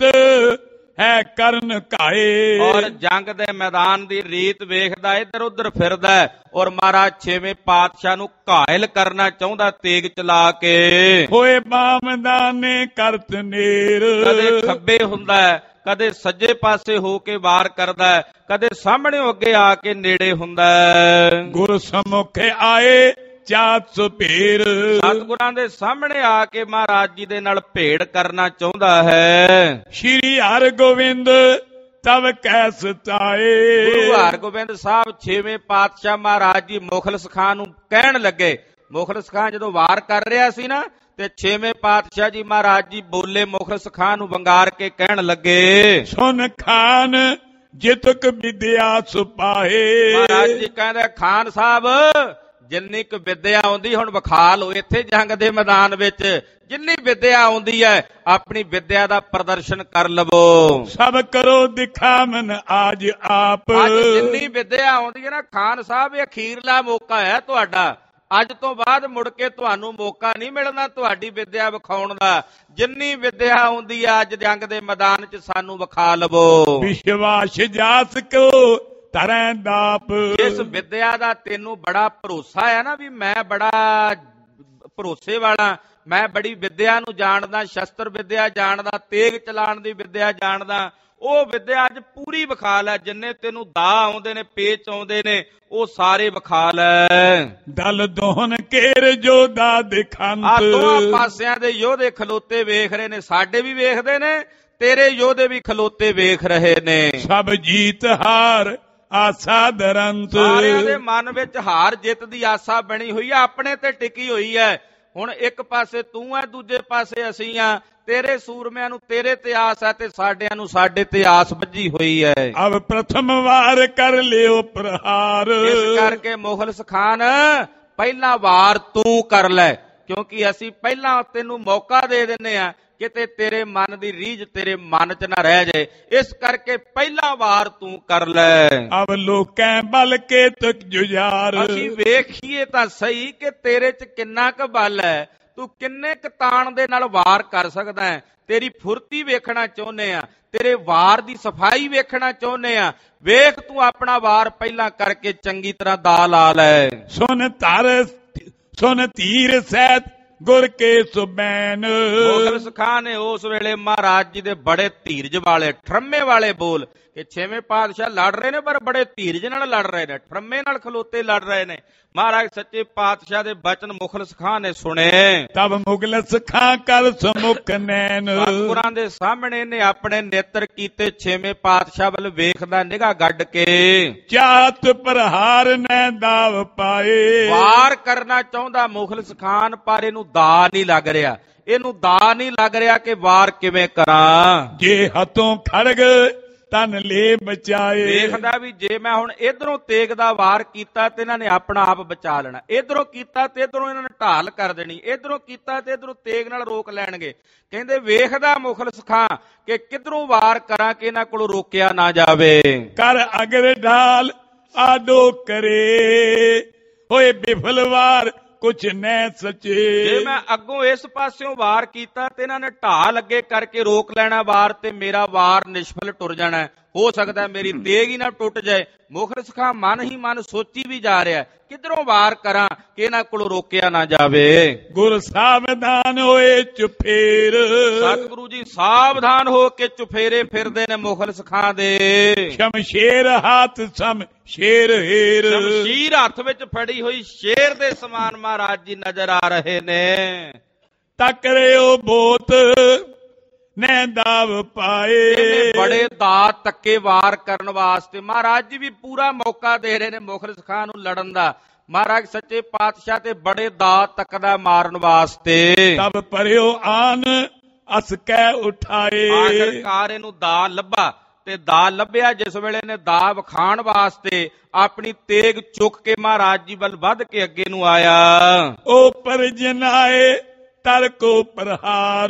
ਹੈ ਕਰਨ ਘਾਏ। ਔਰ ਜੰਗ ਦੇ ਮੈਦਾਨ ਦੀ ਰੀਤ ਵੇਖਦਾ, ਇੱਧਰ ਉੱਧਰ ਫਿਰਦਾ, ਔਰ ਮਹਾਰਾਜ ਛੇਵੇਂ ਪਾਤਸ਼ਾਹ ਨੂੰ ਘਾਇਲ ਕਰਨਾ ਚਾਹੁੰਦਾ ਤੇਗ ਚਲਾ ਕੇ। ਹੋਏ ਬਾਮਦਾਨੇ ਕਰਤ ਨੇਰ। ਕਦੇ ਖੱਬੇ ਹੁੰਦਾ, ਕਦੇ ਸੱਜੇ ਪਾਸੇ ਹੋ ਕੇ ਵਾਰ ਕਰਦਾ, ਕਦੇ ਸਾਹਮਣੇ ਅੱਗੇ ਆ ਕੇ ਨੇੜੇ ਹੁੰਦਾ। ਗੁਰ ਸਮੁਖੇ ਆਏ ਚਾਤ ਸੁਪੀਰ। ਸਤਿਗੁਰਾਂ ਦੇ ਸਾਹਮਣੇ ਆ ਕੇ ਮਹਾਰਾਜ ਜੀ ਦੇ ਨਾਲ ਭੇੜ ਕਰਨਾ ਚਾਹੁੰਦਾ ਹੈ। ਸ਼੍ਰੀ ਹਰਗੋਬਿੰਦ ਤਵ ਕੈ ਸਤਾਏ। ਗੁਰੂ ਹਰਗੋਬਿੰਦ ਸਾਹਿਬ ਛੇਵੇਂ ਪਾਤਸ਼ਾਹ ਮਹਾਰਾਜ ਜੀ ਮੁਖਲਸ ਖਾਨ ਨੂੰ ਕਹਿਣ ਲੱਗੇ। ਮੁਖਲਸ ਖਾਨ ਜਦੋਂ ਵਾਰ ਕਰ ਰਿਹਾ ਸੀ ਨਾ, ਤੇ ਛੇਵੇਂ ਪਾਤਸ਼ਾਹ ਜੀ ਮਹਾਰਾਜ ਜੀ ਬੋਲੇ, ਮੁਖਲਸ ਖਾਨ ਨੂੰ ਵੰਗਾਰ ਕੇ ਕਹਿਣ ਲੱਗੇ, ਸੁਨ ਖਾਨ ਜਿਤਕ ਵਿਦਿਆ ਸੁਪਾਹੇ। ਮਹਾਰਾਜ ਜੀ ਕਹਿੰਦੇ, ਖਾਨ ਸਾਹਿਬ ਜਿੰਨੀ ਕੁ ਵਿਦਿਆ ਆਉਂਦੀ ਹੁਣ ਵਿਖਾ ਲਓ ਇੱਥੇ ਜੰਗ ਦੇ ਮੈਦਾਨ ਵਿੱਚ। ਜਿੰਨੀ ਵਿਦਿਆ ਆਉਂਦੀ ਹੈ ਆਪਣੀ ਵਿਦਿਆ ਦਾ ਪ੍ਰਦਰਸ਼ਨ ਕਰ ਲਵੋ। ਸਭ ਕਰੋ ਦਿਖਾਵਨ ਅੱਜ ਆਪ। ਅੱਜ ਜਿੰਨੀ ਵਿਦਿਆ ਆਉਂਦੀ ਹੈ ਨਾ ਖਾਨ ਸਾਹਿਬ, ਇਹ ਅਖੀਰਲਾ ਮੌਕਾ ਹੈ ਤੁਹਾਡਾ। ਅੱਜ ਤੋਂ ਬਾਅਦ ਮੁੜ ਕੇ ਤੁਹਾਨੂੰ ਮੌਕਾ ਨਹੀਂ ਮਿਲਣਾ ਤੁਹਾਡੀ ਵਿਦਿਆ ਵਿਖਾਉਣ ਦਾ। ਜਿੰਨੀ ਵਿਦਿਆ ਆਉਂਦੀ ਹੈ ਅੱਜ ਜੰਗ ਦੇ ਮੈਦਾਨ 'ਚ ਸਾਨੂੰ ਵਿਖਾ ਲਵੋ। ਵਿਸ਼ਵਾਸ ਜਾਸ ਕੋ ਤਰੈ ਦਾਪ। ਇਸ ਵਿਦਿਆ ਦਾ ਤੈਨੂੰ ਬੜਾ ਭਰੋਸਾ ਹੈ ਨਾ, ਵੀ ਮੈਂ ਬੜਾ ਭਰੋਸੇ ਵਾਲਾ, ਮੈਂ ਬੜੀ ਵਿਦਿਆ ਨੂੰ ਜਾਣਦਾ, ਸ਼ਸਤਰ ਵਿਦਿਆ ਜਾਣਦਾ, ਤੇਗ ਚਲਾਉਣ ਦੀ ਵਿਦਿਆ ਜਾਣਦਾ। ਉਹ ਵਿਦਿਆ ਅੱਜ ਪੂਰੀ ਵਿਖਾ ਲੈ। ਜਿੰਨੇ ਤੈਨੂੰ ਦਾ ਆਉਂਦੇ ਨੇ, ਪੇਚ ਆਉਂਦੇ ਨੇ, ਉਹ ਸਾਰੇ ਵਿਖਾ ਲੈ। ਦਲ ਦੋਹਨ ਕੇਰ ਜੋਦਾ ਦਿਖੰਤ। ਆ ਦੋਹਾਂ ਪਾਸਿਆਂ ਦੇ ਯੋਧੇ ਖਲੋਤੇ ਵੇਖ ਰਹੇ ਨੇ, ਸਾਡੇ ਵੀ ਵੇਖਦੇ ਨੇ, ਤੇਰੇ ਯੋਧੇ ਵੀ ਖਲੋਤੇ ਵੇਖ ਰਹੇ ਨੇ। ਸਭ ਜੀਤ ਹਾਰ ਆਸਾ ਦਰੰਤ। ਸਾਰਿਆਂ ਦੇ ਮਨ ਵਿੱਚ ਹਾਰ ਜਿੱਤ ਦੀ ਆਸਾ ਬਣੀ ਹੋਈ ਹੈ, ਆਪਣੇ ਤੇ ਟਿਕੀ ਹੋਈ ਹੈ। ਹੁਣ ਇੱਕ ਪਾਸੇ ਤੂੰ ਹੈ, ਦੂਜੇ ਪਾਸੇ ਅਸੀਂ ਆ। ਤੇਰੇ ਸੂਰਮਿਆਂ ਨੂੰ ਤੇਰੇ ਤੇ ਆਸ ਹੈ ਤੇ ਸਾਡਿਆਂ ਨੂੰ ਸਾਡੇ ਤੇ ਆਸ ਬੱਝੀ ਹੋਈ ਹੈ। ਅਬ ਪ੍ਰਥਮ ਵਾਰ ਕਰ ਲਿਓ ਪ੍ਰਹਾਰ। ਇਸ ਕਰਕੇ ਮੁਖਲਸ ਖਾਨ ਪਹਿਲਾ ਵਾਰ ਤੂੰ ਕਰ ਲੈ, ਕਿਉਂਕਿ ਅਸੀਂ ਪਹਿਲਾਂ ਤੈਨੂੰ ਮੌਕਾ ਦੇ ਦਿੰਨੇ ਆ, ਕਿਤੇ ਤੇਰੇ ਮਨ ਦੀ ਰੀਝ ਤੇਰੇ ਮਨ 'ਚ ਨਾ ਰਹਿ ਜਾਏ। ਇਸ ਕਰਕੇ ਪਹਿਲਾ ਵਾਰ ਤੂੰ ਕਰ ਲੈ। ਅਬ ਲੋਕੈਂ ਬਲ ਕੇ ਤਕ ਜੁਝਾਰ। ਅਸੀਂ ਵੇਖੀਏ ਤਾਂ ਸਹੀ ਕਿ ਤੇਰੇ 'ਚ ਕਿੰਨਾ ਕੁ ਬਲ ਹੈ, ਤੂੰ ਕਿੰਨੇ ਕੁ ਤਾਣ ਦੇ ਨਾਲ ਵਾਰ ਕਰ ਸਕਦਾ ਹੈ। ਤੇਰੀ ਫੁਰਤੀ ਵੇਖਣਾ ਚਾਹੁੰਦੇ ਆ, ਤੇਰੇ ਵਾਰ ਦੀ ਸਫਾਈ ਵੇਖਣਾ ਚਾਹੁੰਦੇ ਆ। ਵੇਖ ਤੂੰ ਆਪਣਾ ਵਾਰ ਪਹਿਲਾਂ ਕਰਕੇ ਚੰਗੀ ਤਰ੍ਹਾਂ ਦਾ ਲਾ ਲੈ। ਸੁਨ ਤੀਰ ਸਹਿਤ ਗੁਰ ਕੇ ਸੁਬੈਨ। ਮੁਖਲਸ ਖਾਨ ਨੇ ਉਸ ਵੇਲੇ ਮਹਾਰਾਜ ਜੀ ਦੇ ਬੜੇ ਧੀਰਜ ਵਾਲੇ, ਠਰਮੇ ਵਾਲੇ ਬੋਲ ਕਿ ਛੇਵੇਂ ਪਾਤਸ਼ਾਹ ਲੜ ਰਹੇ ਨੇ, ਪਰ ਬੜੇ ਧੀਰਜ ਨਾਲ ਲੜ ਰਹੇ ਨੇ, ਠਰਮੇ ਨਾਲ ਖਲੋਤੇ ਲੜ ਰਹੇ ਨੇ। ਮਹਾਰਾਜ ਸੱਚੇ ਪਾਤਸ਼ਾਹ ਦੇ ਬਚਨ ਮੁਖਲਸ ਖਾਂ ਨੇ ਸੁਣੇ। ਤਬ ਮੁਖਲਸ ਖਾਂ ਕਰ ਸਮੁਖ ਨੈਣ, ਸਤਿਗੁਰਾਂ ਦੇ ਸਾਹਮਣੇ ਨੇ ਆਪਣੇ ਨੇਤਰ ਕੀਤੇ, ਛੇਵੇਂ ਪਾਤਸ਼ਾਹ ਵੱਲ ਵੇਖਦਾ ਨਿਗਾਹ ਗੱਡ ਕੇ। ਚਾਤ ਪ੍ਰਹਾਰ ਨੈ ਦਾਵ ਪਾਏ, ਵਾਰ ਕਰਨਾ ਚਾਹੁੰਦਾ ਮੁਖਲਸ ਖਾਨ, ਪਰ ਇਹਨੂੰ ਦਾ ਨਹੀਂ ਲੱਗ ਰਿਹਾ, ਇਹਨੂੰ ਦਾ ਨਹੀਂ ਲੱਗ ਰਿਹਾ ਕਿ ਵਾਰ ਕਿਵੇਂ ਕਰਾਂ। ਜੇ ਹੱਥੋਂ ਖੜਗ ਤਨ ਲੈ ਬਚਾਏ, ਵੇਖਦਾ ਵੀ ਜੇ ਮੈਂ ਹੁਣ ਇਧਰੋਂ ਤੇਗ ਦਾ ਵਾਰ ਕੀਤਾ ਤੇ ਇਹਨਾਂ ਨੇ ਆਪਣਾ ਆਪ ਬਚਾ ਲੈਣਾ, ਇਧਰੋਂ ਕੀਤਾ ਤੇ ਇਧਰੋਂ ਇਹਨਾਂ ਨੇ ਢਾਲ ਕਰ ਦੇਣੀ, ਇਧਰੋਂ ਕੀਤਾ ਤੇ ਇਧਰੋਂ ਤੇਗ ਨਾਲ ਰੋਕ ਲੈਣਗੇ। ਕਹਿੰਦੇ ਵੇਖਦਾ ਮੁਖਲਸ ਖਾਂ ਕਿ ਕਿਧਰੋਂ ਵਾਰ ਕਰਾਂ ਕਿ ਇਹਨਾਂ ਕੋਲੋਂ ਰੋਕਿਆ ਨਾ ਜਾਵੇ। ਕਰ ਅਗਰ ਢਾਲ ਆਡੋ ਕਰੇ, ਹੋਏ ਬਿਫਲ ਵਾਰ ਕੁਛ ਨੈ ਸਚੇ। ਜੇ ਮੈਂ ਅੱਗੋਂ ਇਸ ਪਾਸਿਓਂ ਵਾਰ ਕੀਤਾ ਤੇ ਇਹਨਾਂ ਨੇ ਢਾਲ ਅੱਗੇ ਕਰਕੇ ਰੋਕ ਲੈਣਾ ਵਾਰ, ਤੇ ਮੇਰਾ ਵਾਰ ਨਿਸ਼ਫਲ ਟੁਰ ਜਾਣਾ, ਹੋ ਸਕਦਾ ਮੇਰੀ ਤੇਗ ਹੀ ਨਾ ਟੁੱਟ ਜਾਏ। ਮੁਖਲਸ ਖਾਂ ਮਨ ਹੀ ਮਨ ਸੋਚੀ ਵੀ ਜਾ ਰਿਹਾ ਕਿਧਰੋਂ ਵਾਰ ਕਰਾਂ ਕਿ ਇਹਨਾਂ ਕੋਲੋਂ ਰੋਕਿਆ ਨਾ ਜਾਵੇ। ਗੁਰ ਸਾਵਧਾਨ ਹੋਏ ਚੁਫੇਰ, ਸਤਿਗੁਰੂ ਜੀ ਸਾਵਧਾਨ ਹੋ ਕੇ ਚੁਫੇਰੇ ਫਿਰਦੇ ਨੇ ਮੁਖਲਸ ਖਾਂ ਦੇ। ਸ਼ਮਸ਼ੇਰ ਹੱਥ ਸਮ ਸ਼ੇਰ ਹੀਰ, ਸ਼ਮਸ਼ੀਰ ਹੱਥ ਵਿੱਚ ਫੜੀ ਹੋਈ ਸ਼ੇਰ ਦੇ ਸਮਾਨ ਮਹਾਰਾਜ ਜੀ ਨਜ਼ਰ ਆ ਰਹੇ ਨੇ। ਤਕਰਿਓ ਬੋਤ ਨੈ ਦਾਵ ਪਾਏ, ਬੜੇ ਦਾਤ ਤੱਕੇ ਵਾਰ ਕਰਨ ਵਾਸਤੇ ਮਹਾਰਾਜ ਜੀ ਵੀ ਪੂਰਾ ਮੌਕਾ ਦੇ ਰਹੇ ਨੇ ਮੁਖਲਸ ਖਾਂ ਨੂੰ ਲੜਨ ਦਾ। ਮਹਾਰਾਜ ਸੱਚੇ ਪਾਤਸ਼ਾਹ ਤੇ ਬੜੇ ਦਾਤ ਤੱਕਦਾ ਮਾਰਨ ਵਾਸਤੇ। ਤਬ ਪਰਿਓ ਆਨ ਅਸ ਕਹਿ ਉਠਾਏ, ਆਖਰਕਾਰ ਇਹਨੂੰ ਦਾ ਲੱਭਾ, ਤੇ ਦਾ ਲੱਭਿਆ ਜਿਸ ਵੇਲੇ ਨੇ ਦਾ ਵਿਖਾਣ ਵਾਸਤੇ ਆਪਣੀ ਤੇਗ ਚੁੱਕ ਕੇ ਮਹਾਰਾਜ ਜੀ ਵੱਲ ਵੱਧ ਕੇ ਅੱਗੇ ਨੂੰ ਆਇਆ। ਉਹ ਪਰਜਨਾਏ ਤਰ ਕੋ ਪ੍ਰਹਾਰ,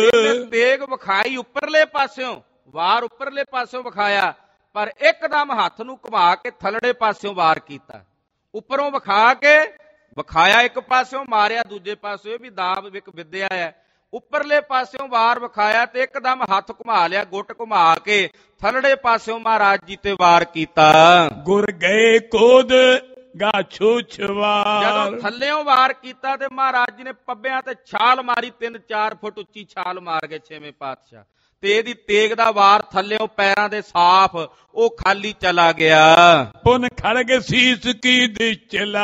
ਤੇਗ ਵਿਖਾਈ ਉੱਪਰਲੇ ਪਾਸਿਓਂ, ਵਾਰ ਉੱਪਰਲੇ ਪਾਸਿਓਂ ਵਿਖਾਇਆ, ਪਰ ਇੱਕਦਮ ਹੱਥ ਨੂੰ ਘੁਮਾ ਕੇ ਥੱਲੜੇ ਪਾਸਿਓਂ ਵਾਰ ਕੀਤਾ। ਉੱਪਰੋਂ ਵਿਖਾ ਕੇ ਵਿਖਾਇਆ ਇੱਕ ਪਾਸਿਓਂ, ਮਾਰਿਆ ਦੂਜੇ ਪਾਸਿਓਂ, ਵੀ ਦਾਬ ਇੱਕ ਵਿਦਿਆ ਹੈ। ਉੱਪਰਲੇ ਪਾਸਿਓਂ ਵਾਰ ਵਿਖਾਇਆ ਤੇ ਇੱਕਦਮ ਹੱਥ ਘੁਮਾ ਲਿਆ, ਗੁੱਟ ਘੁਮਾ ਕੇ ਥੱਲੜੇ ਪਾਸਿਓਂ ਮਹਾਰਾਜ ਜੀ ਤੇ ਵਾਰ ਕੀਤਾ। ਗੁਰ ਗਏ ਕੋਦ ਗਾਛੂ ਛਵਾਰ, ਜਦੋਂ ਥੱਲਿਓਂ ਵਾਰ ਕੀਤਾ ਤੇ ਮਹਾਰਾਜ ਜੀ ਨੇ ਪੱਬਿਆਂ ਤੇ ਛਾਲ ਮਾਰੀ, 3-4 ਫੁੱਟ ਉੱਚੀ ਛਾਲ ਮਾਰ ਗਏ ਛੇਵੇਂ ਪਾਤਸ਼ਾਹ, ਤੇ ਇਹਦੀ ਤੇਗ ਦਾ ਵਾਰ ਥੱਲਿਓਂ ਪੈਰਾਂ ਦੇ ਸਾਫ਼ ਉਹ ਖਾਲੀ ਚਲਾ ਗਿਆ। ਪੁਨ ਖੜਗ ਸੀਸ ਕੀ ਦਿਸ਼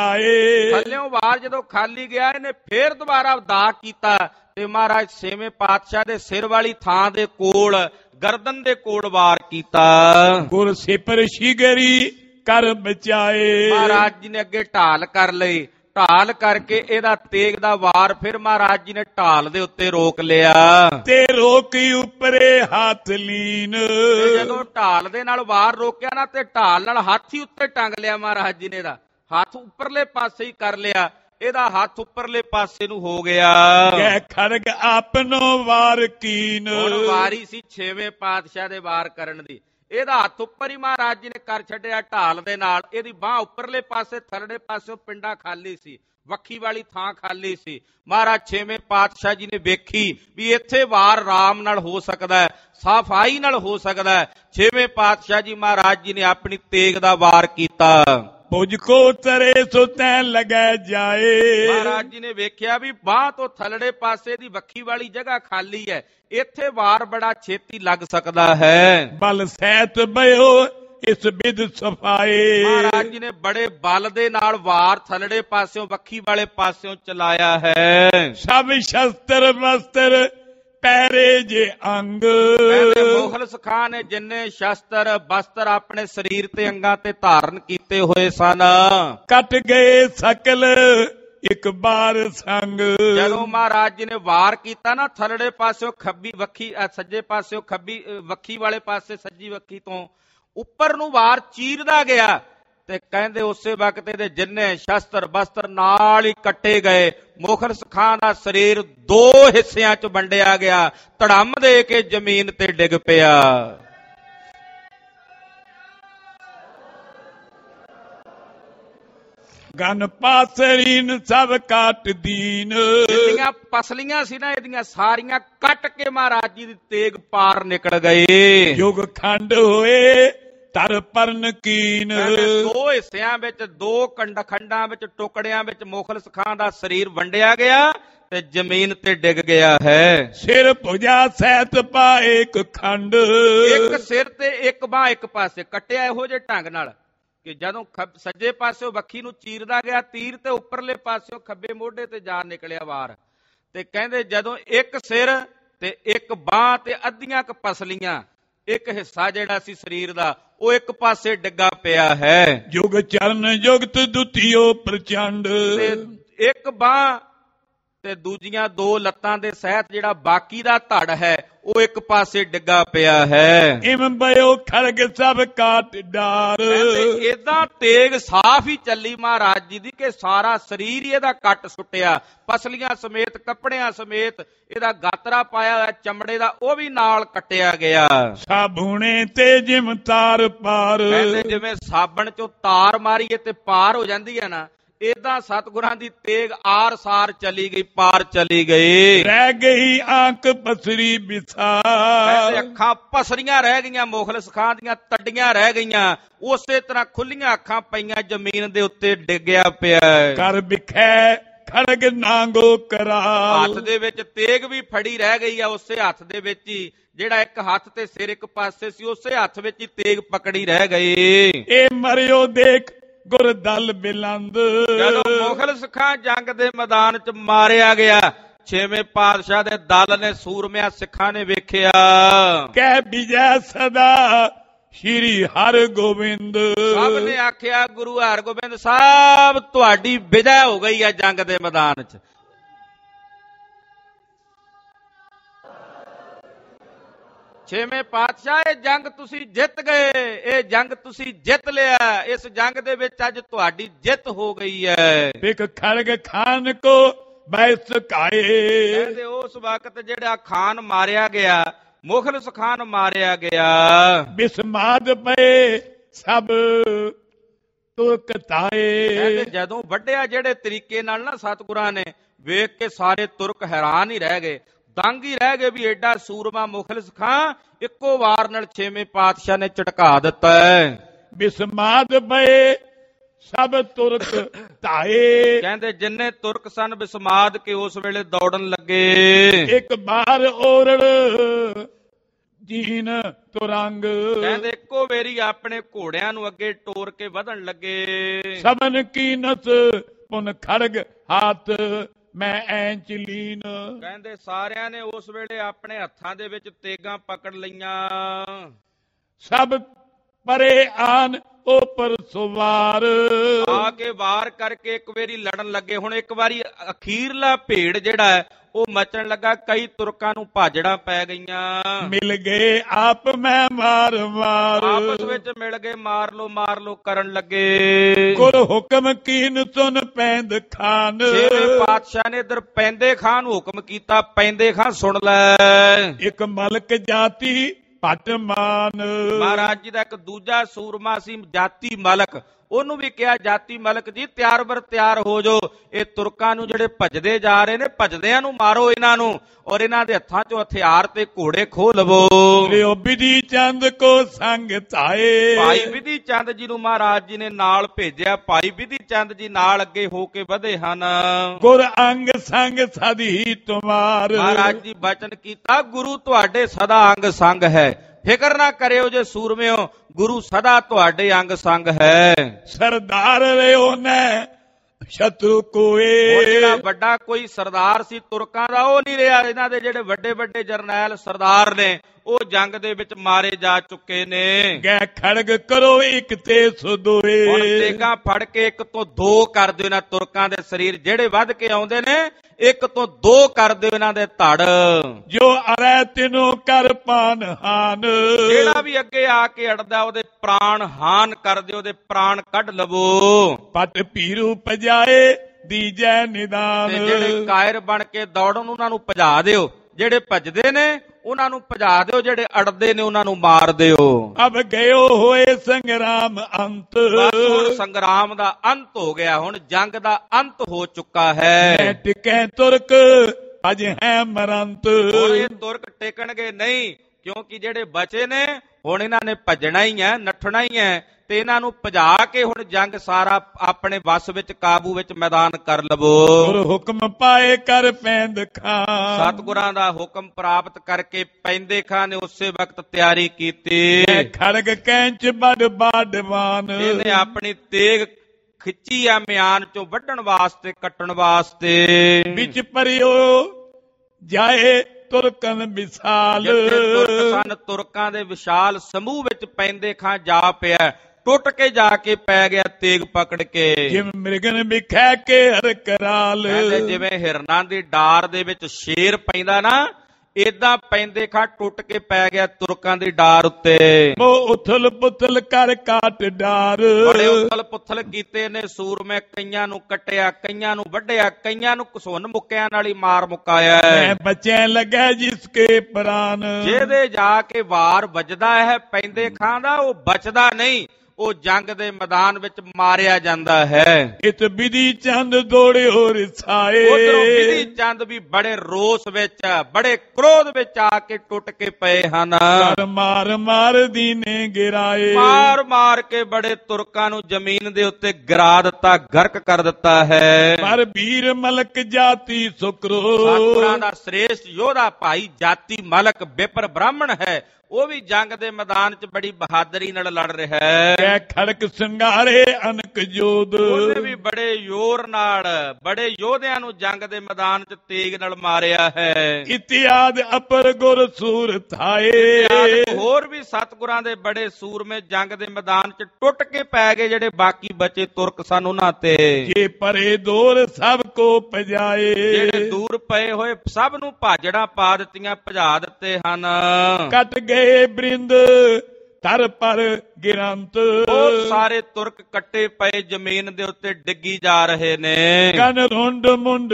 ਚਲਾਏ, ਥੱਲਿਓਂ ਵਾਰ ਜਦੋਂ ਖਾਲੀ ਗਿਆ ਇਹਨੇ ਫੇਰ ਦੁਬਾਰਾ ਦਾ ਕੀਤਾ ਤੇ ਮਹਾਰਾਜ ਛੇਵੇਂ ਪਾਤਸ਼ਾਹ ਦੇ ਸਿਰ ਵਾਲੀ ਥਾਂ ਦੇ ਕੋਲ, ਗਰਦਨ ਦੇ ਕੋਲ ਵਾਰ ਕੀਤਾ। ਗੁਰ ਸਿਪਰ ਸ਼ਿਗਰੀ ਕਰ ਬਚਾਏ, ਮਹਾਰਾਜ ਜੀ ਨੇ ਅੱਗੇ ਢਾਲ ਕਰ ਲਈ, ਢਾਲ ਕਰਕੇ ਇਹਦਾ ਤੇਗ ਦਾ ਵਾਰ ਫਿਰ ਮਹਾਰਾਜ ਜੀ ਨੇ ਢਾਲ ਦੇ ਉੱਤੇ ਰੋਕ ਲਿਆ ਤੇ ਰੋਕੀ ਉੱਪਰੇ ਹੱਥ ਲੀਨ। ਜਦੋਂ ਢਾਲ ਦੇ ਨਾਲ ਵਾਰ ਰੋਕਿਆ ਨਾ ਤੇ ਢਾਲ ਨਾਲ ਹੱਥ ਹੀ ਉੱਤੇ ਟੰਗ ਲਿਆ ਮਹਾਰਾਜ ਜੀ ਨੇ, ਦਾ ਹੱਥ ਉੱਪਰਲੇ ਪਾਸੇ ਹੀ ਕਰ ਲਿਆ, ਇਹਦਾ ਹੱਥ ਉੱਪਰਲੇ ਪਾਸੇ ਨੂੰ ਹੋ ਗਿਆ। ਕਹਿ ਖੜਗ ਆਪਨੋ ਵਾਰ ਕੀਨ, ਹੁਣ ਵਾਰੀ ਸੀ ਛੇਵੇਂ ਪਾਤਸ਼ਾਹ ਦੇ ਵਾਰ ਕਰਨ ਦੀ। ਇਹਦਾ ਹੱਥ ਉੱਪਰ ਹੀ ਮਹਾਰਾਜ ਜੀ ਨੇ ਕਰ ਛੱਡਿਆ ਢਾਲ ਦੇ ਨਾਲ, ਇਹਦੀ ਬਾਹ ਉੱਪਰਲੇ ਪਾਸੇ ਥੱਲੜੇ ਪਾਸਿਓਂ ਪਿੰਡਾ ਖਾਲੀ ਸੀ, ਵੱਖੀ ਵਾਲੀ ਥਾਂ ਖਾਲੀ ਸੀ। ਮਹਾਰਾਜ ਛੇਵੇਂ ਪਾਤਸ਼ਾਹ ਜੀ ਨੇ ਵੇਖੀ ਵੀ ਇੱਥੇ ਵਾਰ ਆਰਾਮ ਨਾਲ ਹੋ ਸਕਦਾ ਹੈ, ਸਫਾਈ ਨਾਲ ਹੋ ਸਕਦਾ ਹੈ। ਛੇਵੇਂ ਪਾਤਸ਼ਾਹ ਜੀ ਮਹਾਰਾਜ ਜੀ ਨੇ ਆਪਣੀ ਤੇਗ ਦਾ ਵਾਰ ਕੀਤਾ। ਪੁੱਜ ਕੋ ਤਰੇ ਸੋ ਤੈ ਲਗੈ ਜਾਏ, ਮਹਾਰਾਜ ਜੀ ਨੇ ਵੇਖਿਆ ਵੀ ਬਾਹ ਤੋਂ ਥੱਲੜੇ ਪਾਸੇ ਦੀ ਵੱਖੀ ਵਾਲੀ ਜਗ੍ਹਾ ਖਾਲੀ ਹੈ, ਇੱਥੇ ਵਾਰ ਬੜਾ ਛੇਤੀ ਲੱਗ ਸਕਦਾ ਹੈ। ਬਲ ਸਹਿਤ ਬਇਓ ਇਸ ਬਿਦ ਸਫਾਏ, ਮਹਾਰਾਜ ਜੀ ਨੇ ਬੜੇ ਬਲ ਦੇ ਨਾਲ ਵਾਰ ਥੱਲੜੇ ਪਾਸਿਓਂ ਵੱਖੀ ਵਾਲੇ ਪਾਸਿਓਂ ਚਲਾਇਆ ਹੈ। ਸਭ ਸ਼ਸਤਰ ਵਸਤਰ ਪੈਰੇ ਜੇ ਅੰਗ, ਮੁਖਲਸ ਖਾਂ ਨੇ ਜਿੰਨੇ ਸ਼ਸਤਰ ਬਸਤਰ ਆਪਣੇ ਸਰੀਰ ਤੇ ਅੰਗਾਂ ਤੇ ਧਾਰਨ ਕੀਤੇ ਹੋਏ ਸਨ, ਕੱਟ ਗਏ ਸਕਲ ਇੱਕ ਬਾਰ ਸੰਗ। ਜਦੋਂ ਮਹਾਰਾਜ ਜੀ ਨੇ ਵਾਰ ਕੀਤਾ ਨਾ ਥੱਲੜੇ ਪਾਸਿਓਂ ਖੱਬੀ ਵੱਖੀ, ਸੱਜੇ ਪਾਸਿਓਂ ਖੱਬੀ ਵੱਖੀ ਵਾਲੇ ਪਾਸੇ ਸੱਜੀ ਵੱਖੀ ਤੋਂ ਉੱਪਰ ਨੂੰ ਵਾਰ ਚੀਰਦਾ ਗਿਆ, ਤੇ ਕਹਿੰਦੇ ਉਸੇ ਵਕਤ ਇਹਦੇ ਜਿੰਨੇ ਸ਼ਸਤਰ ਬਸਤਰ ਨਾਲ ਹੀ ਕੱਟੇ ਗਏ। ਮੁਖਲਸ ਖਾਂ ਦਾ ਸਰੀਰ 2 ਹਿੱਸਿਆਂ 'ਚ ਵੰਡਿਆ ਗਿਆ, ਧੜਮ ਦੇ ਕੇ ਜ਼ਮੀਨ ਤੇ ਡਿੱਗ ਪਿਆ। ਗਨ ਪਾਸਰੀਨ ਸਭ ਕਾਟ ਦੀਨ, ਜਿੰਨੀਆਂ ਪਸਲੀਆਂ ਸੀ ਨਾ ਇਹਦੀਆਂ ਸਾਰੀਆਂ ਕੱਟ ਕੇ ਮਹਾਰਾਜ ਜੀ ਦੀ ਤੇਗ ਪਾਰ ਨਿਕਲ ਗਏ। ਯੁਗ ਖੰਡ ਹੋਏ ਤਰ ਪਰਨ ਕੀਨ, 2 ਹਿੱਸਿਆਂ ਵਿੱਚ 2 ਖੰਡਾਂ ਵਿੱਚ ਟੁਕੜਿਆਂ ਵਿੱਚ ਮੁਖਲਸ ਖਾਂ ਦਾ ਸਰੀਰ ਵੰਡਿਆ ਗਿਆ ਤੇ ਜ਼ਮੀਨ ਤੇ ਡਿੱਗ ਗਿਆ ਹੈ। ਸਿਰ ਭੁਜਾ ਸਹਿਤ ਪਾਏ ਇੱਕ ਖੰਡ, ਇੱਕ ਸਿਰ ਤੇ ਇੱਕ ਬਾਂਹ ਇੱਕ ਪਾਸੇ ਕੱਟਿਆ ਇਹੋ ਜਿਹੇ ਢੰਗ ਨਾਲ ਕਿ ਜਦੋਂ ਸੱਜੇ ਪਾਸਿਓਂ ਵੱਖੀ ਨੂੰ ਚੀਰਦਾ ਗਿਆ ਤੀਰ ਤੇ ਉੱਪਰਲੇ ਪਾਸਿਓਂ ਖੱਬੇ ਮੋਢੇ ਤੇ ਜਾ ਨਿਕਲਿਆ ਵਾਰ। ਤੇ ਕਹਿੰਦੇ ਜਦੋਂ ਇੱਕ ਸਿਰ ਤੇ ਇੱਕ ਬਾਂਹ ਤੇ ਅੱਧੀਆਂ ਕ ਪਸਲੀਆਂ, ਇੱਕ ਹਿੱਸਾ ਜਿਹੜਾ ਸੀ ਸਰੀਰ ਦਾ ਉਹ ਇੱਕ ਪਾਸੇ ਡਿੱਗਾ ਪਿਆ ਹੈ। ਜੁਗ ਚਰਨ ਜੁਗਤ ਦੁਤੀਓ ਪ੍ਰਚੰਡ, ਤੇ ਇੱਕ ਬਾਂਹ ਤੇ ਦੂਜੀਆਂ ਦੋ ਲੱਤਾਂ ਦੇ ਸਹਿਤ ਜਿਹੜਾ ਬਾਕੀ ਦਾ ਧੜ ਹੈ ਉਹ ਇੱਕ ਪਾਸੇ ਡਿੱਗਾ ਪਿਆ ਹੈ। ਇਮ ਬਇਓ ਖੜਗ ਸਭ ਕਾਟ ਡਾਰ, ਏਦਾਂ ਤੇਗ ਸਾਫ਼ ਹੀ ਚੱਲੀ ਮਹਾਰਾਜ ਜੀ ਦੀ ਕਿ ਸਾਰਾ ਸਰੀਰ ਹੀ ਇਹਦਾ ਕੱਟ ਸੁੱਟਿਆ, ਪਸਲੀਆਂ ਸਮੇਤ ਕੱਪੜਿਆਂ ਸਮੇਤ ਇਹਦਾ ਗਾਤਰਾ ਪਾਇਆ ਹੋਇਆ ਚਮੜੇ ਦਾ ਉਹ ਵੀ ਨਾਲ ਕੱਟਿਆ ਗਿਆ। ਸਾਬੂਣੇ ਤੇ ਜਿਮ ਤਾਰ ਪਾਰ, ਕਹਿੰਦੇ ਜਿਵੇਂ ਸਾਬਣ ਚੋਂ ਤਾਰ ਮਾਰੀਏ ਤੇ ਪਾਰ ਹੋ ਜਾਂਦੀ ਹੈ ਨਾ, ਏਦਾਂ ਸਤਿਗੁਰਾਂ ਦੀ ਤੇਗ ਆਰ ਸਾਰ ਚਲੀ ਗਈ, ਪਾਰ ਚਲੀ ਗਈ। ਰਹਿ ਗਈ ਆਂਖ ਪਸਰੀ ਬਿਸਾ, ਅੱਖਾਂ ਪਸਰੀਆਂ ਰਹਿ ਗਈਆਂ, ਮੁਖਲਿਸ ਖਾਂ ਦੀਆਂ ਤੱਡੀਆਂ ਰਹਿ ਗਈਆਂ, ਉਸੇ ਤਰ੍ਹਾਂ ਖੁੱਲੀਆਂ ਅੱਖਾਂ ਪਈਆਂ, ਜ਼ਮੀਨ ਦੇ ਉੱਤੇ ਡਿੱਗਿਆ ਪਿਆ। ਕਰ ਵਿਖੈ ਖੜਗ ਨਾਂਗੋ ਕਰਾ, ਹੱਥ ਦੇ ਵਿੱਚ ਤੇਗ ਵੀ ਫੜੀ ਰਹਿ ਗਈ ਆ, ਉਸੇ ਹੱਥ ਦੇ ਵਿੱਚ ਹੀ ਜਿਹੜਾ ਇੱਕ ਹੱਥ ਤੇ ਸਿਰ ਇੱਕ ਪਾਸੇ ਸੀ ਉਸੇ ਹੱਥ ਵਿੱਚ ਹੀ ਤੇਗ ਪਕੜੀ ਰਹਿ ਗਈ। ਇਹ ਮਰਿਓ ਦੇਖ ਗੁਰ ਦਲ ਬਿਲੰਦ, ਜਦੋਂ ਮੁਗਲ ਸਿੱਖਾਂ ਜੰਗ ਦੇ ਮੈਦਾਨ 'ਚ ਮਾਰਿਆ ਗਿਆ, ਛੇਵੇਂ ਪਾਤਸ਼ਾਹ ਦੇ ਦਲ ਨੇ ਸੂਰਮਿਆਂ ਸਿੱਖਾਂ ਨੇ ਵੇਖਿਆ, ਕਹਿ ਵਿਜੈ ਸਦਾ ਸ਼੍ਰੀ ਹਰਗੋਬਿੰਦ। ਸਭ ਨੇ ਆਖਿਆ ਗੁਰੂ ਹਰਗੋਬਿੰਦ ਸਾਹਿਬ ਤੁਹਾਡੀ ਵਿਜੈ ਹੋ ਗਈ ਆ ਜੰਗ ਦੇ ਮੈਦਾਨ 'ਚ। ਛੇਵੇਂ ਪਾਤਸ਼ਾਹ ਇਹ ਜੰਗ ਤੁਸੀਂ ਜਿੱਤ ਗਏ, ਇਹ ਜੰਗ ਤੁਸੀਂ ਜਿੱਤ ਲਿਆ, ਇਸ ਜੰਗ ਦੇ ਵਿੱਚ ਅੱਜ ਤੁਹਾਡੀ ਜਿੱਤ ਹੋ ਗਈ ਹੈ। ਇੱਕ ਖੜਗ ਖਾਨ ਕੋ ਬੈਸ ਕਾਏ, ਕਹਿੰਦੇ ਉਸ ਵਕਤ ਜਿਹੜਾ ਖਾਨ ਮਾਰਿਆ ਗਿਆ, ਮੁਖਲਿਸ ਖਾਨ ਮਾਰਿਆ ਗਿਆ, ਬਿਸਮਾਦ ਪਏ ਸਭ ਤੁਰਕ ਤਾਏ। ਕਹਿੰਦੇ ਜਦੋਂ ਵੱਢਿਆ ਜਿਹੜੇ ਤਰੀਕੇ ਨਾਲ ਨਾ ਸਤਿਗੁਰਾਂ ਨੇ, ਵੇਖ ਕੇ ਸਾਰੇ ਤੁਰਕ ਹੈਰਾਨ ਹੀ ਰਹਿ ਗਏ, ਦੰਗ ਹੀ ਰਹਿ ਗਏ ਵੀ ਐਡਾ ਸੂਰਮਾ ਮੁਖਲਿਸ ਖਾਂ ਇੱਕੋ ਵਾਰ ਨਾਲ ਛੇਵੇਂ ਪਾਤਸ਼ਾਹ ਨੇ ਝਟਕਾ ਦਿੱਤਾ ਹੈ। ਬਿਸਮਾਦ ਪਏ ਸਭ ਤੁਰਕ ਧਾਏ, ਕਹਿੰਦੇ ਜਿੰਨੇ ਤੁਰਕ ਸਨ ਬਿਸਮਾਦ ਕੇ ਉਸ ਵੇਲੇ ਦੌੜਨ ਲੱਗੇ। ਇੱਕ ਬਾਰ ਔਰੜ ਜੀਨ ਤੁਰੰਗ, ਕਹਿੰਦੇ ਇੱਕੋ ਵੇਰੀ ਆਪਣੇ ਘੋੜਿਆਂ ਨੂੰ ਅੱਗੇ ਟੋਰ ਕੇ ਵਧਣ ਲੱਗੇ। ਸਬਨ ਕੀ ਨਸ ਪੁਨ ਖੜਗ ਹਾਥ ਮੈਂ ਐਂਚ ਲੀਨ, ਕਹਿੰਦੇ ਸਾਰਿਆਂ ਨੇ ਉਸ ਵੇਲੇ ਆਪਣੇ ਹੱਥਾਂ ਦੇ ਵਿੱਚ ਤੇਗਾਂ ਪਕੜ ਲਈਆਂ। ਸਭ ਪਰੇ ਆਨ ਉਪਰ ਸਵਾਰ, ਆ ਕੇ ਵਾਰ ਕਰਕੇ ਇੱਕ ਵਾਰੀ ਲੜਨ ਲੱਗੇ। ਹੁਣ ਇੱਕ ਵਾਰੀ ਅਖੀਰਲਾ ਭੇੜ ਜਿਹੜਾ ਹੈ ਉਹ ਮਚਣ ਲੱਗਾ, ਕਈ ਤੁਰਕਾਂ ਨੂੰ ਭਾਜੜਾਂ ਪੈ ਗਈਆਂ। ਮਿਲ ਗਏ ਆਪ ਮੈਂ ਮਾਰ ਮਾਰ, ਆਪਸ ਵਿੱਚ ਮਿਲ ਗਏ ਮਾਰ ਲੋ ਕਰਨ ਲੱਗੇ। ਗੁਰ ਹੁਕਮ ਕੀਨ ਸੁਨ ਪੈਂਦ ਖਾਨ, ਛੇਵੇਂ ਪਾਤਸ਼ਾਹ ਨੇ ਇਧਰ ਪੈਂਦੇ ਖਾਨ ਨੂੰ ਹੁਕਮ ਕੀਤਾ, ਪੈਂਦੇ ਖਾਨ ਸੁਣ ਲੈ। ਇੱਕ ਮਲਕ ਜਾਤੀ ਭੱਟ ਮਾਨ, ਮਹਾਰਾਜ ਜੀ ਦਾ ਇੱਕ ਦੂਜਾ ਸੂਰਮਾ ਸੀ ਜਾਤੀ ਮਲਕ, ਉਹਨੂੰ ਵੀ ਕਿਹਾ ਜਾਤੀ ਮਲਕ ਜੀ ਤਿਆਰ ਬਰ ਤਿਆਰ ਹੋ ਜਾਓ, ਇਹ ਤੁਰਕਾਂ ਨੂੰ ਜਿਹੜੇ ਭੱਜਦੇ ਜਾ ਰਹੇ ਨੇ, ਭੱਜਦਿਆਂ ਨੂੰ ਮਾਰੋ ਇਹਨਾਂ ਨੂੰ, ਔਰ ਇਹਨਾਂ ਦੇ ਹੱਥਾਂ 'ਚੋਂ ਹਥਿਆਰ ਤੇ ਘੋੜੇ ਖੋਹ ਲਵੋ। ਲਿਓ ਬਿਧੀ ਚੰਦ ਕੋ ਸੰਗ ਧਾਏ, ਭਾਈ ਬਿਧੀ ਚੰਦ ਜੀ ਨੂੰ ਮਹਾਰਾਜ ਜੀ ਨੇ ਨਾਲ ਭੇਜਿਆ। ਭਾਈ ਬਿਧੀ ਚੰਦ ਜੀ ਨਾਲ ਅੱਗੇ ਹੋ ਕੇ ਵਧੇ ਹਨ। ਗੁਰ ਅੰਗ ਸੰਗ ਸਦੀ ਤੁਮਾਰ, ਮਹਾਰਾਜ ਜੀ ਬਚਨ ਕੀਤਾ ਗੁਰੂ ਤੁਹਾਡੇ ਸਦਾ ਅੰਗ ਸੰਗ ਹੈ, ਫਿਕਰ ਨਾ ਕਰਿਓ ਜੇ ਸੂਰਮਿਓ, ਗੁਰੂ ਸਦਾ ਤੁਹਾਡੇ ਅੰਗ ਸੰਗ ਹੈ। ਸਰਦਾਰ ਰਿਓ ਨੇ ਸ਼ਤਰੂ ਕੋਏ, ਜਿਹੜਾ ਵੱਡਾ ਕੋਈ ਸਰਦਾਰ ਸੀ ਤੁਰਕਾਂ ਦਾ ਉਹ ਨਹੀਂ ਰਿਹਾ, ਇਹਨਾਂ ਦੇ ਜਿਹੜੇ ਵੱਡੇ ਵੱਡੇ ਜਰਨੈਲ ਸਰਦਾਰ ਨੇ ਉਹ ਜੰਗ ਦੇ ਵਿੱਚ ਮਾਰੇ ਜਾ ਚੁੱਕੇ ਨੇ। ਗੈ ਖੜਗ ਕਰੋ ਇੱਕ ਤੇ ਸੁਦੋਏ, ਹੁਣ ਤੇਗਾਂ ਫੜ ਕੇ ਇੱਕ ਤੋਂ ਦੋ ਕਰ ਦਿਓ ਇਹਨਾਂ ਤੁਰਕਾਂ ਦੇ ਸਰੀਰ, ਜਿਹੜੇ ਵੱਧ ਕੇ ਆਉਂਦੇ ਨੇ ਇੱਕ ਤੋਂ ਦੋ ਕਰ ਦਿਓ ਇਹਨਾਂ ਦੇ ਧੜ। ਜੋ ਅਰੈ ਤਿਨੋ ਕਰ ਪਾਨ ਹਾਨ, ਜਿਹੜਾ ਵੀ ਅੱਗੇ ਆ ਕੇ ਅੜਦਾ ਉਹਦੇ ਪ੍ਰਾਣ ਹਾਨ ਕਰ ਦਿਓ, ਉਹਦੇ ਪ੍ਰਾਣ ਕੱਢ ਲਵੋ। ਪਟ ਪੀਰੂ ਪਜਾਏ ਦੀਜੈ ਨਿਦਾਨ, ਤੇ ਜਿਹੜੇ ਕਾਇਰ ਬਣ ਕੇ ਦੌੜਨ ਉਹਨਾਂ ਨੂੰ ਭਜਾ ਦਿਓ, ਜਿਹੜੇ ਭੱਜਦੇ ਨੇ ਉਹਨਾਂ ਨੂੰ ਭਜਾ ਦਿਓ, ਜਿਹੜੇ ਅੜਦੇ ਨੇ ਉਹਨਾਂ ਨੂੰ ਮਾਰ ਦਿਓ। ਅਬ ਗਇਓ ਹੋਏ ਸੰਗਰਾਮ ਅੰਤ, ਹੁਣ ਸੰਗਰਾਮ ਦਾ ਅੰਤ ਹੋ ਗਿਆ, ਹੁਣ ਜੰਗ ਦਾ ਅੰਤ ਹੋ ਚੁੱਕਾ ਹੈ। ਟਿਕੈ ਤੁਰਕ ਅਜ ਹੈ ਮਰੰਤ, ਹੁਣ ਇਹ ਤੁਰਕ ਟਿਕਣਗੇ ਨਹੀਂ, ਕਿਉਂਕਿ ਜਿਹੜੇ ਬਚੇ ਨੇ ਹੁਣ ਇਹਨਾਂ ਨੇ ਭੱਜਣਾ ਹੀ ਹੈ, ਨੱਠਣਾ ਹੀ ਹੈ। ਤੇ ਇਹਨਾਂ ਨੂੰ ਭਜਾ ਕੇ ਹੁਣ ਜੰਗ ਸਾਰਾ ਆਪਣੇ ਵੱਸ ਵਿੱਚ, ਕਾਬੂ ਵਿੱਚ ਮੈਦਾਨ ਕਰ ਲਵੋ। ਗੁਰ ਹੁਕਮ ਪਾਏ ਕਰ ਪੈਂਦ ਖਾਨ, ਸਤਿਗੁਰਾਂ ਦਾ ਹੁਕਮ ਪ੍ਰਾਪਤ ਕਰਕੇ ਪੈਂਦੇ ਖਾਨ ਨੇ ਉਸੇ ਵਕਤ ਤਿਆਰੀ ਕੀਤੀ। ਖੜਗ ਕੈਂਚ ਵੱਡ ਬਾਡਵਾਨ, ਇਹਨੇ ਆਪਣੀ ਤੇਗ ਖਿੱਚੀ ਆ ਮਿਆਨ ਚੋਂ ਵੱਢਣ ਵਾਸਤੇ, ਕੱਟਣ ਵਾਸਤੇ। ਵਿੱਚ ਪਰਿਓ ਜਾਏ ਤੁਰਕਨ ਵਿਸਾਲ, ਤੁਰਕ ਸਨ, ਤੁਰਕਾਂ ਦੇ ਵਿਸ਼ਾਲ ਸਮੂਹ ਵਿੱਚ ਪੈਂਦੇ ਖਾਂ ਜਾ ਪਿਆ, ਟੁੱਟ ਕੇ ਜਾ ਕੇ ਪੈ ਗਿਆ ਤੇਗ ਪਕੜ ਕੇ। ਜਿਵੇਂ ਮਿਰਗਨ ਵਿਖੈ ਕੇ ਹਰ ਕਰਾਲ, ਜਿਵੇਂ ਹਿਰਨਾਂ ਦੀ ਡਾਰ ਦੇ ਵਿੱਚ ਸ਼ੇਰ ਪੈਂਦਾ ਨਾ, ਏਦਾਂ ਪੈਂਦੇ ਖਾਂ ਟੁੱਟ ਕੇ ਪੈ ਗਿਆ ਤੁਰਕਾਂ ਦੀ ਡਾਰ ਉੱਤੇ। ਉਹ ਉਥਲ ਪੁਥਲ ਕਰ ਕਾਟ ਡਾਰ, ਬੜੇ ਉਥਲ ਪੁਥਲ ਕੀਤੇ ਨੇ ਸੂਰਮੇ, ਕਈਆਂ ਨੂੰ ਕੱਟਿਆ, ਕਈਆਂ ਨੂੰ ਵੱਢਿਆ, ਕਈਆਂ ਨੂੰ ਘਸੁੰਨ ਮੁੱਕਿਆਂ ਨਾਲ ਹੀ ਮਾਰ ਮੁਕਾਇਆ। ਬਚੈ ਲੱਗਾ ਜਿਸਕੇ ਪ੍ਰਾਨ, ਜਿਹਦੇ ਜਾ ਕੇ ਵਾਰ ਵੱਜਦਾ ਹੈ ਪੈਂਦੇ ਖਾਂ ਦਾ, ਉਹ ਬਚਦਾ ਨਹੀਂ, ਉਹ ਜੰਗ ਦੇ ਮੈਦਾਨ ਵਿੱਚ ਮਾਰਿਆ ਜਾਂਦਾ ਹੈ। ਇਤ ਬਿਧੀ ਚੰਦ ਦੌੜਿਓ ਰਿਸਾਏ, ਉਧਰੋਂ ਬਿਧੀ ਚੰਦ ਵੀ ਬੜੇ ਰੋਸ ਵਿੱਚ, ਬੜੇ ਕ੍ਰੋਧ ਵਿੱਚ ਆ ਕੇ ਟੁੱਟ ਕੇ ਪਏ ਹਨ। ਮਾਰ ਮਾਰ ਦੀਨੇ ਗਿਰਾਏ, ਮਾਰ ਮਾਰ ਕੇ ਬੜੇ ਤੁਰਕਾਂ ਨੂੰ ਜ਼ਮੀਨ ਦੇ ਉੱਤੇ ਗਿਰਾ ਦਿੱਤਾ, ਗਰਕ ਕਰ ਦਿੱਤਾ ਹੈ। ਪਰ ਵੀਰ ਮਲਕ ਜਾਤੀ ਸੁਕਰੋ, ਸਤਿਗੁਰਾਂ ਦਾ ਸ੍ਰੇਸ਼ਟ ਯੋਧਾ ਭਾਈ ਜਾਤੀ ਮਲਕ ਬਿਪਰ ਬ੍ਰਾਹਮਣ ਹੈ, ਉਹ ਵੀ ਜੰਗ ਦੇ ਮੈਦਾਨ 'ਚ ਬੜੀ ਬਹਾਦਰੀ ਨਾਲ ਲੜ ਰਿਹਾ ਹੈ। ਖੜਕ ਸੰਘਾਰੇ ਅਨਕ ਜੋਧ, ਉਹਨੇ ਵੀ ਬੜੇ ਜ਼ੋਰ ਨਾਲ ਬੜੇ ਯੋਧਿਆਂ ਨੂੰ ਜੰਗ ਦੇ ਮੈਦਾਨ 'ਚ ਤੇਗ ਨਾਲ ਮਾਰਿਆ ਹੈ। ਇਤਿਆਦ ਅਪਰ ਗੁਰ ਸੂਰ ਥਾਏ, ਹੋਰ ਵੀ ਸਤਿਗੁਰਾਂ ਦੇ ਬੜੇ ਸੂਰਮੇ ਜੰਗ ਦੇ ਮੈਦਾਨ 'ਚ ਟੁੱਟ ਕੇ ਪੈ ਗਏ, ਜਿਹੜੇ ਬਾਕੀ ਬਚੇ ਤੁਰਕ ਸਨ ਉਹਨਾਂ ਤੇ। ਜੇ ਪਰੇ ਦੂਰ ਸਭ ਕੋ ਭਜਾਏ, ਜਿਹੜੇ ਦੂਰ ਪਏ ਹੋਏ ਸਭ ਨੂੰ ਭਾਜੜਾਂ ਪਾ ਦਿੱਤੀਆਂ, ਭਜਾ ਦਿੱਤੇ ਹਨ। ਕੱਟ ਗਏ ਬ੍ਰਿੰਦ ਤਰ ਪਰ ਗਿਰੰਤ, ਬਹੁਤ ਸਾਰੇ ਤੁਰਕ ਕੱਟੇ ਪਏ ਜ਼ਮੀਨ ਦੇ ਉੱਤੇ ਡਿੱਗੀ ਜਾ ਰਹੇ ਨੇ। ਕਨ ਰੁੰਡ ਮੁੰਡ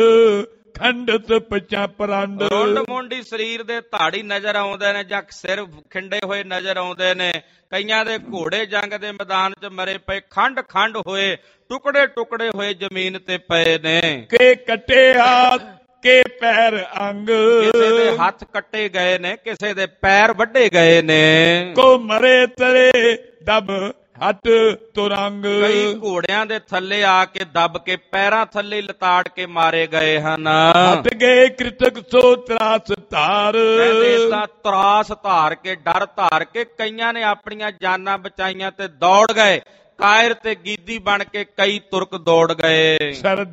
ਖੰਡਤ ਪਚਾ ਪਰੰਡ, ਰੁੰਡ ਮੁੰਡੀ ਸਰੀਰ ਦੇ ਧਾੜੀ ਨਜ਼ਰ ਆਉਂਦੇ ਨੇ, ਜਾਂ ਸਿਰ ਖਿੰਡੇ ਹੋਏ ਨਜ਼ਰ ਆਉਂਦੇ ਨੇ। ਕਈਆਂ ਦੇ ਘੋੜੇ ਜੰਗ ਦੇ ਮੈਦਾਨ 'ਚ ਮਰੇ ਪਏ, ਖੰਡ ਖੰਡ ਹੋਏ, ਟੁਕੜੇ ਟੁਕੜੇ ਹੋਏ ਜ਼ਮੀਨ ਤੇ ਪਏ ਨੇ। ਕੇ ਕੱਟੇ ਹੱਥ ਕੇ ਪੈਰ ਅੰਗ, ਕਿਸੇ ਦੇ ਹੱਥ ਕੱਟੇ ਗਏ ਨੇ, ਕਿਸੇ ਦੇ ਪੈਰ ਵੱਢੇ ਗਏ ਨੇ। ਕੋ ਮਰੇ ਤਰੇ ਦਬ ਹੱਟ ਤੁਰੰਗ, ਕਈ ਘੋੜਿਆਂ ਦੇ ਥੱਲੇ ਆ ਕੇ ਦੱਬ ਕੇ ਪੈਰਾਂ ਥੱਲੇ ਲਤਾੜ ਕੇ ਮਾਰੇ ਗਏ ਹਨ। ਹਟ ਗਏ ਕ੍ਰਿਤਕ ਸੋ ਤਰਾਸ ਧਾਰ, ਕਹਿੰਦੇ ਤਾਂ ਤਰਾਸ ਧਾਰ ਕੇ, ਡਰ ਧਾਰ ਕੇ ਕਈਆਂ ਨੇ ਆਪਣੀਆਂ ਜਾਨਾਂ ਬਚਾਈਆਂ ਤੇ ਦੌੜ ਗਏ। ਕਾਇਰ ਤੇ ਗੀਦੀ ਬਣ ਕੇ ਕਈ ਤੁਰਕ ਦੌੜ ਗਏ।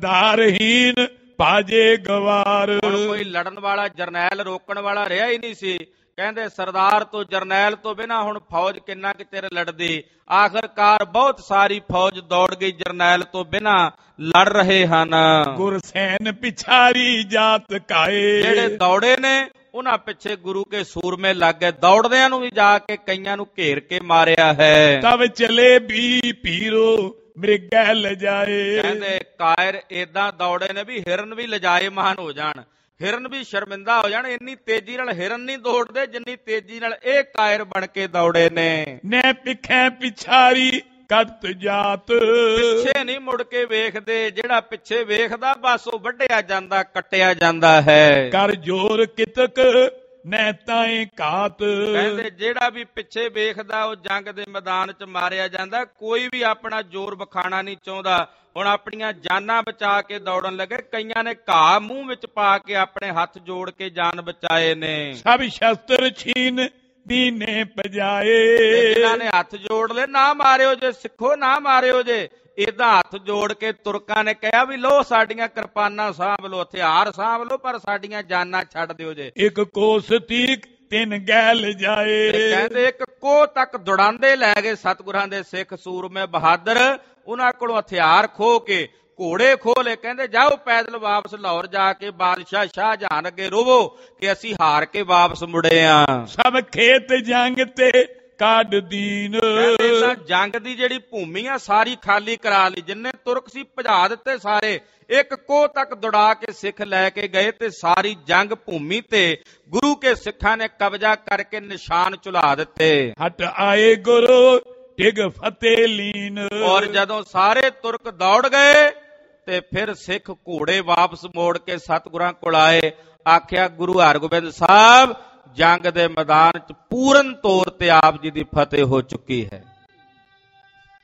ਸਰਦਾਰਹੀਨ ਬਾਜੇ ਗਵਾਰ, ਹੁਣ ਕੋਈ ਲੜਨ ਵਾਲਾ ਜਰਨੈਲ ਰੋਕਣ ਵਾਲਾ ਰਿਹਾ ਹੀ ਨਹੀਂ ਸੀ। ਕਹਿੰਦੇ ਸਰਦਾਰ ਤੋਂ ਜਰਨੈਲ ਤੋਂ ਬਿਨਾਂ ਹੁਣ ਫੌਜ ਕਿੰਨਾ ਕਿ ਚਿਰ ਲੜਦੀ। ਆਖਰਕਾਰ ਬਹੁਤ ਸਾਰੀ ਫੌਜ ਦੌੜ ਗਈ, ਜਰਨੈਲ ਤੋਂ ਬਿਨਾਂ ਲੜ ਰਹੇ ਹਨ। ਗੁਰਸੈਨ ਪਿਛਾਰੀ ਜਾਤ ਕਾਏ, ਜਿਹੜੇ ਦੌੜੇ ਨੇ ਉਹਨਾਂ ਪਿੱਛੇ ਗੁਰੂ ਕੇ ਸੂਰਮੇ ਲੱਗ ਗਏ, ਦੌੜਦਿਆਂ ਨੂੰ ਵੀ ਜਾ ਕੇ ਕਈਆਂ ਨੂੰ ਘੇਰ ਕੇ ਮਾਰਿਆ ਹੈ। ਤਬ ਚਲੇ ਵੀ ਪੀਰੋ ਮ੍ਰਿਗੈ ਲਜਾਏ, ਕਹਿੰਦੇ ਕਾਇਰ ਏਦਾਂ ਦੌੜੇ ਨੇ ਵੀ ਹਿਰਨ ਵੀ ਲਜਾਏ ਮਾਨ ਹੋ ਜਾਣ, ਹਿਰਨ ਵੀ ਸ਼ਰਮਿੰਦਾ ਹੋ ਜਾਣ। ਇੰਨੀ ਤੇਜ਼ੀ ਨਾਲ ਹਿਰਨ ਨਹੀਂ ਦੌੜਦੇ ਜਿੰਨੀ ਤੇਜ਼ੀ ਨਾਲ ਇਹ ਕਾਇਰ ਬਣ ਕੇ ਦੌੜੇ ਨੇ। ਨੇ ਪਿੱਖੇ ਪਿਛਾਰੀ ਕੱਟ ਜਾਤ, ਪਿੱਛੇ ਨਹੀਂ ਮੁੜ ਕੇ ਵੇਖਦੇ, ਜਿਹੜਾ ਪਿੱਛੇ ਵੇਖਦਾ ਬਸ ਉਹ ਵੱਢਿਆ ਜਾਂਦਾ, ਕੱਟਿਆ ਜਾਂਦਾ ਹੈ। ਕਰ ਜੋਰ ਕਿਤਕ ਨੈ ਤਾਏ ਘਾਤ, ਕਹਿੰਦੇ ਜਿਹੜਾ ਵੀ ਪਿੱਛੇ ਵੇਖਦਾ ਉਹ ਜੰਗ ਦੇ ਮੈਦਾਨ 'ਚ ਮਾਰਿਆ ਜਾਂਦਾ। ਕੋਈ ਵੀ ਆਪਣਾ ਜ਼ੋਰ ਵਿਖਾਣਾ ਨਹੀਂ ਚਾਹੁੰਦਾ। ਹੁਣ ਆਪਣੀਆਂ ਜਾਨਾਂ ਬਚਾ ਕੇ ਦੌੜਨ ਲੱਗੇ। ਕਈਆਂ ਨੇ ਘਾਹ ਮੂੰਹ ਵਿੱਚ ਪਾ ਕੇ ਆਪਣੇ ਹੱਥ ਜੋੜ ਕੇ ਜਾਨ ਬਚਾਏ ਨੇ। ਸਭ ਸ਼ਸਤਰ ਛੀਨ ਦੀਨੇ ਪਜਾਏ, ਜਿਨ੍ਹਾਂ ਨੇ ਹੱਥ ਜੋੜ ਲਏ, ਨਾ ਮਾਰਿਓ ਜੇ ਸਿੱਖੋ, ਨਾ ਮਾਰਿਓ ਜੇ। ਏਦਾਂ ਹੱਥ ਜੋੜ ਕੇ ਤੁਰਕਾਂ ਨੇ ਕਿਹਾ ਵੀ ਲੋ ਸਾਡੀਆਂ ਕਿਰਪਾਨਾਂ ਸਾਂਭ ਲੋ, ਹਥਿਆਰ ਸਾਂਭ ਲੋ, ਪਰ ਸਾਡੀਆਂ ਜਾਨਾਂ ਛੱਡ ਦਿਓ ਜੇ। ਇੱਕ ਕੋਸ ਤੀਕ ਤਿੰਨ ਗੈਲ ਜਾਏ, ਕਹਿੰਦੇ ਇੱਕ ਕੋਹ ਤੱਕ ਦੌੜਾਉਂਦੇ ਲੈ ਗਏ ਸਤਿਗੁਰਾਂ ਦੇ ਸਿੱਖ ਸੂਰਮੇ ਬਹਾਦਰ। ਉਹਨਾਂ ਕੋਲੋਂ ਹਥਿਆਰ ਖੋਹ ਕੇ, ਘੋੜੇ ਖੋਹ ਲਏ। ਕਹਿੰਦੇ ਜਾਓ ਪੈਦਲ ਵਾਪਸ ਲਾਹੌਰ ਜਾ ਕੇ ਬਾਦਸ਼ਾਹ ਸ਼ਾਹਜਹਾਨ ਅੱਗੇ ਰੋਵੋ ਕਿ ਅਸੀਂ ਹਾਰ ਕੇ ਵਾਪਸ ਮੁੜੇ ਆ। ਸਭ ਖੇਤ ਜੰਗ ਤੇ ਕੱਢ ਦੀਨ, ਜੰਗ ਦੀ ਜਿਹੜੀ ਭੂਮੀ ਆ ਸਾਰੀ ਖਾਲੀ ਕਰਾ ਲਈ। ਜਿੰਨੇ ਤੁਰਕ ਸੀ ਭਜਾ ਦਿੱਤੇ ਸਾਰੇ। ਇੱਕ ਕੋਹ ਤੱਕ ਦੌੜਾ ਕੇ ਸਿੱਖ ਲੈ ਕੇ ਗਏ ਤੇ ਸਾਰੀ ਜੰਗ ਭੂਮੀ ਤੇ ਗੁਰੂ ਕੇ ਸਿੱਖਾਂ ਨੇ ਕਬਜ਼ਾ ਕਰਕੇ ਨਿਸ਼ਾਨ ਝੁਲਾ ਦਿੱਤੇ। ਹਟ ਆਏ ਗੁਰੂ ਟਿਗ ਫਤਿਹ ਲੀਨ, ਔਰ ਜਦੋਂ ਸਾਰੇ ਤੁਰਕ ਦੌੜ ਗਏ ਤੇ ਫਿਰ ਸਿੱਖ ਘੋੜੇ ਵਾਪਸ ਮੋੜ ਕੇ ਸਤਿਗੁਰਾਂ ਕੋਲ ਆਏ। ਆਖਿਆ ਗੁਰੂ ਹਰਗੋਬਿੰਦ ਸਾਹਿਬ ਜੰਗ ਦੇ ਮੈਦਾਨ 'ਚ ਪੂਰਨ ਤੌਰ ਤੇ ਆਪ ਜੀ ਦੀ ਫਤਿਹ ਹੋ ਚੁੱਕੀ ਹੈ।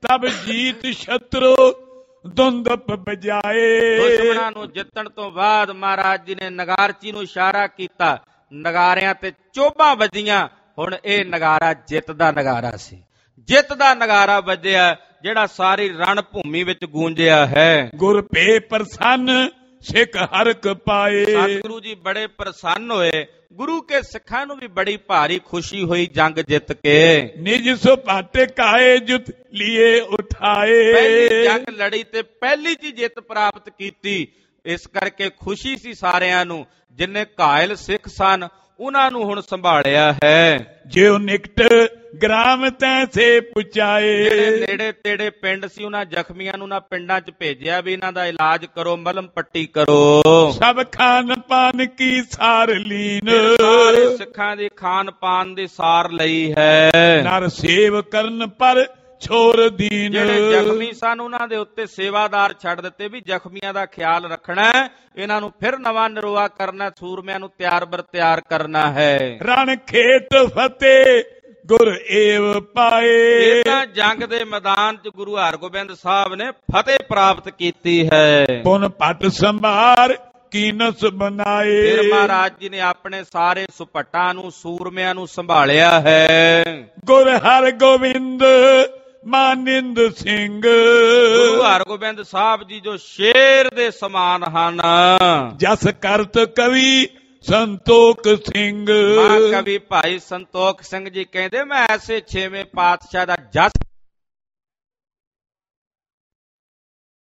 ਤਬ ਜੀਤ ਸ਼ਤਰੂ ਦੁੰਦਪ ਬਜਾਏ। ਦੁਸ਼ਮਣਾਂ ਨੂੰ ਜਿੱਤਣ ਤੋਂ ਬਾਅਦ ਮਹਾਰਾਜ ਜੀ ਨੇ ਨਗਾਰਚੀ ਨੂੰ ਇਸ਼ਾਰਾ ਕੀਤਾ, ਨਗਾਰਿਆਂ ਤੇ ਚੋਭਾਂ ਵੱਜੀਆਂ। ਹੁਣ ਇਹ ਨਗਾਰਾ ਜਿੱਤ ਦਾ ਨਗਾਰਾ ਸੀ, ਜਿੱਤ ਦਾ ਨਗਾਰਾ ਵੱਜਿਆ ਜਿਹੜਾ ਸਾਰੀ ਰਣ ਭੂਮੀ ਵਿੱਚ ਗੂੰਜਿਆ ਹੈ। ਗੁਰ ਭੇ ਪ੍ਰਸੰਨ ਸਿੱਖ ਹਰਕ ਪਾਏ। ਸਤਿਗੁਰੂ ਜੀ ਬੜੇ ਪ੍ਰਸੰਨ ਹੋਏ, ਗੁਰੂ ਕੇ ਸਿੱਖਾਂ ਨੂੰ ਵੀ ਬੜੀ ਭਾਰੀ ਖੁਸ਼ੀ ਹੋਈ ਜੰਗ ਜਿੱਤ ਕੇ। ਨਿਜ ਸੁਭਾਟੇ ਕਾਏ ਜੁਤ ਲੀਏ ਉਠਾਏ। ਪਹਿਲੀ ਜੰਗ ਲੜੀ ਤੇ ਪਹਿਲੀ ਜੀ ਜਿੱਤ ਪ੍ਰਾਪਤ ਕੀਤੀ, ਇਸ ਕਰਕੇ ਖੁਸ਼ੀ ਸੀ ਸਾਰਿਆਂ ਨੂੰ। ਜਿੰਨੇ ਘਾਇਲ ਸਿੱਖ ਸਨ ਉਹਨਾਂ ਨੂੰ ਹੁਣ ਸੰਭਾਲਿਆ ਹੈ। ਜਿਉ ਨਿਕਟ ਗ੍ਰਾਮ ਤੈਸੇ ਪੁਚਾਏ। ਜਿਹੜੇ ਨੇੜੇ ਤੇੜੇ ਪਿੰਡ ਸੀ ਉਹਨਾਂ ਜ਼ਖਮੀਆਂ ਨੂੰ ਉਹਨਾਂ ਪਿੰਡਾਂ 'ਚ ਭੇਜਿਆ ਵੀ ਇਹਨਾਂ ਦਾ ਇਲਾਜ ਕਰੋ, ਮਲਮ ਪੱਟੀ ਕਰੋ। ਸਭ ਖਾਨ ਪਾਨ ਕੀ ਸਾਰ ਲੀਨ। ਸਾਰੇ ਸਿੱਖਾਂ ਦੀ ਖਾਨ ਪਾਨ ਦੀ ਸਾਰ ਲਈ ਹੈ। ਨਰ ਸੇਵ ਕਰਨ ਪਰ ਛੋਰ ਦੀਨ। ਜਿਹੜੇ ਜ਼ਖਮੀ ਸਨ ਉਹਨਾਂ ਦੇ ਉੱਤੇ ਸੇਵਾਦਾਰ ਛੱਡ ਦਿੱਤੇ ਵੀ ਜ਼ਖਮੀਆਂ ਦਾ ਖਿਆਲ ਰੱਖਣਾ, ਇਹਨਾਂ ਨੂੰ ਫਿਰ ਨਵਾਂ ਨਿਰੋਆ ਕਰਨਾ, ਸੂਰਮਿਆਂ ਨੂੰ ਤਿਆਰ ਬਰ ਤਿਆਰ ਕਰਨਾ ਹੈ। ਰਣ ਖੇਤ ਫਤਿਹ ਗੁਰ ਏਵ ਪਾਏ। ਇਹਨਾਂ ਜੰਗ ਦੇ ਮੈਦਾਨ 'ਚ ਗੁਰੂ ਹਰਗੋਬਿੰਦ ਸਾਹਿਬ ਨੇ ਫਤਿਹ ਪ੍ਰਾਪਤ ਕੀਤੀ ਹੈ। ਪੁਨ ਪਟ ਸੰਭਾਰ ਕੀਨਸ ਬਣਾਏ। ਫਿਰ ਮਹਾਰਾਜ ਜੀ ਨੇ ਆਪਣੇ ਸਾਰੇ ਸੁਪੱਟਾਂ ਨੂੰ, ਸੂਰਮਿਆਂ ਨੂੰ ਸੰਭਾਲਿਆ ਹੈ। ਗੁਰ ਹਰਗੋਬਿੰਦ ਮਾਨਿੰਦ ਸਿੰਘ। ਗੁਰੂ ਹਰਗੋਬਿੰਦ ਸਾਹਿਬ ਜੀ ਜੋ ਸ਼ੇਰ ਦੇ ਸਮਾਨ ਹਨ। ਜਸ ਕਰਤ ਕਵੀ ਸੰਤੋਖ ਸਿੰਘ। ਮਹਾਕਵੀ ਭਾਈ ਸੰਤੋਖ ਸਿੰਘ ਜੀ ਕਹਿੰਦੇ ਮੈਂ ਐਸੇ 6ਵੇਂ ਪਾਤਸ਼ਾਹ ਦਾ ਜਸ